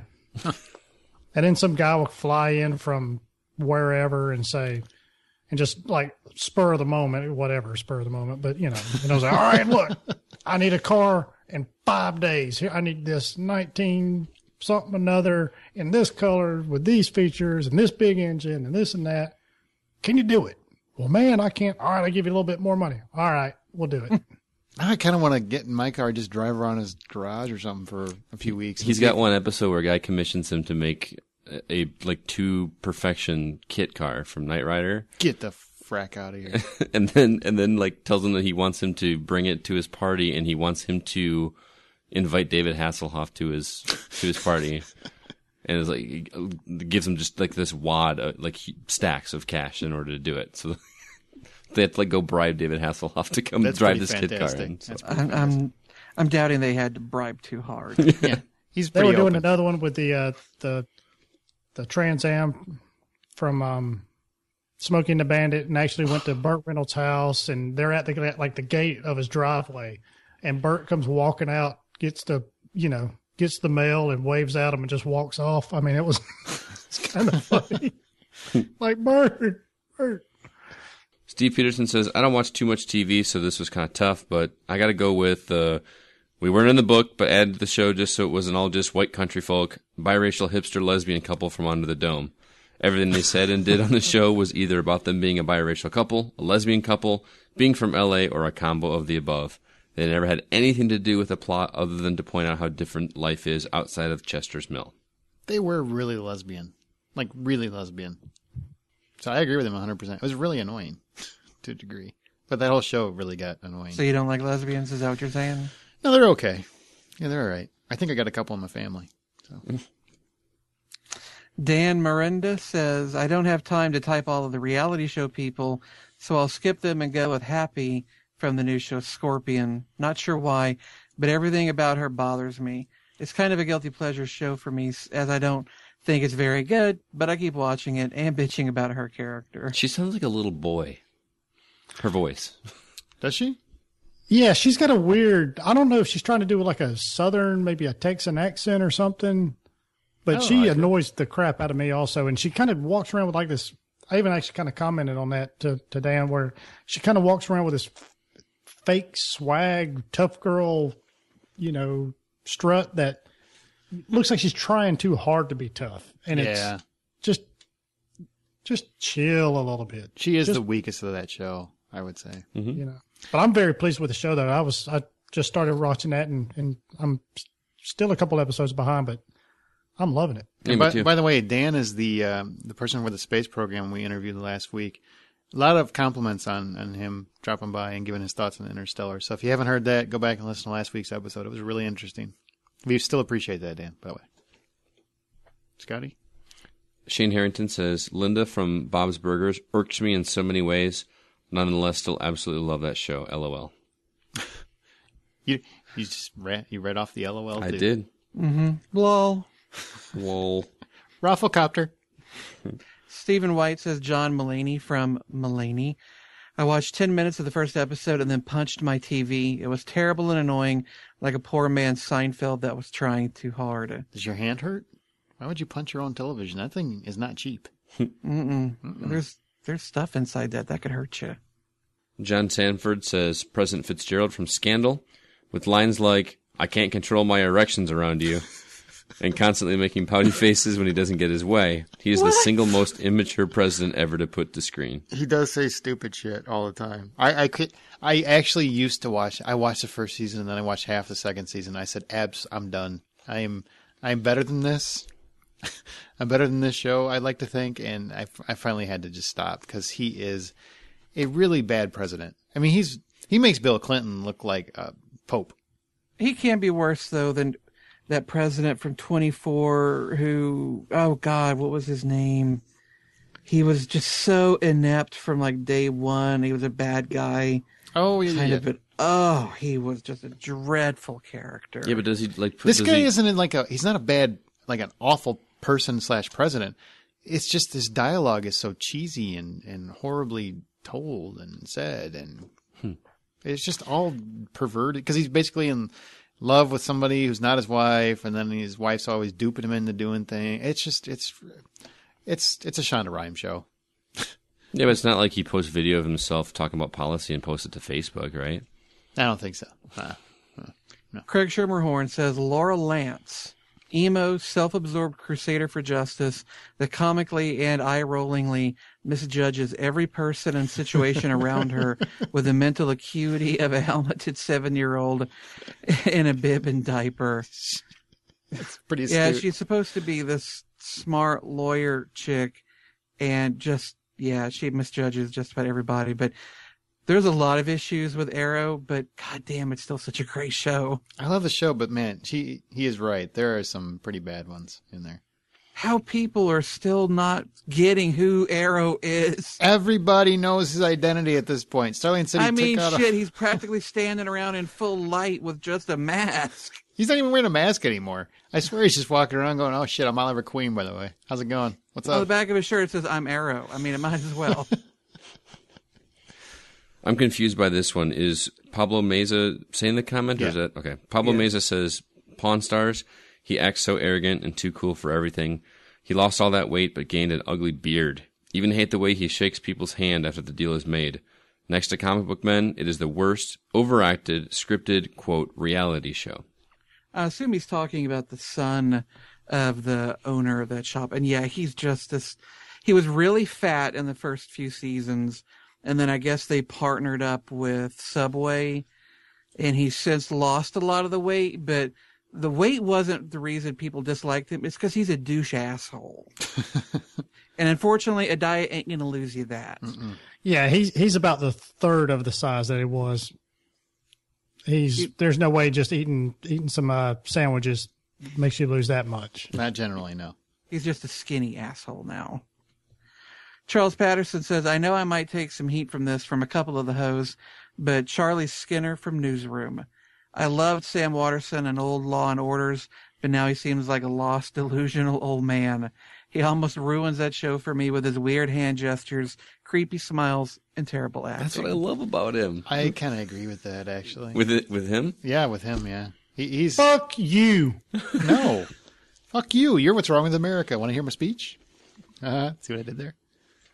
And then some guy will fly in from wherever and say, and just like spur of the moment, whatever, spur of the moment. But, you know, and I was like, all right, look, I need a car in five days. Here, I need this nineteen something another in this color with these features and this big engine and this and that. Can you do it? Well, man, I can't. All right, I'll give you a little bit more money. All right, we'll do it. I kind of want to get in my car and just drive around his garage or something for a few weeks. He's got one episode where a guy commissions him to make a, a like two perfection kit car from Knight Rider, Get the frack out of here. and then and then like tells him that he wants him to bring it to his party, and he wants him to invite David Hasselhoff to his to his party, and it's like gives him just like this wad of, like stacks of cash in order to do it. So they have to like go bribe David Hasselhoff to come That's drive pretty this kit car. fantastic. And so- That's pretty I'm, fantastic. I'm, I'm doubting they had to bribe too hard. Yeah, he's They pretty were doing open. another one with the uh, the the Trans Am from um, Smoking the Bandit, and actually went to Burt Reynolds' house, and they're at the like the gate of his driveway, and Burt comes walking out, gets the you know gets the mail, and waves at him, and just walks off. I mean, it was it's kind of funny, like Burt, Burt. Steve Peterson says, I don't watch too much T V, so this was kind of tough, but I got to go with, uh, we weren't in the book, but added to the show just so it wasn't all just white country folk, biracial hipster lesbian couple from Under the Dome. Everything they said and did on the show was either about them being a biracial couple, a lesbian couple, being from L A, or a combo of the above. They never had anything to do with the plot other than to point out how different life is outside of Chester's Mill. They were really lesbian. Like, really lesbian. So I agree with him one hundred percent. It was really annoying to a degree. But that whole show really got annoying. So you don't like lesbians? Is that what you're saying? No, they're okay. Yeah, they're all right. I think I got a couple in my family. So. Dan Miranda says, I don't have time to type all of the reality show people, so I'll skip them and go with Happy from the new show Scorpion. Not sure why, but everything about her bothers me. It's kind of a guilty pleasure show for me, as I don't think it's very good, but I keep watching it and bitching about her character. She sounds like a little boy. Her voice. Does she? Yeah, she's got a weird. I don't know if she's trying to do like a southern, maybe a Texan accent or something. But Oh, she I annoys the crap out of me also, and she kind of walks around with like this. I even actually kind of commented on that to, to Dan, where she kind of walks around with this fake swag, tough girl, you know, strut that looks like she's trying too hard to be tough. And Yeah. it's just, just chill a little bit. She is Just- the weakest of that show, I would say. you know. But I'm very pleased with the show, though. I was I just started watching that, and, and I'm still a couple episodes behind, but I'm loving it. Yeah, And me by, too. by the way, Dan is the um, the person with the space program we interviewed last week. A lot of compliments on, on him dropping by and giving his thoughts on Interstellar. So if you haven't heard that, go back and listen to last week's episode. It was really interesting. We still appreciate that, Dan, by the way. Scotty? Shane Harrington says, Linda from Bob's Burgers irks me in so many ways. Nonetheless, still absolutely love that show. LOL. You you just read, you read off the L O L, too. I did. Lol. Lol. Rafflecopter. Stephen White says John Mulaney from Mulaney. I watched ten minutes of the first episode and then punched my T V. It was terrible and annoying, like a poor man's Seinfeld that was trying too hard. Does your hand hurt? Why would you punch your own television? That thing is not cheap. Mm-mm. There's there's stuff inside that that could hurt you. John Sanford says, President Fitzgerald from Scandal, with lines like, I can't control my erections around you, and constantly making pouty faces when he doesn't get his way. He is the single most immature president ever to put to screen. He does say stupid shit all the time. I, I could. I actually used to watch. I watched the first season and then I watched half the second season. I said, "Abs, I'm done. I am. I am better than this. I'm better than this show. I'd like to think." And I, I finally had to just stop because he is a really bad president. I mean, he's he makes Bill Clinton look like a pope. He can be worse though than that president from twenty-four who, oh God, what was his name? He was just so inept from like day one. He was a bad guy. Oh yeah, Kind yeah. of, but oh, he was just a dreadful character. Yeah, but does he, like, put, This does guy he, isn't in like a. He's not a bad, like an awful person slash president. It's just his dialogue is so cheesy and, and horribly told and said, and Hmm. it's just all perverted because he's basically in love with somebody who's not his wife, and then his wife's always duping him into doing things. It's just it's it's it's a Shonda Rhimes show. Yeah, but it's not like he posts video of himself talking about policy and posts it to Facebook, right? I don't think so. Uh, Craig Shermerhorn says Laura Lance, emo, self-absorbed crusader for justice that comically and eye-rollingly misjudges every person and situation around her with the mental acuity of a helmeted seven-year-old in a bib and diaper. it's pretty. Yeah, astute. she's supposed to be this smart lawyer chick, and just, yeah, she misjudges just about everybody. But there's a lot of issues with Arrow, but goddamn, it's still such a great show. I love the show, but man, she he is right. There are some pretty bad ones in there. How people are still not getting who Arrow is. Everybody knows his identity at this point. Starling said he I mean, took out shit, a, he's practically standing around in full light with just a mask. He's not even wearing a mask anymore. I swear he's just walking around going, "Oh shit, I'm Oliver Queen, by the way. How's it going? What's On the up?" back of his shirt, it says, I'm Arrow. I mean, it might as well. I'm confused by this one. Is Pablo Meza saying the comment? Or is Yeah. that okay? Pablo Yeah. Meza says, Pawn Stars, he acts so arrogant and too cool for everything. He lost all that weight but gained an ugly beard. Even hate the way he shakes people's hand after the deal is made. Next to Comic Book Men, it is the worst, overacted, scripted, quote, reality show. I assume he's talking about the son of the owner of that shop. And yeah, he's just this, he was really fat in the first few seasons. And then I guess they partnered up with Subway, and he's since lost a lot of the weight, but the weight wasn't the reason people disliked him. It's because he's a douche asshole. And unfortunately, a diet ain't going to lose you that. Mm-mm. Yeah, he's he's about the third of the size that he was. He's there's no way just eating eating some uh, sandwiches makes you lose that much. Not generally, no. He's just a skinny asshole now. Charles Patterson says, I know I might take some heat from this from a couple of the hoes, but Charlie Skinner from Newsroom. I loved Sam Waterston and old Law and Orders, but now he seems like a lost, delusional old man. He almost ruins that show for me with his weird hand gestures, creepy smiles, and terrible acting. That's what I love about him. I kind of agree with that, actually. With it, with him? Yeah, with him, yeah. He, he's Fuck you. no, fuck you. You're what's wrong with America. Want to hear my speech? Uh huh. See what I did there?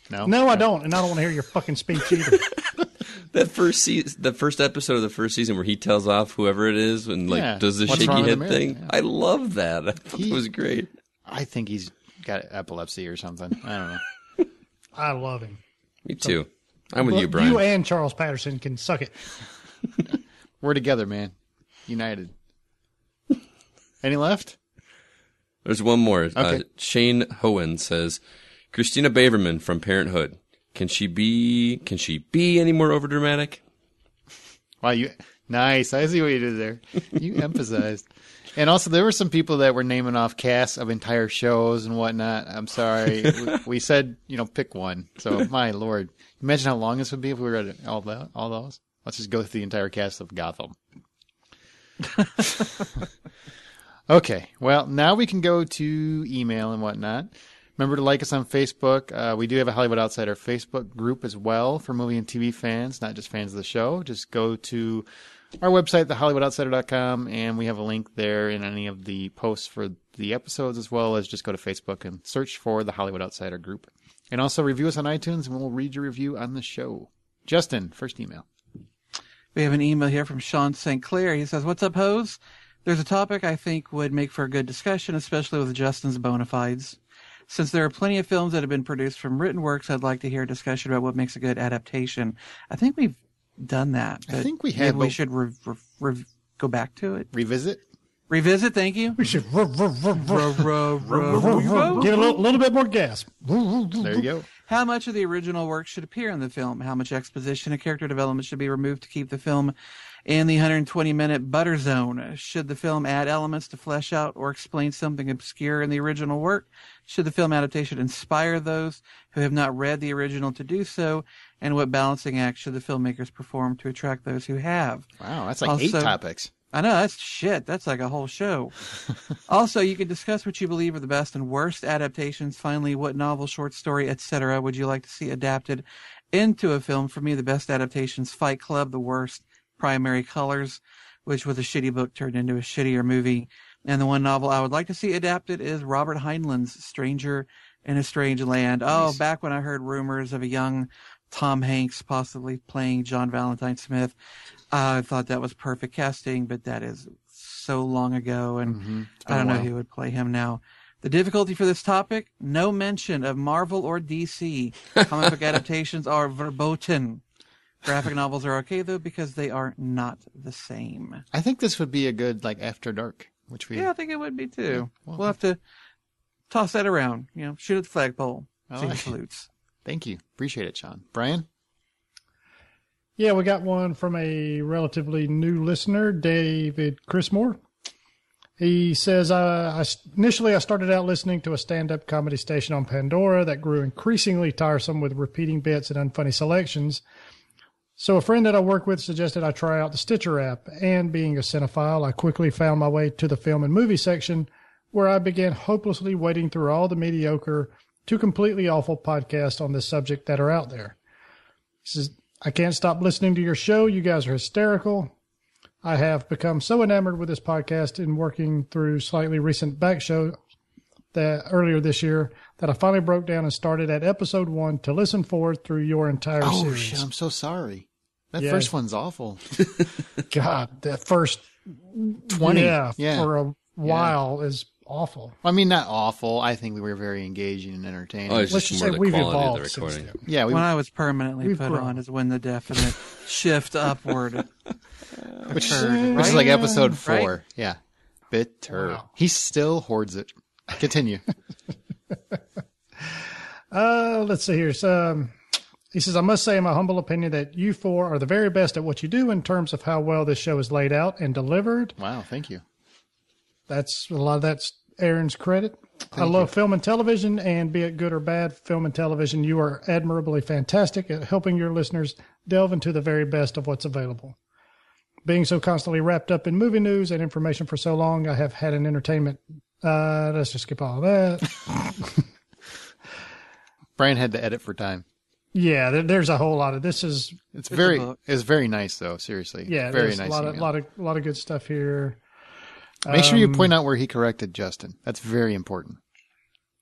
No? No, I don't, and I don't want to hear your fucking speech either. That first season, the first episode of the first season where he tells off whoever it is and like Yeah. does the What's shaky wrong with head America? thing. Yeah. I love that. I thought He- it was great. I think he's got epilepsy or something. I don't know. I love him. Me too. I'm with Well, you, Brian. You and Charles Patterson can suck it. We're together, man. United. Any left? There's one more. Uh, Okay. Shane Hohen says, Christina Baverman from Parenthood. Can she be? Can she be any more overdramatic? Wow, you nice. I see what you did there. You emphasized. And also, there were some people that were naming off casts of entire shows and whatnot. I'm sorry. we, we said, you know, pick one. So, my lord. Imagine how long this would be if we read all that, all those. Let's just go through the entire cast of Gotham. Okay. Well, now we can go to email and whatnot. Remember to like us on Facebook. Uh, we do have a Hollywood Outsider Facebook group as well for movie and T V fans, not just fans of the show. Just go to our website, the hollywood outsider dot com, and we have a link there in any of the posts for the episodes, as well as just go to Facebook and search for the Hollywood Outsider group. And also review us on iTunes, and we'll read your review on the show. Justin, first email. We have an email here from Sean Saint Clair. He says, "What's up, hoes? There's a topic I think would make for a good discussion, especially with Justin's bona fides. Since there are plenty of films that have been produced from written works, I'd like to hear a discussion about what makes a good adaptation." I think we've done that. I but think we maybe have, We but- should re- re- re- go back to it. Revisit? Revisit, thank you. We should ruh, ruh, ruh, ruh, Ruh, ruh, ruh, ruh, ruh. Get a little, little bit more gas. There you go. How much of the original work should appear in the film? How much exposition and character development should be removed to keep the film in the one hundred twenty minute butter zone? Should the film add elements to flesh out or explain something obscure in the original work? Should the film adaptation inspire those who have not read the original to do so? And what balancing act should the filmmakers perform to attract those who have? Wow, that's like eight Also- topics. I know, that's shit. That's like a whole show. Also, you can discuss what you believe are the best and worst adaptations. Finally, what novel, short story, et cetera would you like to see adapted into a film? For me, the best adaptations: Fight Club, the worst, Primary Colors, which was a shitty book turned into a shittier movie. And the one novel I would like to see adapted is Robert Heinlein's Stranger in a Strange Land. Oh, Nice. back when I heard rumors of a young Tom Hanks possibly playing John Valentine Smith, I thought that was perfect casting, but that is so long ago, and Mm-hmm. I don't know while. who would play him now. The difficulty for this topic: no mention of Marvel or D C. Comic book adaptations are verboten. Graphic novels are okay, though, because they are not the same. I think this would be a good, like, After Dark, which we... Yeah, I think it would be, too. well- We'll have to toss that around, you know, shoot at the flagpole, I see who like it. salutes. Thank you. Appreciate it, Sean. Brian? Yeah, we got one from a relatively new listener, David Chrismore. He says, uh, I, initially I started out listening to a stand-up comedy station on Pandora that grew increasingly tiresome with repeating bits and unfunny selections. So a friend that I work with suggested I try out the Stitcher app, and being a cinephile, I quickly found my way to the film and movie section, where I began hopelessly wading through all the mediocre to completely awful podcasts on this subject that are out there. He says, I can't stop listening to your show. You guys are hysterical. I have become so enamored with this podcast in working through slightly recent back show that earlier this year that I finally broke down and started at episode one to listen forward through your entire Oh, series. shit, I'm so sorry. That Yeah. first one's awful. God, that first twenty. yeah, Yeah. for a while is awful. I mean, not awful. I think we were very engaging and entertaining. Oh, it's Let's just just more say the we've quality of the evolved since recording. then. yeah, we, When I was permanently We've put grown. on is when the definite shift upward which, occurred, which is right? like episode Right? four. Yeah. Bitter. Wow. He still hoards it. Continue. Uh, let's see here. So, um, he says, I must say in my humble opinion that you four are the very best at what you do in terms of how well this show is laid out and delivered. Wow, thank you. That's a lot of that's Aaron's credit. I love film and television, and be it good or bad, film and television, you are admirably fantastic at helping your listeners delve into the very best of what's available. Being so constantly wrapped up in movie news and information for so long, I have had an entertainment. Uh, let's just skip all of that. Brian had to edit for time. Yeah, there, there's a whole lot of this. Is It's a very, book. it's very nice though. Seriously. yeah, very there's nice. a lot of email. lot of lot of good stuff here. Make sure you Um, point out where he corrected Justin. That's very important.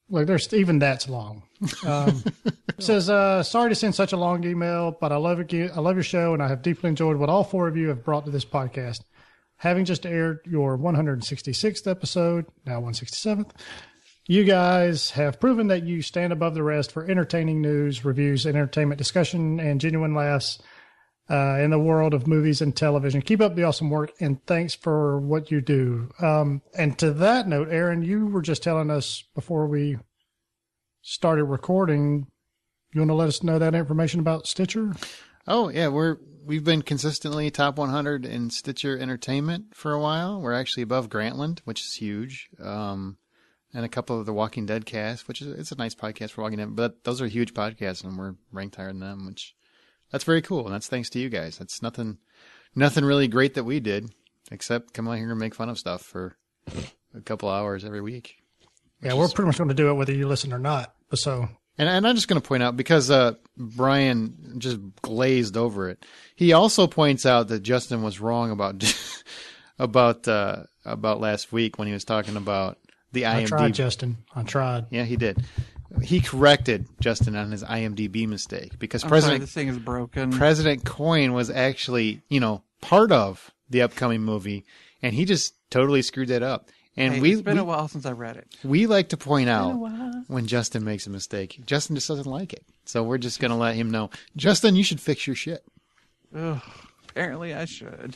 Like, there's even that's long. Um, it says, uh, sorry to send such a long email, but I love it. I love your show, and I have deeply enjoyed what all four of you have brought to this podcast. Having just aired your one hundred sixty-sixth episode, now one hundred sixty-seventh, you guys have proven that you stand above the rest for entertaining news, reviews, entertainment discussion, and genuine laughs uh, in the world of movies and television. Keep up the awesome work, and thanks for what you do. Um, and to that note, Aaron, you were just telling us before we started recording, you want to let us know that information about Stitcher? Oh, yeah, we're we've been consistently top one hundred in Stitcher Entertainment for a while. We're actually above Grantland, which is huge, um, and a couple of the Walking Dead cast, which is it's a nice podcast for Walking Dead. But those are huge podcasts, and we're ranked higher than them, which that's very cool. And that's thanks to you guys. That's nothing, nothing really great that we did, except come out here and make fun of stuff for a couple hours every week. Yeah, we're pretty much going to do it whether you listen or not. So. And, and I'm just going to point out, because uh, Brian just glazed over it, he also points out that Justin was wrong about about uh, about last week when he was talking about the I M D B. I tried, Justin. I tried. Yeah, he did. He corrected Justin on his I M D B mistake, because I'm President sorry, this thing is broken. President Coin was actually, you know, part of the upcoming movie, and he just totally screwed that up. And hey, we, it's been we, a while since I read it. We like to point out when Justin makes a mistake. Justin just doesn't like it. So we're just going to let him know, Justin, you should fix your shit. Ugh, apparently I should.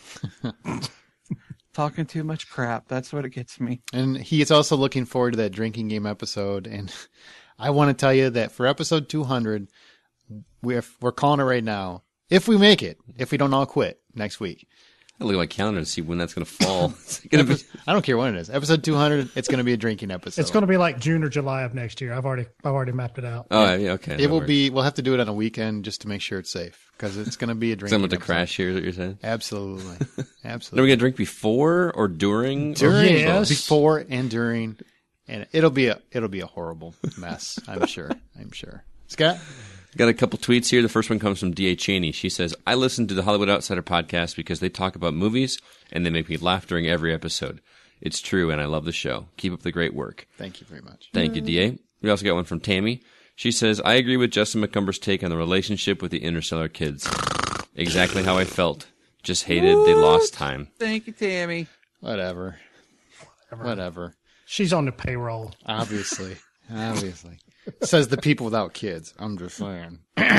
Talking too much crap. That's what it gets me. And he is also looking forward to that drinking game episode. And I want to tell you that for episode two hundred, we're, we're calling it right now. If we make it, if we don't all quit next week. I look at my calendar to see when that's going to fall. It's gonna be... I don't care when it is. Episode two hundred, it's going to be a drinking episode. It's going to be like June or July of next year. I've already I've already mapped it out. Oh, yeah, okay. It will works. be, we'll have to do it on a weekend just to make sure it's safe, because it's going to be a drinking Someone to episode. crash here, is what you're saying? Absolutely. Absolutely. Are we going to drink before or during? During, or yes. before and during. And it'll be a, it'll be a horrible mess, I'm sure. I'm sure. Scott? Got a couple tweets here. The first one comes from D A Cheney. She says, I listen to the Hollywood Outsider podcast because they talk about movies and they make me laugh during every episode. It's true, and I love the show. Keep up the great work. Thank you very much. Thank you, D A. We also got one from Tammy. She says, I agree with Justin McCumber's take on the relationship with the Interstellar kids. Exactly how I felt. Just hated they lost time. Thank you, Tammy. Whatever. Whatever. Whatever. She's on the payroll. Obviously. Obviously. Says the people without kids. I'm just saying.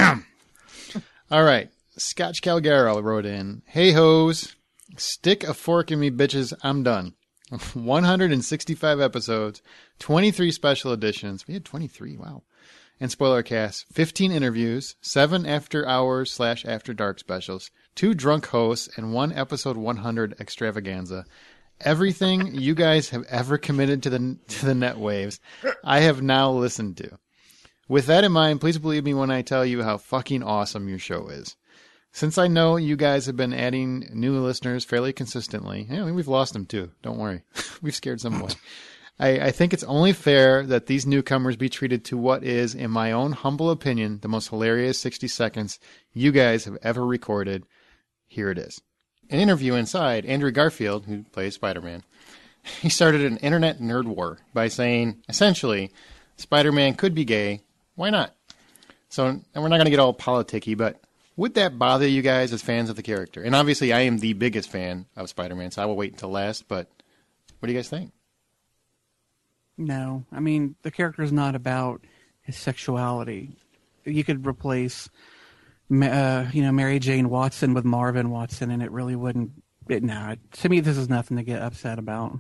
All right. Scotch Calgaro wrote in, hey hoes, stick a fork in me bitches, I'm done. one hundred sixty-five episodes, twenty-three special editions. We had twenty-three, wow. And spoiler cast, fifteen interviews, seven after hours slash after dark specials, two drunk hosts, and one episode one hundred extravaganza. Everything you guys have ever committed to the to the net waves, I have now listened to. With that in mind, please believe me when I tell you how fucking awesome your show is. Since I know you guys have been adding new listeners fairly consistently, yeah, we've lost them too. Don't worry, we've scared some away. I, I think it's only fair that these newcomers be treated to what is, in my own humble opinion, the most hilarious sixty seconds you guys have ever recorded. Here it is. An interview inside, Andrew Garfield, who plays Spider-Man, he started an internet nerd war by saying, essentially, Spider-Man could be gay. Why not? So, and we're not going to get all politicky, but would that bother you guys as fans of the character? And obviously, I am the biggest fan of Spider-Man, so I will wait until last, but what do you guys think? No. I mean, the character is not about his sexuality. You could replace... Uh, you know, Mary Jane Watson with Marvin Watson, and it really wouldn't. It, nah, to me, this is nothing to get upset about.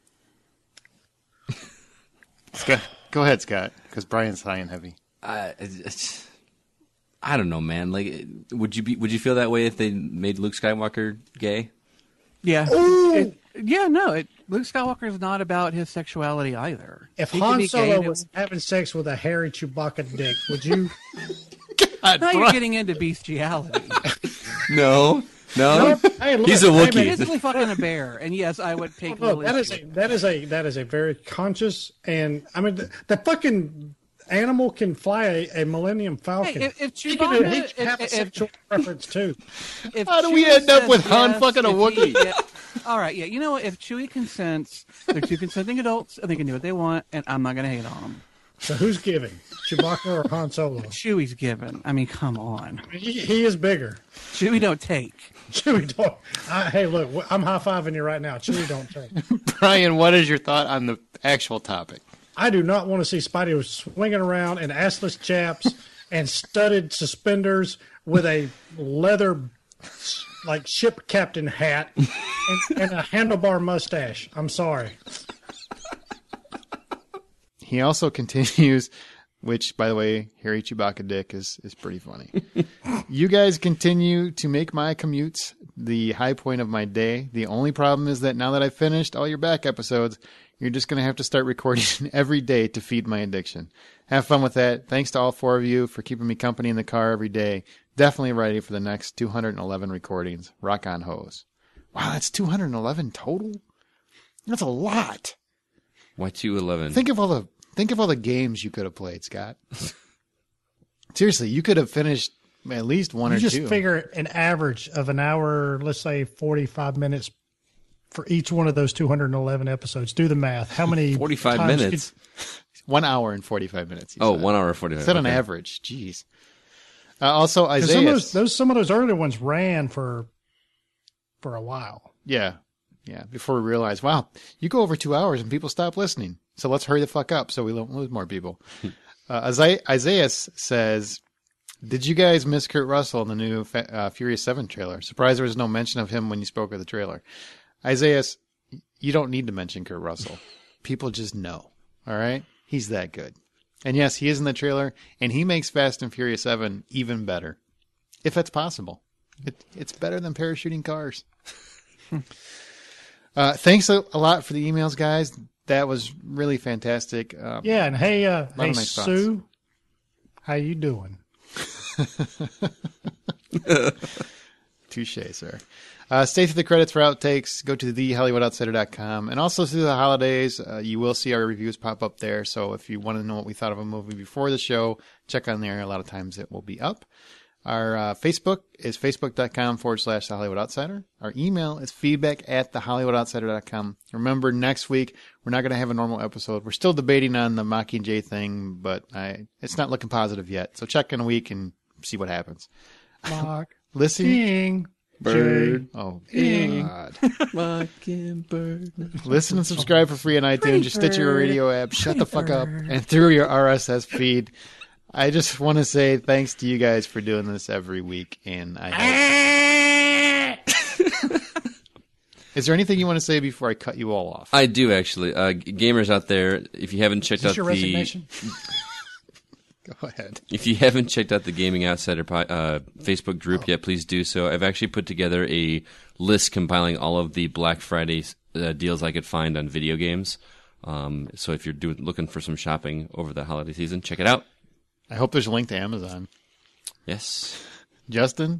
Scott, go ahead, Scott, because Brian's high and heavy. Uh, it's, I don't know, man. Like, would you be? Would you feel that way if they made Luke Skywalker gay? Yeah. It, yeah. No. It, Luke Skywalker is not about his sexuality either. If He Han could be Solo gay, was it, having sex with a hairy Chewbacca dick, would you? God, now you're Brian. getting into bestiality. No, no. Hey, look, He's a hey, man, Wookiee. Basically, fucking a bear, and yes, I would take. Look, no that is issue. a that is a that is a very conscious, and I mean the, the fucking animal can fly a, a Millennium Falcon. Hey, if, if he can, he Chewbacca, can have if, a if, sexual preference too. if How do we Chewie end up says with Han yes, fucking a if he- Wookiee? yeah, all right, yeah, you know what? If Chewie consents, they're two consenting adults, and they can do what they want, and I'm not going to hate on them. So who's giving? Chewbacca or Han Solo? Chewie's given. I mean, come on. He, he is bigger. Chewie don't take. Chewie don't. I, hey, look, I'm high-fiving you right now. Chewie don't take. Brian, what is your thought on the actual topic? I do not want to see Spidey swinging around in assless chaps and studded suspenders with a leather, like, ship captain hat and, and a handlebar mustache. I'm sorry. He also continues, which, by the way, Harry Chewbacca Dick is, is pretty funny. You guys continue to make my commutes the high point of my day. The only problem is that now that I've finished all your back episodes, you're just going to have to start recording every day to feed my addiction. Have fun with that. Thanks to all four of you for keeping me company in the car every day. Definitely ready for the next two hundred eleven recordings. Rock on, hose. Wow, that's two hundred eleven total? That's a lot. Why two eleven? Think of all the think of all the games you could have played, Scott. Seriously, you could have finished at least one you or just two. Figure an average of an hour, let's say forty-five minutes for each one of those two hundred eleven episodes. Do the math. How many? forty-five times minutes. could- One hour and forty-five minutes. Oh, said. one hour forty-five. Said on okay. average. Jeez. Uh, also, 'cause Isaiah. Some of those, those some of those early ones ran for for a while. Yeah. Yeah. Before we realized, wow, you go over two hours and people stop listening. So let's hurry the fuck up so we don't lose more people. uh, Isaiah, Isaiah says, did you guys miss Kurt Russell in the new uh, Furious seven trailer? Surprised there was no mention of him when you spoke of the trailer. Isaiah, you don't need to mention Kurt Russell. People just know. All right? He's that good. And yes, he is in the trailer, and he makes Fast and Furious seven even better. If that's possible. It, it's better than parachuting cars. uh, thanks a, a lot for the emails, guys. That was really fantastic. Um, Yeah, and hey, uh, hey, of nice Sue, how you doing? Touche, sir. Uh, stay through the credits for outtakes. Go to the hollywood outsider dot com. And also through the holidays, uh, you will see our reviews pop up there. So if you want to know what we thought of a movie before the show, check on there. A lot of times it will be up. Our uh, Facebook is facebook.com forward slash the Hollywood Outsider. Our email is feedback at the hollywood outsider dot com. Remember, next week, we're not going to have a normal episode. We're still debating on the Mockingjay thing, but I, it's not looking positive yet. So check in a week and see what happens. Mock, Listen. King, Bird. Oh, Ding. God. Mockingbird. Listen and subscribe for free on iTunes, your Stitcher radio app. Shut the fuck up. And through your R S S feed. I just want to say thanks to you guys for doing this every week. And I hope... Is there anything you want to say before I cut you all off? I do actually. Uh, g- gamers out there, if you haven't checked Is this out your the resignation? Go ahead. if you haven't checked out the Gaming Outsider po- uh, Facebook group Oh. yet, please do so. I've actually put together a list compiling all of the Black Friday uh, deals I could find on video games. Um, so if you're do- looking for some shopping over the holiday season, check it out. I hope there's a link to Amazon. Yes. Justin?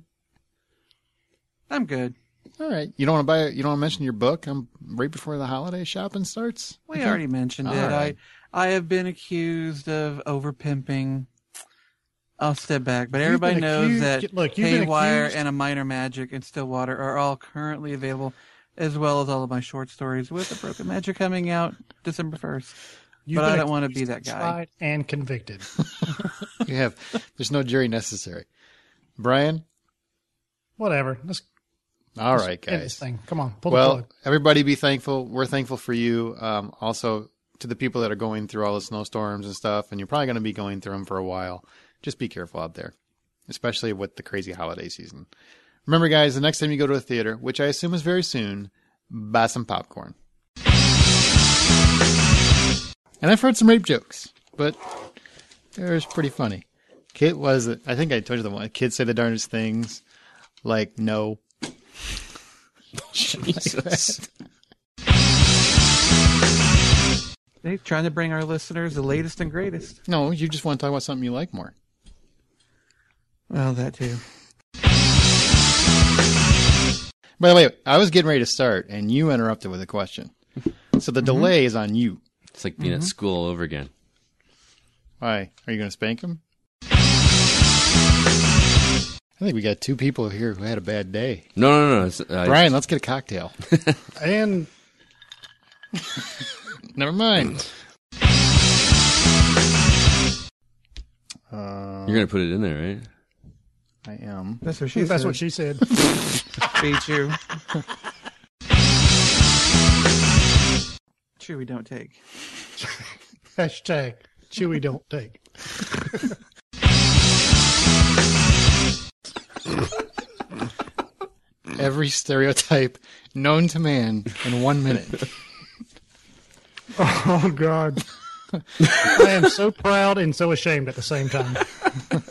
I'm good. All right. You don't want to buy? You don't want to mention your book? I'm right before the holiday shopping starts. We Okay. already mentioned All it. right. I I have been accused of over pimping. I'll step back, but You've everybody been knows accused- that look, you've been Haywire accused- and A Minor Magic and Stillwater are all currently available, as well as all of my short stories with A Broken Magic coming out December first. You've But I been don't want to be accused, that guy. tried, and convicted. You have. There's no jury necessary. Brian? Whatever. Let's All right, end this guys. thing. Come on, pull the Well, plug. everybody be thankful. We're thankful for you. Um, also, to the people that are going through all the snowstorms and stuff, and you're probably going to be going through them for a while. Just be careful out there, especially with the crazy holiday season. Remember, guys, the next time you go to a theater, which I assume is very soon, buy some popcorn. And I've heard some rape jokes, but they're pretty funny. Kid was, I think I told you the one. Kids say the darndest things, like no. Jesus. They're trying to bring our listeners the latest and greatest. No, you just want to talk about something you like more. Well, that too. By the way, I was getting ready to start, and you interrupted with a question. So the delay is on you. It's like being at school all over again. Why? Are you going to spank him? I think we got two people here who had a bad day. No, no, no. no. It's, uh, Brian, let's get a cocktail. And Never mind. Uh, You're gonna put it in there, right? I am. That's what she That's said. what she said. Beat you. Chewy don't take. Hashtag Chewy don't take. Every stereotype known to man in one minute. Oh, God. I am so proud and so ashamed at the same time.